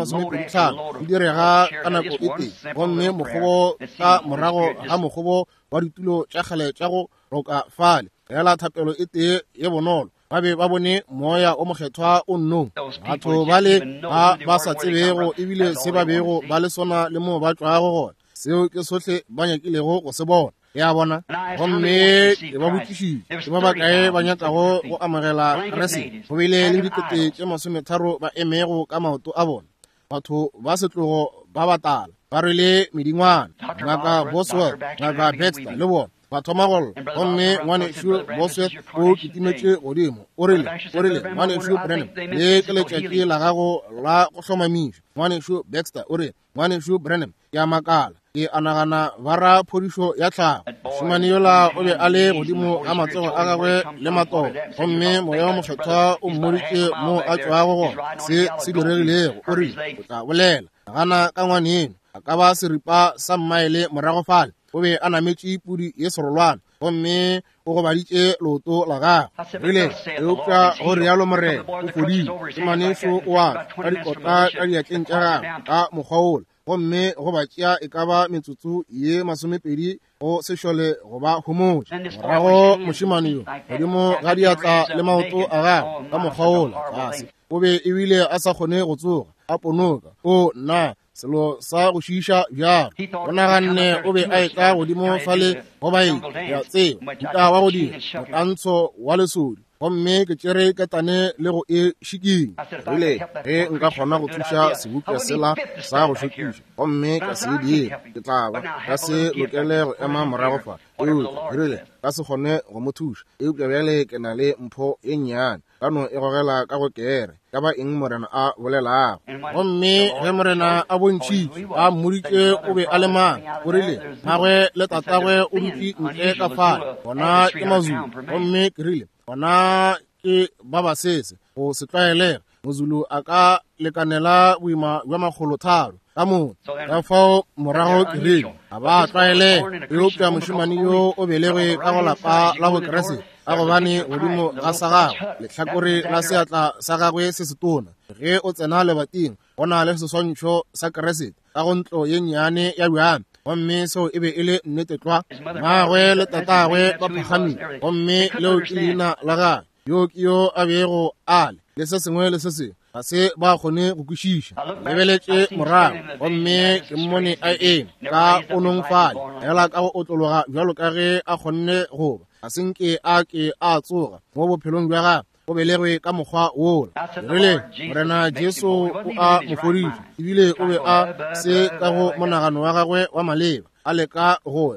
25 di direga ka nako e teng gomme mokgobo ka morago ga mokgobo wa ditulo tša kgale tša go roka fale fela thapelo e tee ye bonolo ba be ba bone moya o mokgethwa o nnong batho bale ba sa tsebego ebile se ba bego ba le sona le mo ba tšwago gona seo ke sohle ba nyakilego go se bona ya bona gomme ke ba botšišitše ke ba bakae ba nyakago go amogela krese go bile le dikete tše 30 ba emego ka maoto a bona batho ba setlogo ba batala ba rwele medingwana ngaka Bosworth ngaka Baxter le bona ba thoma golla gomme ngwanešo Bosworth o kitimetše godimo o rile ngwanešo Branham le ke letšatši la gago la go hlomamiša ngwanešo Baxter o rile ngwanešo Branham ke a makala ke anagana ba ra phodišo ya tlhago šimane yola o be a le godimo ga matsogo a gagwe le matoro gomme moya wa mokgethwa o mmoditše mo a tšwago gona se diregilego o rile o tla bolela gana ka ngwane eno a ka ba seripa sa mmaele morago fale o be a nametše pudi ye serolwana gomme o go baditše loto la gagwe rile eupša go rialo morena o fodile šimane o a ka dikota ka diatleng tša gagwe ka mokgwaola gomme go ba tšea e ka ba metsotso ye 20 go sešole go ba homotša morago mošimane yo godimo ga diatla le maoto a gagwe ka mokgwaola fase o be ebile a sa kgone go tsoga a ponoka o nna selo sa go šiiša bjalo o naganne o be a etla godimo fale go baedi ya tseba nta wa go dira motantsho wa lesodi gomme ke tšere katane le go e šiking rile ge nka kgona go thuša sebopša sela sa go šokiša gomme ka se dira ke tlaba ka se lokele go ema morago fa rile ka se kgone go mo thuša eupša bjale ke na le mpho e nnyane ka no e gogela ka go kere ka ba eng morena a bolelago gomme ge morena a bontšhitše a mmoditše o be a le mang o rile magwe le tatagwe o dutše ntle ka fale gona ke mazulu gomme ke rile gona ke ba basese go se tlwaelega mozulu a ka lekanela boima bja 300 ka motho ka fao morago ke rile a ba tlwaelega eupša mošimane yo o belegwe ka go lapa la bokeresete a gobane godimo ga sa gagwe lehlakore la seatla sa gagwe se setona ge o tsena lebating go na le seswantšho sa keresete ka go ntlo ye nnyane ya bjame gomme seo e be e le nnetetlwa magwe le tatagwe ba phagamile gomme leo ke leina la gagwe yo ke yo a bego ale le se sengwe le se sengwe ga se ba kgone go kwešiša lebeletše morago gomme ke mmone a eme ka onong fale fela ka go otlologa bjalo ka ge a kgonne goba a senke a ke a tsoga mo bophelong bja gagwe o belegwe ka mokgwa wola rile morena Jesu o a mofodiša ebile o be a se ka go monagano wa gagwe wa maleba a leka go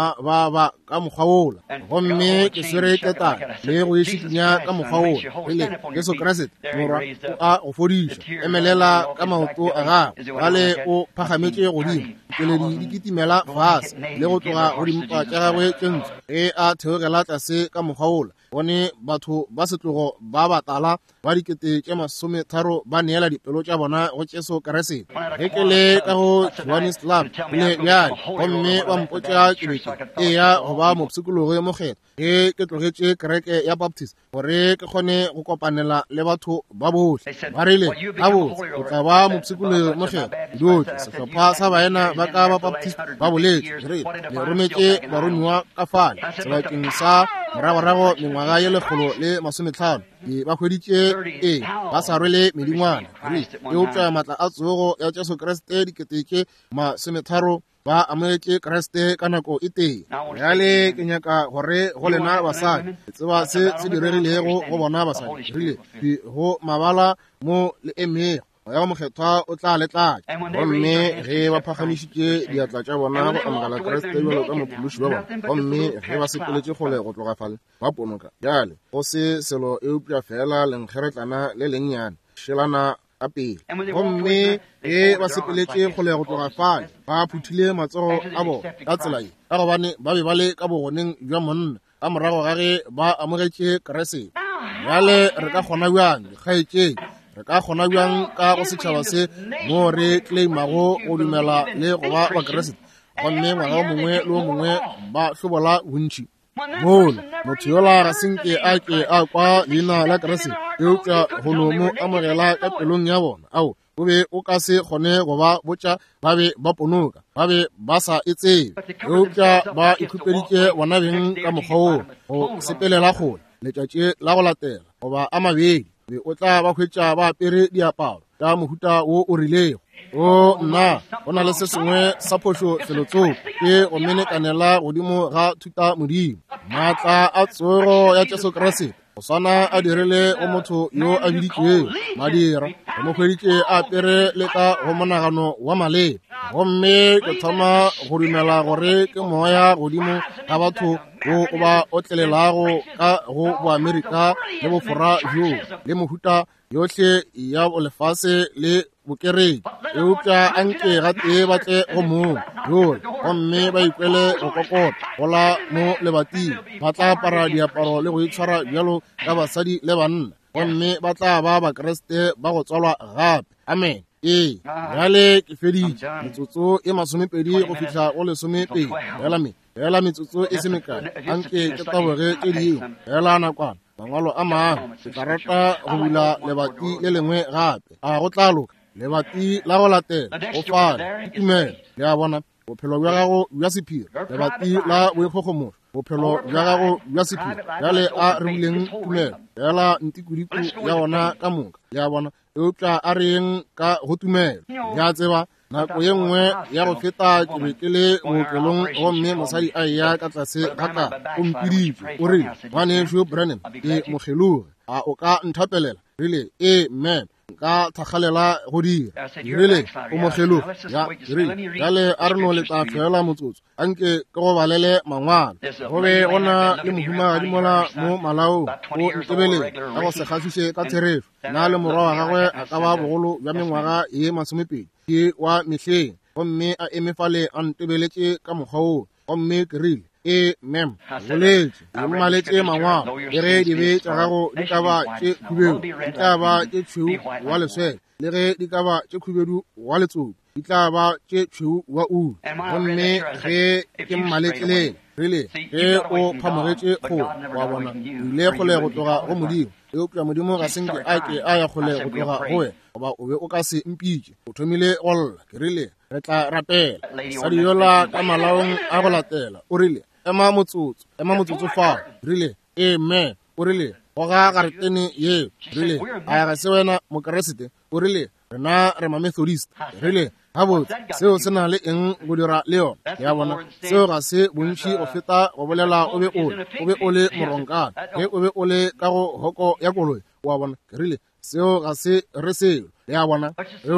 ba ka mokgwa wola gomme ke swere tetana le go ešitinya ka mokgwa wola rile Jesu Kriste morwa o a go fodiša emelela ka maoto a gagwe gale o phagametše godimo keledi di kitimela fase le go tloga go dimpa tša gagwe tše ntsho ge a theogela tlase ka mokgwa wola bone batho ba setlogo ba batala ba dikete tše 30 ba neela dipelo tša bona go Jesu Kriste ge ke le ka go Johannesburg le bjale gomme ba mpotša kebeke e ya go ba mopsikologi mokgetho ge ke tlogetše kereke ya Baptist gore ke kgone go kopanela le batho ba bohle ba rile gabotse o tla ba mopsikologi mokgetho dutše sehlopha sa baena ba ka ba Baptist ba boletše le rometše baromiwa ka fale sebakeng sa moragorago mengwaga ye 150 ba hweditše ba sa rwele medingwana e upša maatla a tsogo ya Jesu Kriste dikete tše 30 ba amogetse Kriste ka nako e teng. Jale ke nyaka gore go lena basadi tseba se diregilego go bona basadi rile go mabala mo le emeng ya mokgethwa o tla letla gomme ge ba phagamišitše diatla tša bona go amogela Kriste bjalo ka mophološi wa bona gomme ge ba sepeletse kgole go tlogafale ba ponoka. Jale go se selo eupša fela lenkgeretlana le lennyane šelana ka pele gomme ge ba sepeletse kgole go tlogafale ba phuthile matsogo a bona ka tsela ye ka gobane ba be ba le ka bogoneng bja monna ka morago ga ge ba amogetše Kriste. Jale re ka kgona bjang dikgaetšeng re ka kgona bjang ka go setšhaba se mo re claimago go dumela le go ba Kriste gomme ngwaga o mongwe le o mongwe ba hlobola bontši mola motho yola ga senke a ke a kwa leina la Kriste eupša go no mo amogela ka pelong ya bona ao o be o ka se kgone go ba botša ba be ba ponoka ba be ba sa e tsebe eupša ba ikhupeditše bona beng ka mokgwa oo go sepelela kgole letšatši la go latela goba a mabedi be o tla ba hwetša ba apere diaparo tša mohuta wo o rilego. O nna go na le se sengwe sa phošo felotsong ke go menekanela godimo ga thuta modimo maatla a tsoro ya Jesu Kriste go swana a dirile go motho yo a biditšweng madira go mo hweditše a apere le ka go monagano wa maleba gomme ke thoma go dumela gore ke moya godimo ga batho go ba otlelelago ka go boamerika le bofora jo le mohuta yohle ya lefase le bokeredi eupša anke ga tee batle go moo yole gomme ba ikwele go kokota gola mo lebating ba tla apara diaparo le go itshwara bjalo ka basadi le banna gomme ba tla ba Kriste ba go tswalwa gape. Amen. Ee, jale ke feditše metsotso e 20 go fihla go 12 fela metsotso e se mekae anke ke taboge tše dingwe fela nakwana mangwalo a mang ke tla rata go bula lebati le lengwe gape a go tla loka lebati la go latela go fana itumela le a bona bophelo bja gago bja sephiri lebati la boikgogomošo bophelo bja gago bja sephiri jale a re buleng tumelo fela ntikudiku ya bona ka moka le a bona eupša a reng ka go tumela ya tseba nako ye nngwe ya go feta ke be ke le bookelong gomme mosadi a eya ka tlase ga tla o mpiditše o rile ngwaneso Branham ke mogeloge a o ka nthapelela rile amen nka thagalela go dira rile o mogeloge ya rile jale a re no letla fela motsotso anke ke go balele mangwalo go be go na le mohumagadi mola mo malaong o ntebeleng ka go se kgafiše ka tshereso na le morwa wa gagwe a ka ba bogolo bja mengwaga ye 20 ke wa mehleng gomme a emefale a ntebeletše ka mokgwa oo gomme ke rile mem goletše e mmaletše mangwago le ge di be tša gago di ka ba tše khubego di tla ba tše tšhweu wa leswele le ge di ka ba tše khubedu wa letsopi di tla ba tše tšhweu wa ulu gomme ge ke mmaletšelele rile ge o phamogetše kgole wa bona ile kgole go tloga go modimo eupša modimo ga senke a ke a ya kgole go tloga go wena goba o be o ka se mpitše o thomile go lla ke rile re tla rapela sadi yola ka malaong a go latela o rile ema motsotso fao rile amen o rile go ga garetene yeo rile a ga se wena mokeresete o rile rena re ma-Methodist rile gabotse seo se na le eng go dira le yona ya bona seo ga se bontši go feta go bolela o be o le moronkana ge o be o le ka go hoko ya koloi wa bona ke rile seo ga se re seo le ya bona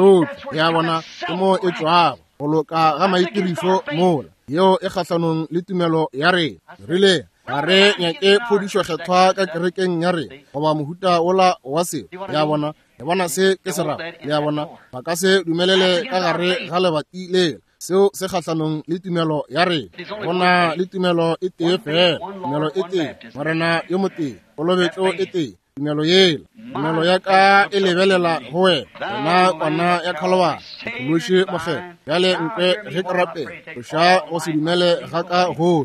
ya bona ke mo e tšwago go loka ga maitirišo mola yeo e kgahlanong le tumelo ya re rile ga re nyake phodišo kgethwa ka kerekeng ya re goba mohuta ola wa seo ya bona le bona se ke serap le ya bona ba ka se dumelele ka gare ga lebati le seo se kgahlanong le tumelo ya re bona le tumelo e tee fela tumelo e tee morena yo motee kolobetlo e tee tumelo yela tumelo ya ka e lebelela go wena yona kwana ya kgalobana loše moge bjale nkwe ge ke rapela oša go se dumele ga ka gohle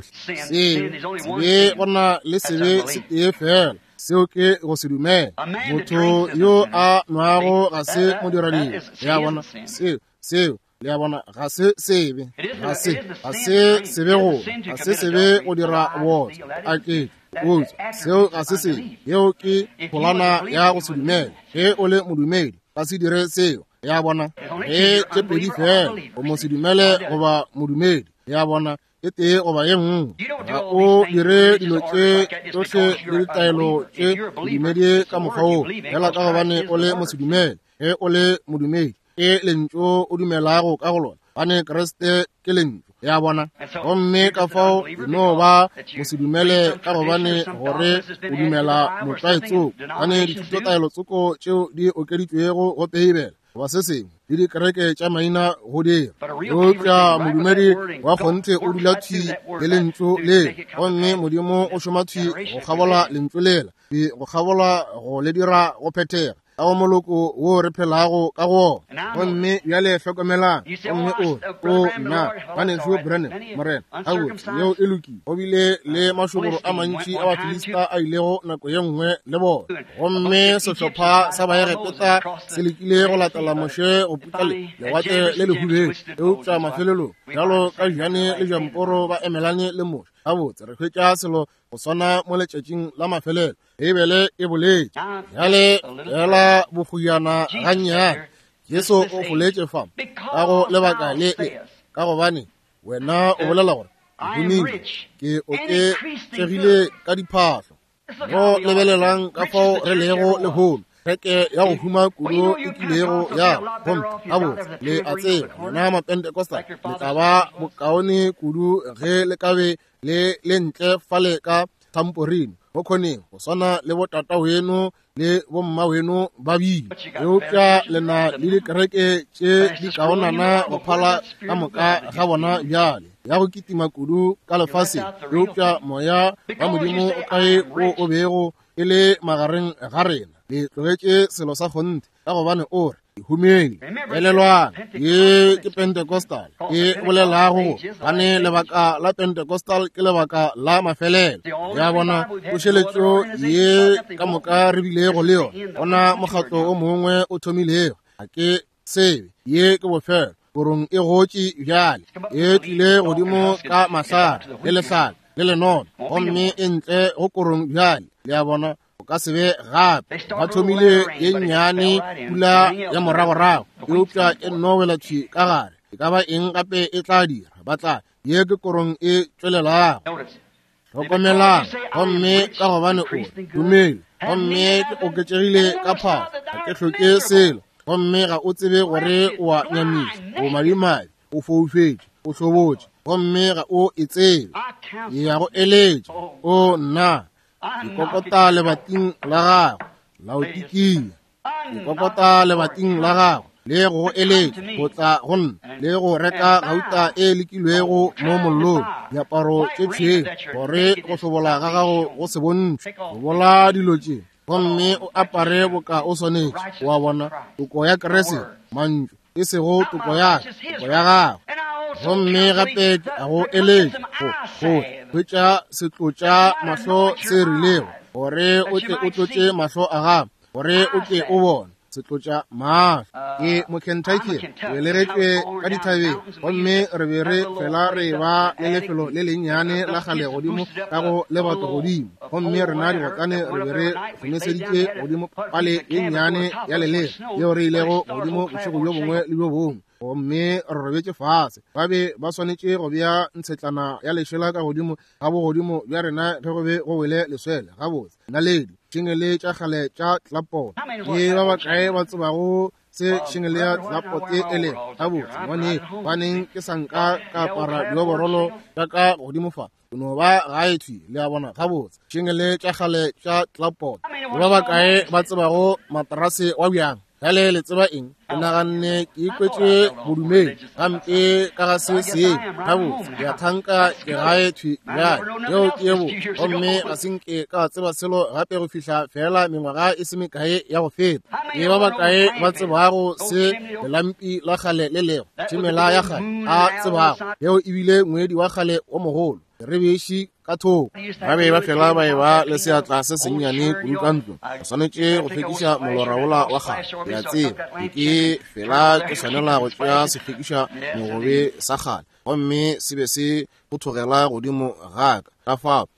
sebe gona le sebe se tee fela seo ke go se dumela motho yo a nwago ga se modirading le ya bona seo le ya bona ga se sebe ga se sebe go dira botse a ke seo ga se sebe yeo ke polana ya go se dumela ge o le modumedi ka se dire seo ya bona tše pedi fela o mo se dumele goba modumedi ya bona e tee goba ye nngwe ga o dire dilo tše tsohle le ditaelo tše modumedi ka mokgwa o fela ka gobane o le mosedumele ge o le modumedi e lentso o dumelago ka go lona bane Kriste ke lentso ya bona gomme ka fao e no ba mosedumele ka gobane gore o dumela motlaetso bane dithuto taelo tsoko tšeo di okeditšwego go peibela goba se sengwe le dikereke tša maina go dira eupša modumedi wa kgonthe o dula thwi le lentso le gomme modimo o šoma thwi go kgabola lentso lela go kgabola go le dira go phethega ka go moloko wo re phelago ka go gomme bjale hlokomelang gomme o nna baneso Branham morena gabotse yeo e lokile go bile le mašoboro a mantši a bafilista a ilego nako ye nngwe le bona gomme sehlopha sa baerekota se lekile go latela moše go puta lewatle le lehubedi eupša mafelelong bjalo ka Jane le Jamporo ba emelane le moše gabotse re hwetša selo go swana mo letšatšing la mafelelo ebele e boletše bjale fela boguyana gannyane Jesu o foletše fama ka go lebaka le ka gobane wena o bolela gore bonile ke oketšegile ka diphahlo go lebelelang ka fao re lego legolo reke ya go huma kudu e kilego ya gomme gabotse le a tseba lona mapentekosta le tla ba bokaone kudu ge le kabe le ntle fale ka tamporini mo kgoneng go swana le botata weno le bomma weno ba bile eupša lena le dikereke tše di kaonana go phala ka moka ga bona bjale ya go kitima kudu ka lefase eupša moya wa modimo o kae o bego e le magareng ga rena le tlogetše selo sa kgonthe ka gobane o re humedi elelwana ye ke Pentecostal e bolelago bane lebaka la Pentecostal ke lebaka la mafelelo ya bona pušeletšo ye ka moka re bilego le yona gona mokgatlo o mongwe o thomilego ga ke sebe ye ke bofelo borong e gotše bjale e tlile godimo ka mahlare le lehlale le lenono gomme e ntle go korong bjale le ya bona ka sebe gape ba thomile ye nnyane pula ya moragorago eupša e nowela thwi ka gare e ka ba eng gape e tla dira ba tla ye ke korong e tšwelelago hlokomelang gomme ka gobane o dumele gomme ke oketšegile ka phao ga ke hloke selo gomme ga o tsebe gore o a nyamiša o madimadi o foufetše o hlobotše gomme ga o e tsebe e ya go eletša o nna ikokota lebating la gago Laodikia ikokota lebating la gago le go eletša go tla go nna le go reka gauta e lekilwego mo mollong diaparo tše tšhweu gore go hlobola ga gago go se bontšhe go bola dilo tše gomme o apare boka o swanetše wa bona toko ya kerese mantšu e sego toko ya gago gomme gape a go eletša go hwetša setlotša mahlo se rilego gore o tle o tlotše mahlo a gago gore o tle o bone setlotša mahlo ke mokentucky re legetšwe ka dithabeng gomme re be re fela re ba le lefelo le lennyane la gale godimo ka go lebato godimo gomme rena digotsane re be re šomišeditše godimo pale ye nnyane ya lelega yeo re ilego godimo bošego bjo bongwe le bjo bongwe gomme re robetše fase ba be ba swanetše go bea ntshetlana ya lešela ka godimo ga bogodimo bja rena ge go be go wele leswele gabotse naledi šengele tša kgale tša tlapot ye ba bakae ba tsebago se šengele ya tlapot e ele gabotse bone baneng ke sanka ka apara dioborolo tša ka godimo fa no ba gaethwi le a bona gabotse šengele tša kgale tša tlapot ba bakae ba tsebago matarase wa bjang gale le tseba eng ke naganne ke ikwetše bodumedi gampe ka ga se seng gabotse ya thanka ke gaethwi bjale yeo ke ebo gomme ga senke ka tseba selo gape go fihla fela mengwaga e se mekae ya go feta e ba bakae ba tsebago se lelampi la gale le lego thimela ya gale a tsebago yeo ebile ngwedi wa gale o mogolo re bešie ka thoko ba be ba fela ba e ba le seatla se sennyane kudu ka ntlong o swanetše go fekiša moloraola wa gale ya tseba ke fela ke swanela go tšea sefekiša mogobe sa gale gomme se be se go thogela godimo gaka ka fao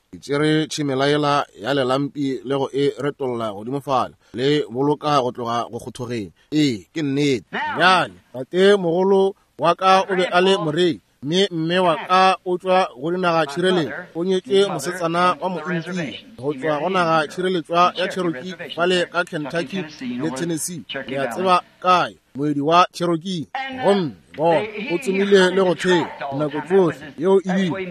tsere tshimelaela ya lelampi le go e retolla godimo fala le boloka go tloga go kgothogeng ke nnete bjale tate mogolo wa ka o be a le morei mme wa ka o tswa go dinaga tšhireletšo o nyetše mosetsana wa montsi go tswa go naga tšhireletšwa ya Cherokee fale ka Kentucky le Tennessee le a tseba kae moedi wa Cherokee gomme bona o tsomile le go tshela nako tsohle yeo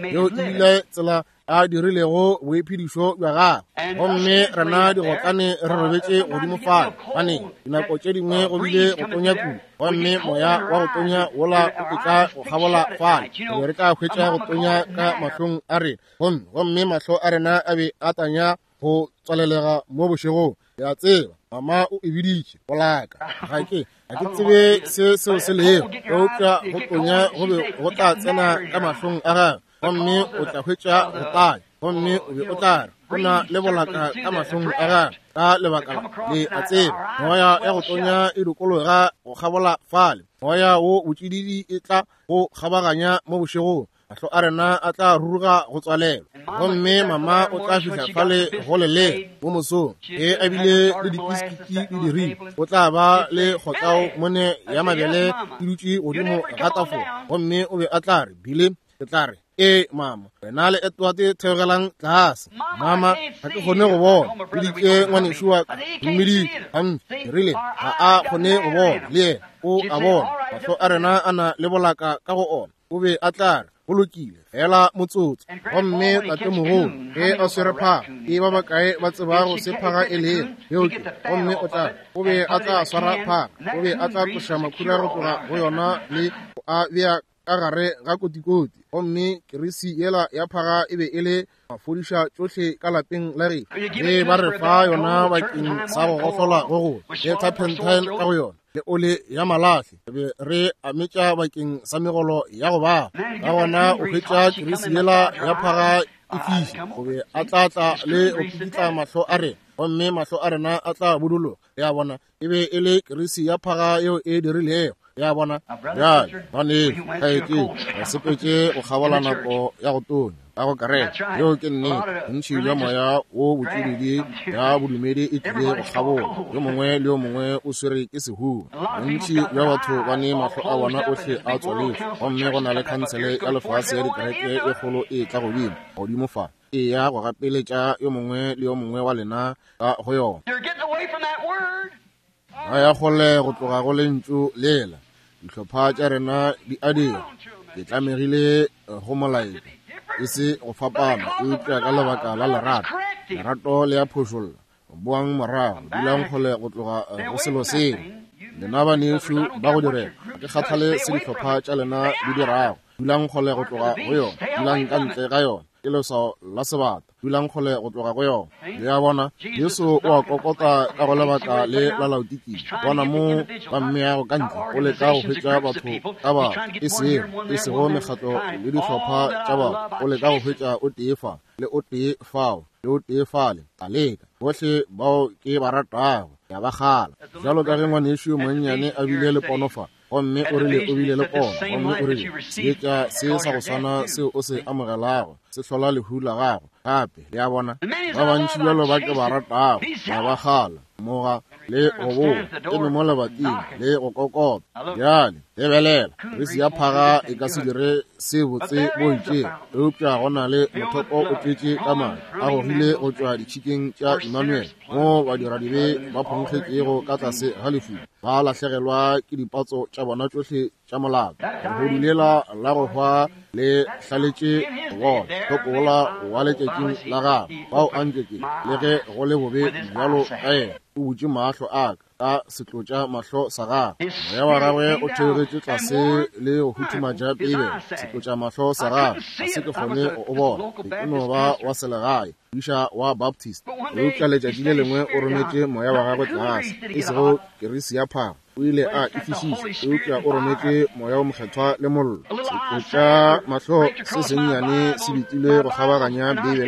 ebile tsela a dirilego boiphedišo bja gagwe gomme rena digokane re robetše godimo fale bane dinako tše dingwe go bile go tonya kudu gomme moya wa go tonya wola o tla go kgabola fale be re ka hwetša go tonya ka mahlong a rena gomme mahlo a rena a be a tanya go tswalelega mo bošegong ya tseba mama o ebiditše go laka ga ke tsebe seo se lego eupša go tonya go tla tsena ka mahlong a gagwe gomme o tla hwetša go tanya gomme o be o tla re go na le bolaka ka mahlong a gagwe ka lebaka le a tseba moya ya go tonya e dikologa go kgabola fale moya wo botšididi e tla go kgabaganya mo bošegong mahlo a rena a tla ruruga go tswalela gomme mama o tla fihla fale go lele mo mosong a bile le dikiskiki le dirile o tla ba le kgotlao mone ya mabele e dutše godimo ga tafo gomme o be a tla re bile ke tla re mama wena le etwate theogelang tlase mama ga ke kgone go bona le ditše ngwanešo wa ka mmedi rile ga a kgone go bona le o a bona mahlo a rena a na le bolaka ka go ona o be a tla re go lokile fela motsotso gomme tate mogolo a swere phaga ba bakae ba tseba go se phaga e leng beoke gomme o be a tla swara phaga o be a tla tloša makhura go tloga go yona le a bea ka gare ga kotikoti gomme kerisi yela ya phaga e be e le mafodiša tsohle ka lapeng la re le ba re fa yona bakeng sa go gohlola go go le turpentine ka go yona le ole ya malahle be re ametša bakeng sa megolo ya go ba ka gona o hwetša kerisi yela ya phaga e fiša o be a tlatla le o pukitla mahlo a rena gomme mahlo a rena a tla budullo ya bona e be e le kerisi ya phaga yeo e dirilego ya bona bjale bane gaeke a sepetše go kgabola nako ya go tonya ka go karela yeo ke nnete bontši bja moya wo botšididi ya bodumedi e tlile go kgabola yo mongwe le yo mongwe o swere ke sehuba bontši bja batho ba ne mahlo a bona ohle a tswaletse gomme go na le khansele ya lefase ya dikereke e kgolo e tla godimo godimo fa ya go gapeletša yo mongwe le yo mongwe wa lena ka go yona ga ya gole go tloga go lentšu lela dihlopha tša rena di adira ke tlamegile go molaetša e se go fapana eupša ka lebaka la lerato le ya phošolla boang morago dulang kgole go tloga go selo seng lena banešo ba go direla ke kgathale se dihlopha tša lena di dirago dulang kgole go tloga go yona dulang ka ntle ga yona ke lesao la sebata dulang kgole go tloga go yona le ya bona yesu o a kokota ka go lebaka le la laodikile bona mo ba mmeago ka ntle o leka go hwetša batho ka ba e sego mekgatlo le dihlopha tša ba o leka go hwetša o tee fa le o tee fao le o tee fale a leka bohle bao ke ba ratago ya ba gala jalo ka ge ngwanešo monnyane a bile le ponofa gomme o rile o bile le pona gomme o rile seetša se sa go swana seo o se amogelago se hlola lehu la gago gape le ya bona ba bantši bjalo ba ke ba ratago ya ba gala moga le go boga eme mo lebating le go kokota bjale lebelela kerisi ya phaga e ka se dire se botse boitše eupša go na le mothoko o tletše ka madi a gogile go tšwa ditšhikeng tša Emmanuel mo badiradibe ba phonkgetšego ka tlase ga lefu ba lahlegelwa ke dipatso tša bona tšohle tša molao lehodu lela la go hwa le hlaletše go bona tlhokogola go wa letšatšing la gago bao a ntšeke le ge go le bobe bjalo ka ena o butše mahlo aka ka setlotša mahlo sa gagwe moya wa gagwe o theogetše tlase le go huthumatša pebe setlotša mahlo sa gagwe ga se ke kgone o bona e no ba wa selegae buša wa Baptist eupša letšatši le lengwe o rometše moya wa gagwe tlase e sego kerisi ya phaga o ile a efišiša eupša o rometše moya o mokgethwa le mollo setlotša mahlo se sennyane se bitilwe go kgabaganya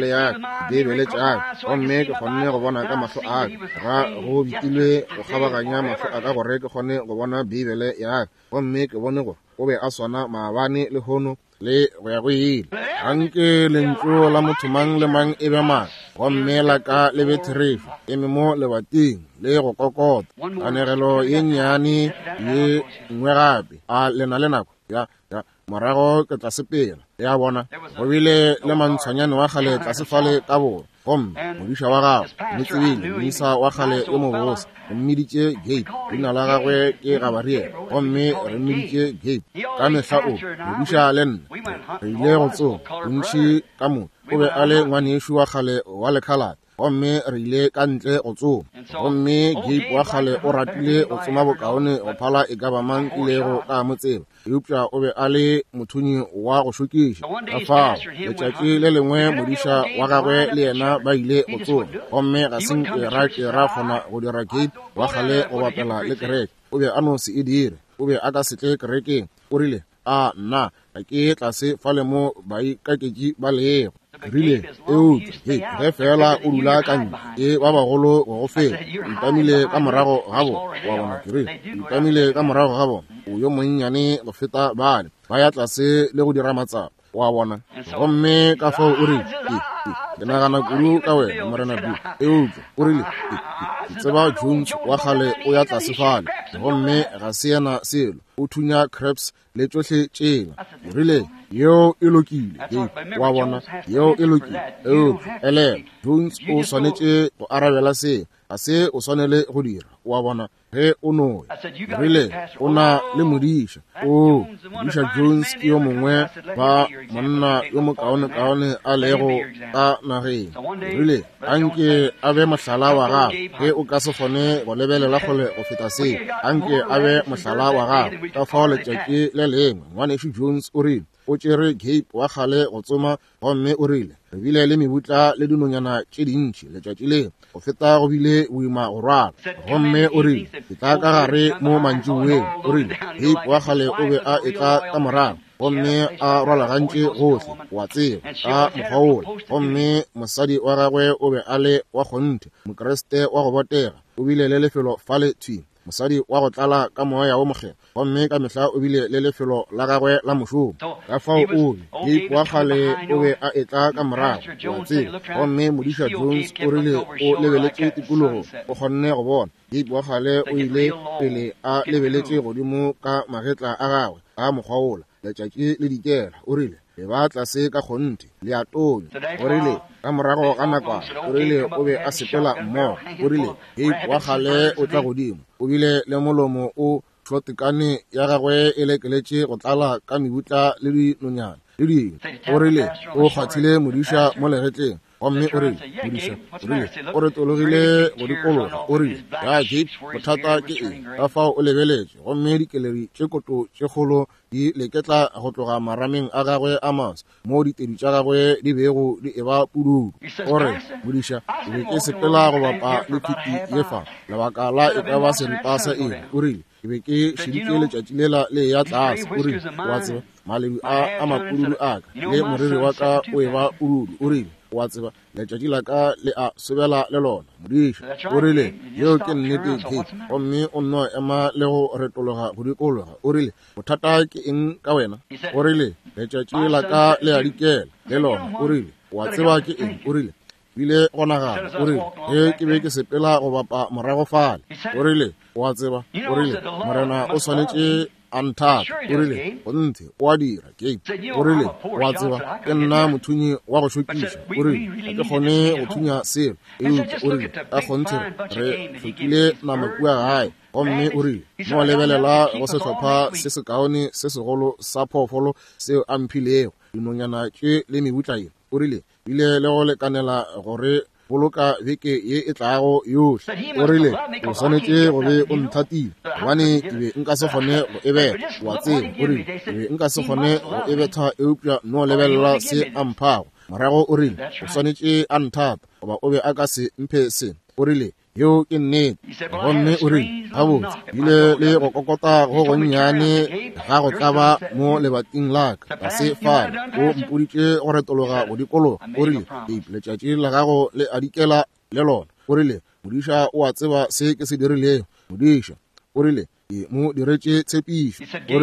bebele tšaka gomme ke kgonne go bona ka mahlo aka ga go bitilwe go kgabaganya mahlo aka gore ke kgone go bona bebele yaka gomme ke bone gore o be a swana maabane le hono le go ya go ile anke lentlo la motho mang le mang e be mang go mmela ka le betherefu e mo lebating le go kokota kanegelo ye nnyane ye nngwe gape a lena le nako ya morago ke tla sepela ya bona go bile le mantshwanyane wa gale tla sefale ka bona gomme modisa wa gago metsebile modisa wa gale yo mobose re mmiditše Gape leina la gagwe ke Gabariele gomme re mmiditše Gape ka mehla o modisa le nna re ile go tsoga bontši ka mo o be a le ngwanešo wa gale wa lekhalate gomme re ile ka ntle go tsoma gomme Gape wa gale o ratile go tsoma bokaone go phala e ka ba mang ilego ka motseba eupša o be a le mothonyi wa go šokiša ka fao letšatši le lengwe modisa wa gagwe le yena ba ile go tsoma gomme ga senke ra kgona go dira Gape wa gale go bapela le kereke o be a no se e dire o be a ka setle kerekeng o rile a nna ga ke tlase fa le mo baikaketši ba leego rile eutse ge fela o dula ka ntle e ba bagolo go go fela itamile ka morago gabo wa bona kere itamile ka morago gabo o yo monnyane go feta bane ba ya tlase le go dira matsapa wa bona gomme ka fao o re ke nagana kudu ka wena morena bu eutse o rile ke tseba Jones wa gale o ya tlase fale gomme ga se yena selo o thunya crabs le tsohle tšela o rile yeo e lokile wa bona yeo e lokile ele Jones o swanetše go arabela se ga se o swanele go dira wa bona ge o noya rile o na le modisa modisa Jones ke yo mongwe ba monna yo mokaone a lego ka nageng rile anke a be mohlala wa gago ge o ka se kgone go lebelela gole go feta se anke a be mohlala wa gago ka fao letšatši le lengwe ngwanešo Jones o rile o tšere Gape wa gale go tsoma gomme o rile re bile le mebutla le dinonyana tše dintši letšatši le go feta go bile boima go rwala gomme o rile ke tla ka gare mo mantšiboeng o rile Gape wa gale o be a etla ka morago gomme a rwalagantše gohle wa tseba ka mokgwa ole gomme mosadi wa gagwe o be a le wa kgonthe mokreste wa go botega o bile le lefelo fa le thwing mosadi wa go tlala ka moya wo mokgego gomme ka mehla o bile le lefelo la gagwe la mošomo ka fao ole Gape wa gale o be a etla ka morago wa tseba gomme modisa Jones o rile o lebeletše tikologo o kgonne go bona Gape wa gale o ile pele a lebeletše godimo ka magetla a gagwe ka mokgwa ola letšatši le dikela o rile le ba tlase ka kgonthe le a tonya o rile ka morago ga nakwana o rile o be a sepela mmogo o rile Gape wa gale o tla godimo o bile le molomo o tšhotekane ya gagwe e lekeletše go tlala ka mebutla le dinonyana le dingwe o rile o kgathile modisa mo legetleng gomme o rile modisa o rile o retologile go dikologa o rile ya Gape bothata ke eng ka fao o lebeletše gomme dikeleri tše koto tše kgolo di leketla go tloga marameng a gagwe a mas mo ditedi tša gagwe di bego di eba pududu o re modisa ke be ke sepela go bapa le phiti ye fa lebaka la e ka ba seripa sa eng o rile ke be ke šeditše letšatši lela le ya tlase o rile wa tseba malebi a mapududu a ka le moriri wa ka o eba pududu o rile wa tseba letšatši la ka le a sobela le lona modisa o rile yeo ke nnete Gape gomme o nno ema le go retologa go dikologa o rile bothata ke eng ka wena o rile letšatši la ka le a dikela le lona o rile wa tseba ke eng o rile bile gonagala o rile ge ke be ke sepela go bapa morago fale o rile wa tseba o rile morena o swanetše anthata o rile gonthe o a dira Gape o rile wa tseba ke nna mothonyi wa go šokiša o rile ga ke kgone go thunya selo eupša o rile ka kgonthe re hlokile namakua gae gomme o rile mo lebelela go sehlopha se sekaone se segolo sa phoofolo seo a mphilego dinonyana tše le mebutla ena o rile bile le go lekanela gore boloka beke ye e tlago yohle o rile o swanetše go be o nthatile gobane ke be nka se kgone go ebeta wa tseba o rile ke be nka se kgone go ebetha eupša no lebelela se a mphago morago o rile o swanetše a nthata goba o be a ka se mphe seno o rile yeo ke nnete gomme o rile gabotse bile le go kokota go gonnyane ga go tlaba mo lebating la ka ga se fale o mpoditše go retologa go dikologa o rile letšatši la gago le adikela le lona o rile modisa o a tseba se ke se dirilego modisa o rile ke mo diretše tshepišo o rile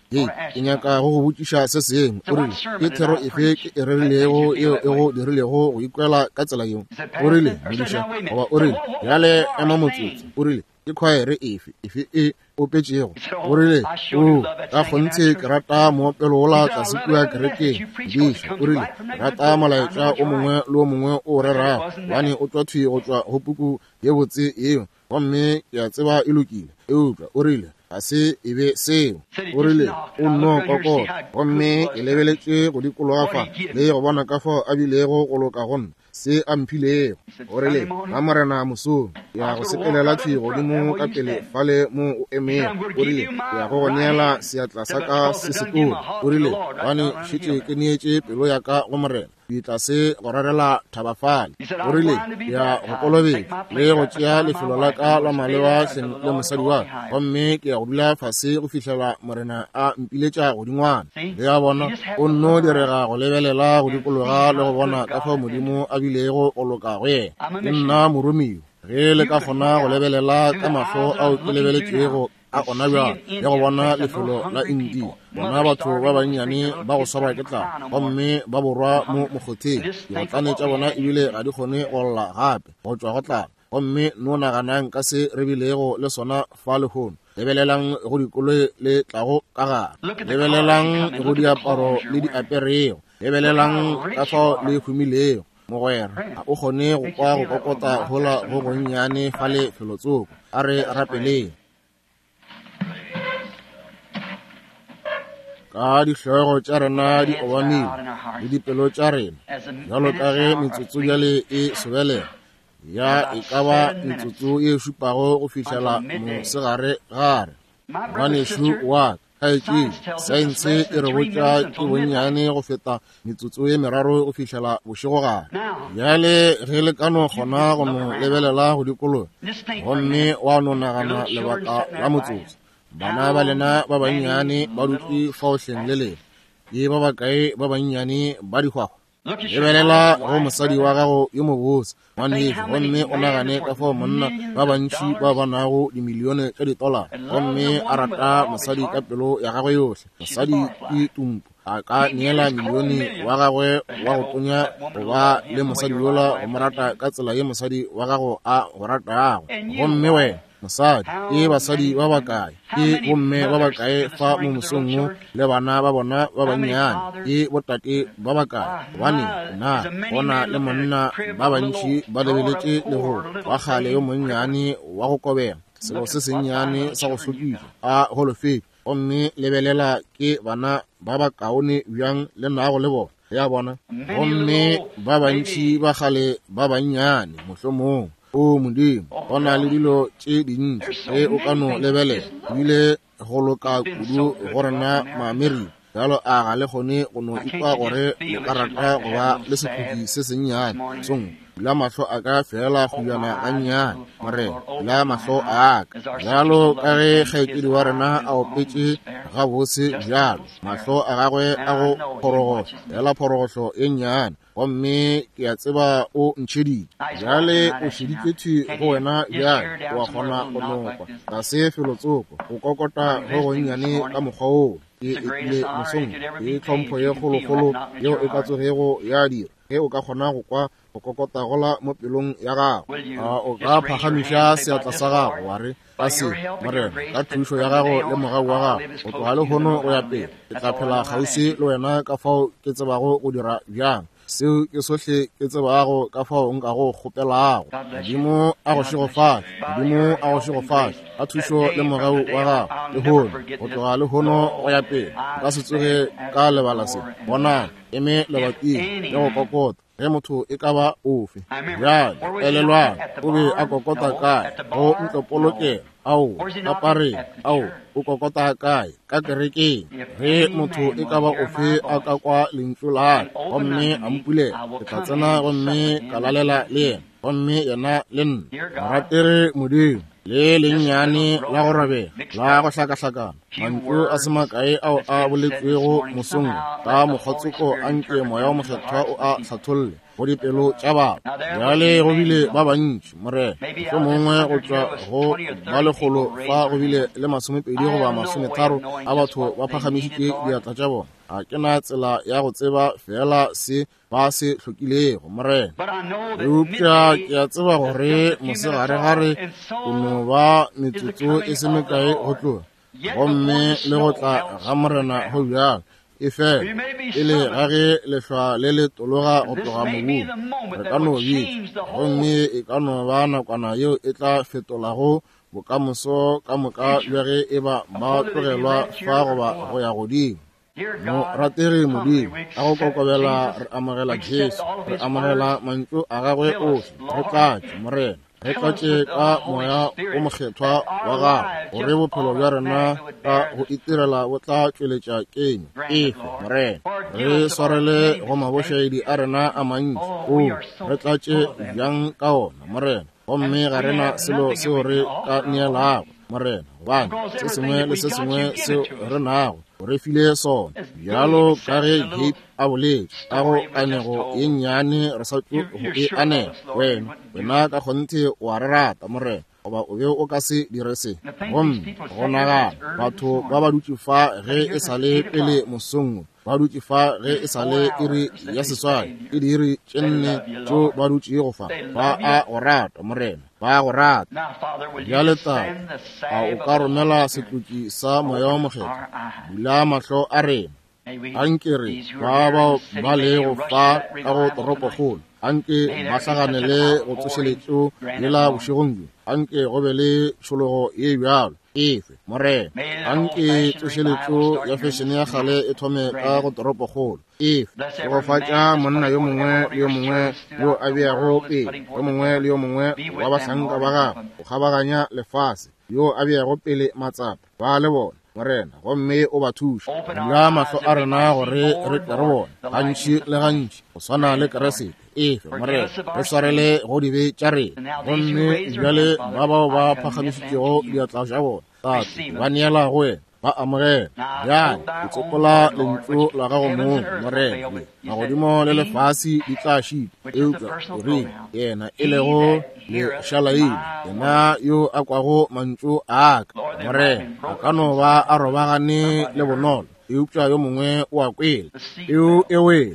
ke nyaka go botšiša se sengwe o rile ke thero efe ke e rerilego eo e go dirilego go ikwela ka tsela eo o rile modiša goba o rile bjale ema motsotso o rile ke khwaere efe e opetšego o rile o ka kgontšhe ke rata moopelo ola tlase kua kerekeng diša o rile ke rata molaetša o mongwe le o mongwe o rerago bane o tswa thwi go tswa go puku ye botse eo gomme ke a tseba e lokile eupša o rile ga se e be seo o rile o nno kokota gomme ke lebeletše go dikologafa le go bona ka fao a bilego go loka gonna se a mphilego o rile ga morena mosong ya go sepelela thwi godimo ka pele fale mo o emego o rile ya go go neela seatla sa ka se setolo o rile bane šetše ke neetše pelo ya ka go morena ditla se go rarela thabafale o rile ya go kolobetša le go tšea lefelo la ka la maleba hleng le mosadi wa gomme ke ya go dula fase go fihlela morena a mpiletša godingwana le ya bona o nno direga go lebelela go dikologa le go bona ka fao modimo a bilego go loka go yena ke nna moromio ge le ka kgona go lebelela ka mahlo ao ke lebeletšego a gona bjang ya go bona lefelo la India bona batho ba bannyane ba go swarwa ke tlala gomme ba borwa mo mokgotheng dikgotlane tša bona ebile ga di kgone go lla gape go tšwa go tlala gomme no naganang ka se re bilego le sona fa lehono lebelelang go dikoloi le tlago ka gare lebelelang go diaparo le di aperego lebelelang ka fao le humilego mogwera ga o kgone go kwa go kokota gola go gonnyane fa le felotsoko a re rapeleng ka dihlogo tša rena di obamile le dipelo tša rena jalo ka ge metsotso bjale e sobelega ya e ka ba metsotso e šupago go fihlela mosegare gare ngwanešo wa kgaetšedi saense e re botša ke bonnyane go feta metsotso e meraro go fihlela bošego gare bjale ge le ka no kgona go no lebelela go dikologa gomme wa no nagana lebaka la motsotso bana ba lena ba bannyane ba dutse faohleng le lena ye ba bakae ba bannyane ba dihwagwa lebelela go mosadi wa gago yo mobotse ngwaneso gomme o nagane ka fao monna ba bantši ba banago dimilione tša $, gomme a rata mosadi ka pelo ya gagwe yohle mosadi ke tumpo a ka neela milione wa gagwe wa go tonya go ba le mosadi yola go mo rata ka tsela ye mosadi wa gago a go ratago gomme wena mosadi ke basadi ba bakae ke bomme ba bakae fa mo mosong le bana ba bona ba bannyane ke botate ba bakae gobane na bona le monna ba bantši ba lebeletše le go wa kgale yo monnyane wa go kobega selo se sennyane sa go hlokisa a holofetše gomme lebelela ke bana ba bakaone bjang le nago le bona ya bona gomme ba bantši ba kgale ba bannyane mohlomong o modimo go na le dilo tše dintši ge o ka no lebelela ebile go loka kudu go rena maameri jalo a ga le kgone go no ikwa gore le ka rata go ba le sekhuti se sennyane song la mahlo a ka fela go yana gannyane morena la mahlo a ka jalo ka ge kgaetšedi wa rena a opetše gabotse bjalo mahlo a gagwe a go phorogohlo fela phorogohlo e nnyane gomme ke a tseba o ntšhedile bjale o šeditše thwi go wena bjale wa kgona go nokwa ga se felotsoko go kokota go gonnyane ka mokgwa oo e etile mosong e tlhompho ye kgolokgolo yeo e ka tsogego ya dira ge o ka kgona go kwa go kokota gola mo pelong ya gago o ka phagamiša seatla sa gago wa re ka se morena ka thušo ya gago le mogau wa gago go tloga le kgono go ya pele ke tla phela kgauswi le wena ka fao ke tsebago go dira bjang seo ke sohle ke tsebago ka fao nka go kgopelago modimo a go šegofatše modimo a go šegofatše a thušo le mogau wa gago le hono go tloga le hono go ya pele ka se tsoge ka lebala se bonang eme lebating le go kokota ge motho e ka ba ofe bjale elelwane o be a kokota kae go ntlopolokela ao ka pareng ao o kokota kae ka kerekeng ge motho e ka ba ofe a ka kwa lentšu lae gomme a mpulela ke tla tsena gomme ka lalela le yena gomme yena le nna moratere modimo le lennyane la go robega la go hlakahlakana mantšu a se makae ao a boletswego mosong ka mokgwatsoko a nke moya wa mokgethwa o a hlatholle go dipelo tša batho. Bjale go bile ba bantši morena, go mongwe go tšwa go ba lekgolo fa go bile le 20 goba 30 a batho ba phagamišitše diatla tša bona. A ke na tsela ya go tseba fela se ba se hlokilego morena. Eupša ke a tseba gore mosegaregare o no ba metsotso e se mekae go tloga, gomme le go tla ga morena go bjang e fela e le ga ge lehlwa le le tologa go tloga mobung re ka no bitša, gomme e ka no ba nakwana yeo e tla fetolago bokamoso ka moka bja ge e ba ba tlogelwa fa goba go ya godimo. Mo ratege Modimo a go kokobela re amogela Jesu, re amogela mantšu a gagwe ohle, re tlatše morena, re tlatše ka moya o mokgethwa wa gago gore bophelo bja rena ka go itirela bo tla tšweletša kenyo efe morena. Re swarele go mabošedi a rena a mantši re tlatše bjang ka ona morena, gomme ga rena selo seo re ka neelago morena, gobane se sengwe le se sengwe seo re nago o re file sona. Bjalo ka ge Gabe a boletše ka go kanego ye nnyane re sa tlo go e anela, wena ka kgonthe o a re rata morena, goba o be o ka se dire se. Gomme go nagana batho ba ba dutše fa ge e sa le pele mosong, ba dutše fa ge e sa le iri ya seswai e diri tše nne tšo ba dutše go fa ba a go rata morena, ba go rata. Bjale taba a o ka romela setlotši sa moya wa mokgethwa, bula mahlo a rena, anke re ba ba le go fa ka go toropokgolo, anke ba hlagane le go tsošeletšo le la bošegong bjo, anke go be le tšhologo ye bjalo efe morena, anke tsošeletšo ya fashion ya kgale e thome ka go toropokgolo efe e go fatša monna yo mongwe le yo mongwe yo a beago pele, yo mongwe le yo mongwe wa bahlanka ba gago go kgabaganya lefase, yo a beago pele matsapa ba le bona morena, gomme o ba thuša. Bula mahlo a rena gore re tle re bone gantši le gantši go swana le Keresete efe morena, re swarele go dibe tša rena, gomme bjale ba bao ba phagamišitšego diatla tša bona tate ba neela go wena ba amogela. Bjale ke tsopola lentšu la gago moo morena, magodimo le lefase di tla šipa eupša o ring yena e lego lešalaile, yena yo a kwago mantšu a ka morena a ka no ba a robagane le bonolo, eupša yo mongwe o a kwele eo e wele,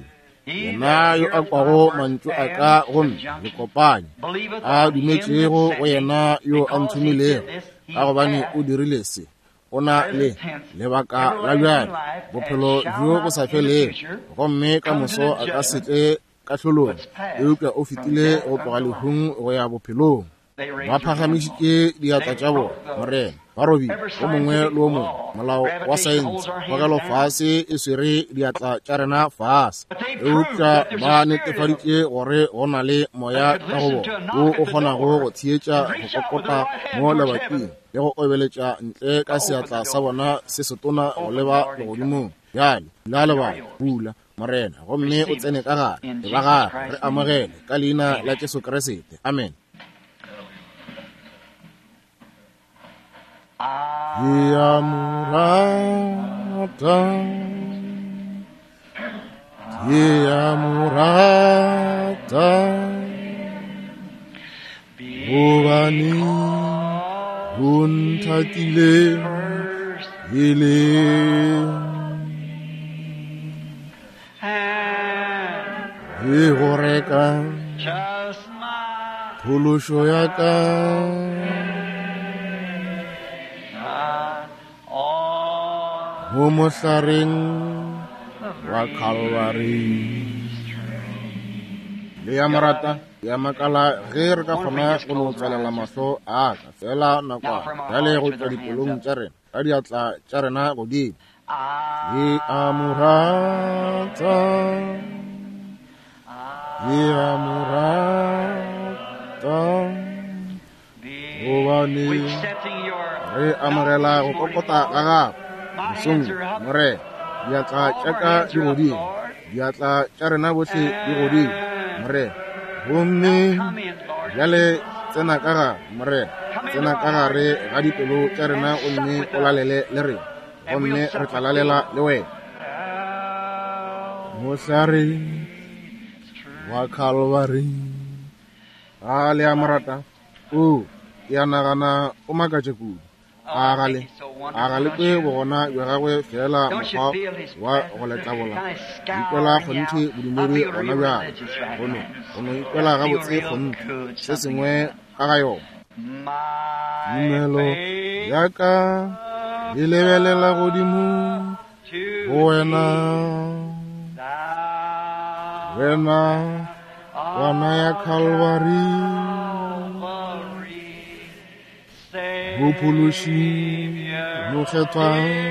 yena yo a kwago mantšu a ka gomme le kopanye a dumetšego go yena yo a nthomilego ka gobane o dirile se. O na le lebaka la bjale bophelo bjo bo sa felego, gomme ka moso a ka setle ka hlolong eupša o fetile go tloga lehung go ya bophelong. Ba phagamišitše diatla tša bona morena, ba robile o mongwe le o mongwe. Molao wa saense wa ka lefase e swere diatla tša rena fase, eupša ba netefaditše gore go na le moya ka go bona wo o kgonago go thietša go kokota mo lebating le go obeletša ntle ka seatla sa bona se setona go leba legodimong. Bjale bula lebaka bula morena, gomme o tsene ka gare le ba gare re amogele ka leina la Jesu Keresete, amen. Ke a mo rata, ke a mo rata, gobane o nthatile pele, e go reka phološo ya ka mo mohlareng wa Calvary. Le ya marata ya makala ge re ka kgona go no tswalela mahlo a ka fela nakwana bjale go tšwa dipelong tša rena ka diatla tša rena godimo. Ke a mo rata, ke a mo rata, gobane re amogela go kokota ga gago mosong morena, diatla tša ka di godimo, diatla tša rena bohle di godimo morena, gomme bjale tsena ka gare morena, tsena ka gare ga dipelo tša rena gomme o lalele le rena, gomme re tla lalela le wena. Mohlare wa Calvary. Ale amarata ya nagana o makatše kudu agale kwe bona ya gagwe fela mokgwa wa go letlabola ikwela kgonthi bodumedi gona bjale gono ikwela gabotse kgonthi se sengwe ka ga yona tumelo yaka e lebelela godimo go wena wana ya Calvary bopološi mokgethwa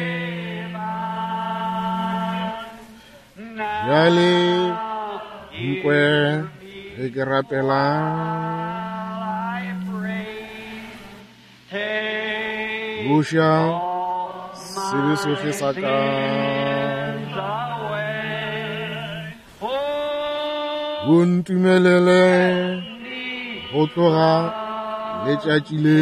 bjale nkwe ge ke rapela buša sebe sohle sa ka o ntumelele go tloga letšatši le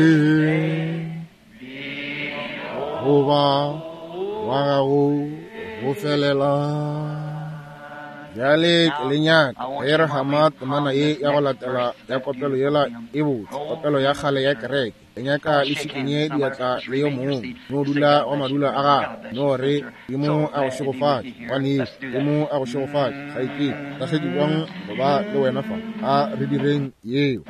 goba wa gago go felela bjale ke lenyaka ge re gama temana ye ya go latela ya kopelo yela e botse kopelo ya kgale ya kereke lenyaka le šikinye diatla le yo mongwe no dula wa madula a gago no re ke mo a go šegofatša wane ke mo a go šegofatša ga ike ka ge di bjang go ba le wena fa a re direng yeo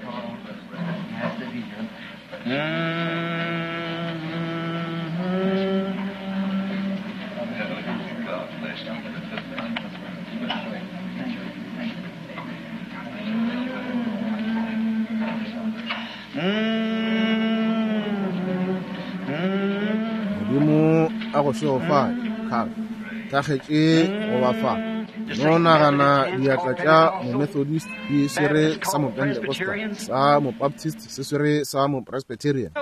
Modimo a go šegofatša kgale ka getše go ba fa no nagana diatla tša mo-Methodist di swere sa mo-Pentecostal sa mo-Baptist se swere sa mo-Presbyterian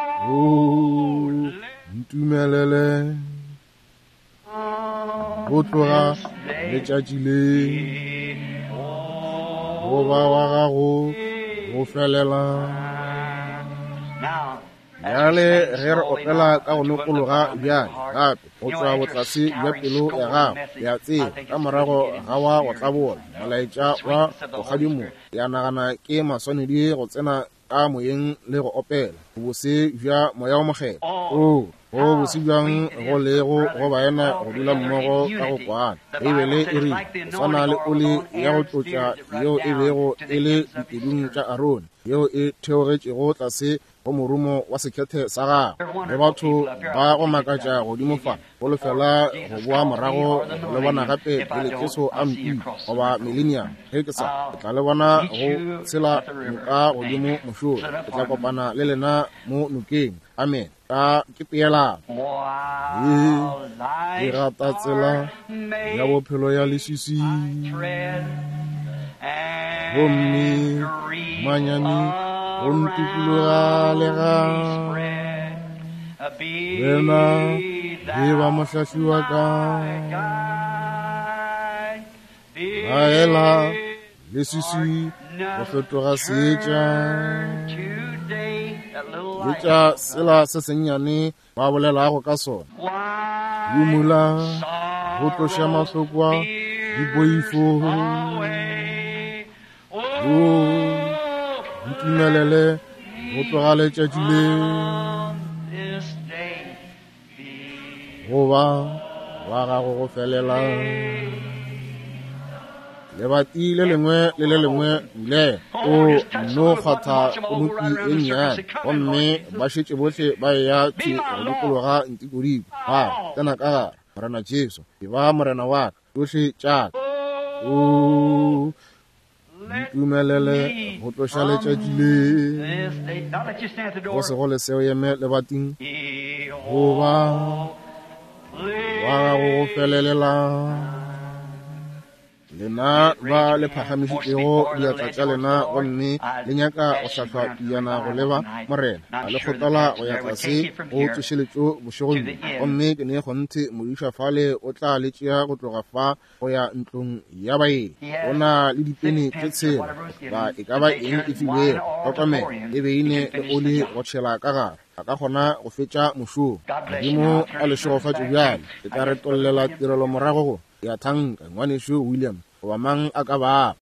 ntumelele go tloga letšatši le goba wa gago go felela bjale ge re opela ka go lokologa bjale gape go tšwa botlase bja pelo ya gago ya tseba ka morago ga wa go tlabola molaetša wa bogadimo ya nagana ke maswanedi go tsena ka moyeng le go opela bose bja moya o mogela go bose bjang go lego go baena go dula mmogo ka go kwana ebele e re swana le oli ya go tlotša yeo e bego e le diteding tša Arone yeo e theogetšego tlase go morumo wa sekhethe sa gago le batho ba go makatša godimo fa go lefela go boa morago le bona gape pelekeso a mpi goba millennium ge ke sa ke tla le bona go tshela noka godimo mošoro ke tla kopana le lena mo nokeng amen ka ke peela ke rata tsela ya bophelo ya leswiswi gomme manyami go ntukologa lega wena e ba mohlahli wa ka baela leswiswi go fetoga seetša letša sela se sennyane ba bolelago ka sona humula go tloša mahlokwa dipoifo ntumelele go tloga letšatši le goba wa gago go felela lebati le lengwe le le lengwe le o no kgatha konopi e nnyane gomme ba šetše bohle ba ya go dikologa ntikodipo tsena ka gare morena Jesu ke ba morena wa ka tsohle tšaka ntumelele go tloša letšatši le go se go le seo eme lebating goba wa gago go felelela lena ba le phagamišitšego diatla tša lena gomme le nyaka go hlahlwa piana go leba morena a le kgotala go ya tlase go tsošeletšo bošegong gomme ke ne kgonthe modišafale o tla le tšea go tloga fa go ya ntlong ya baeng go na le dipene tše tshela ba e ka ba eng e filego tokomela e beine le oli go tšhela ka gare a ka kgona go fetša mošomo modimo a lešogofatšo bjale ke ka re tollela tirelo morago ya thanka ngwaneso William goba mang a ka ba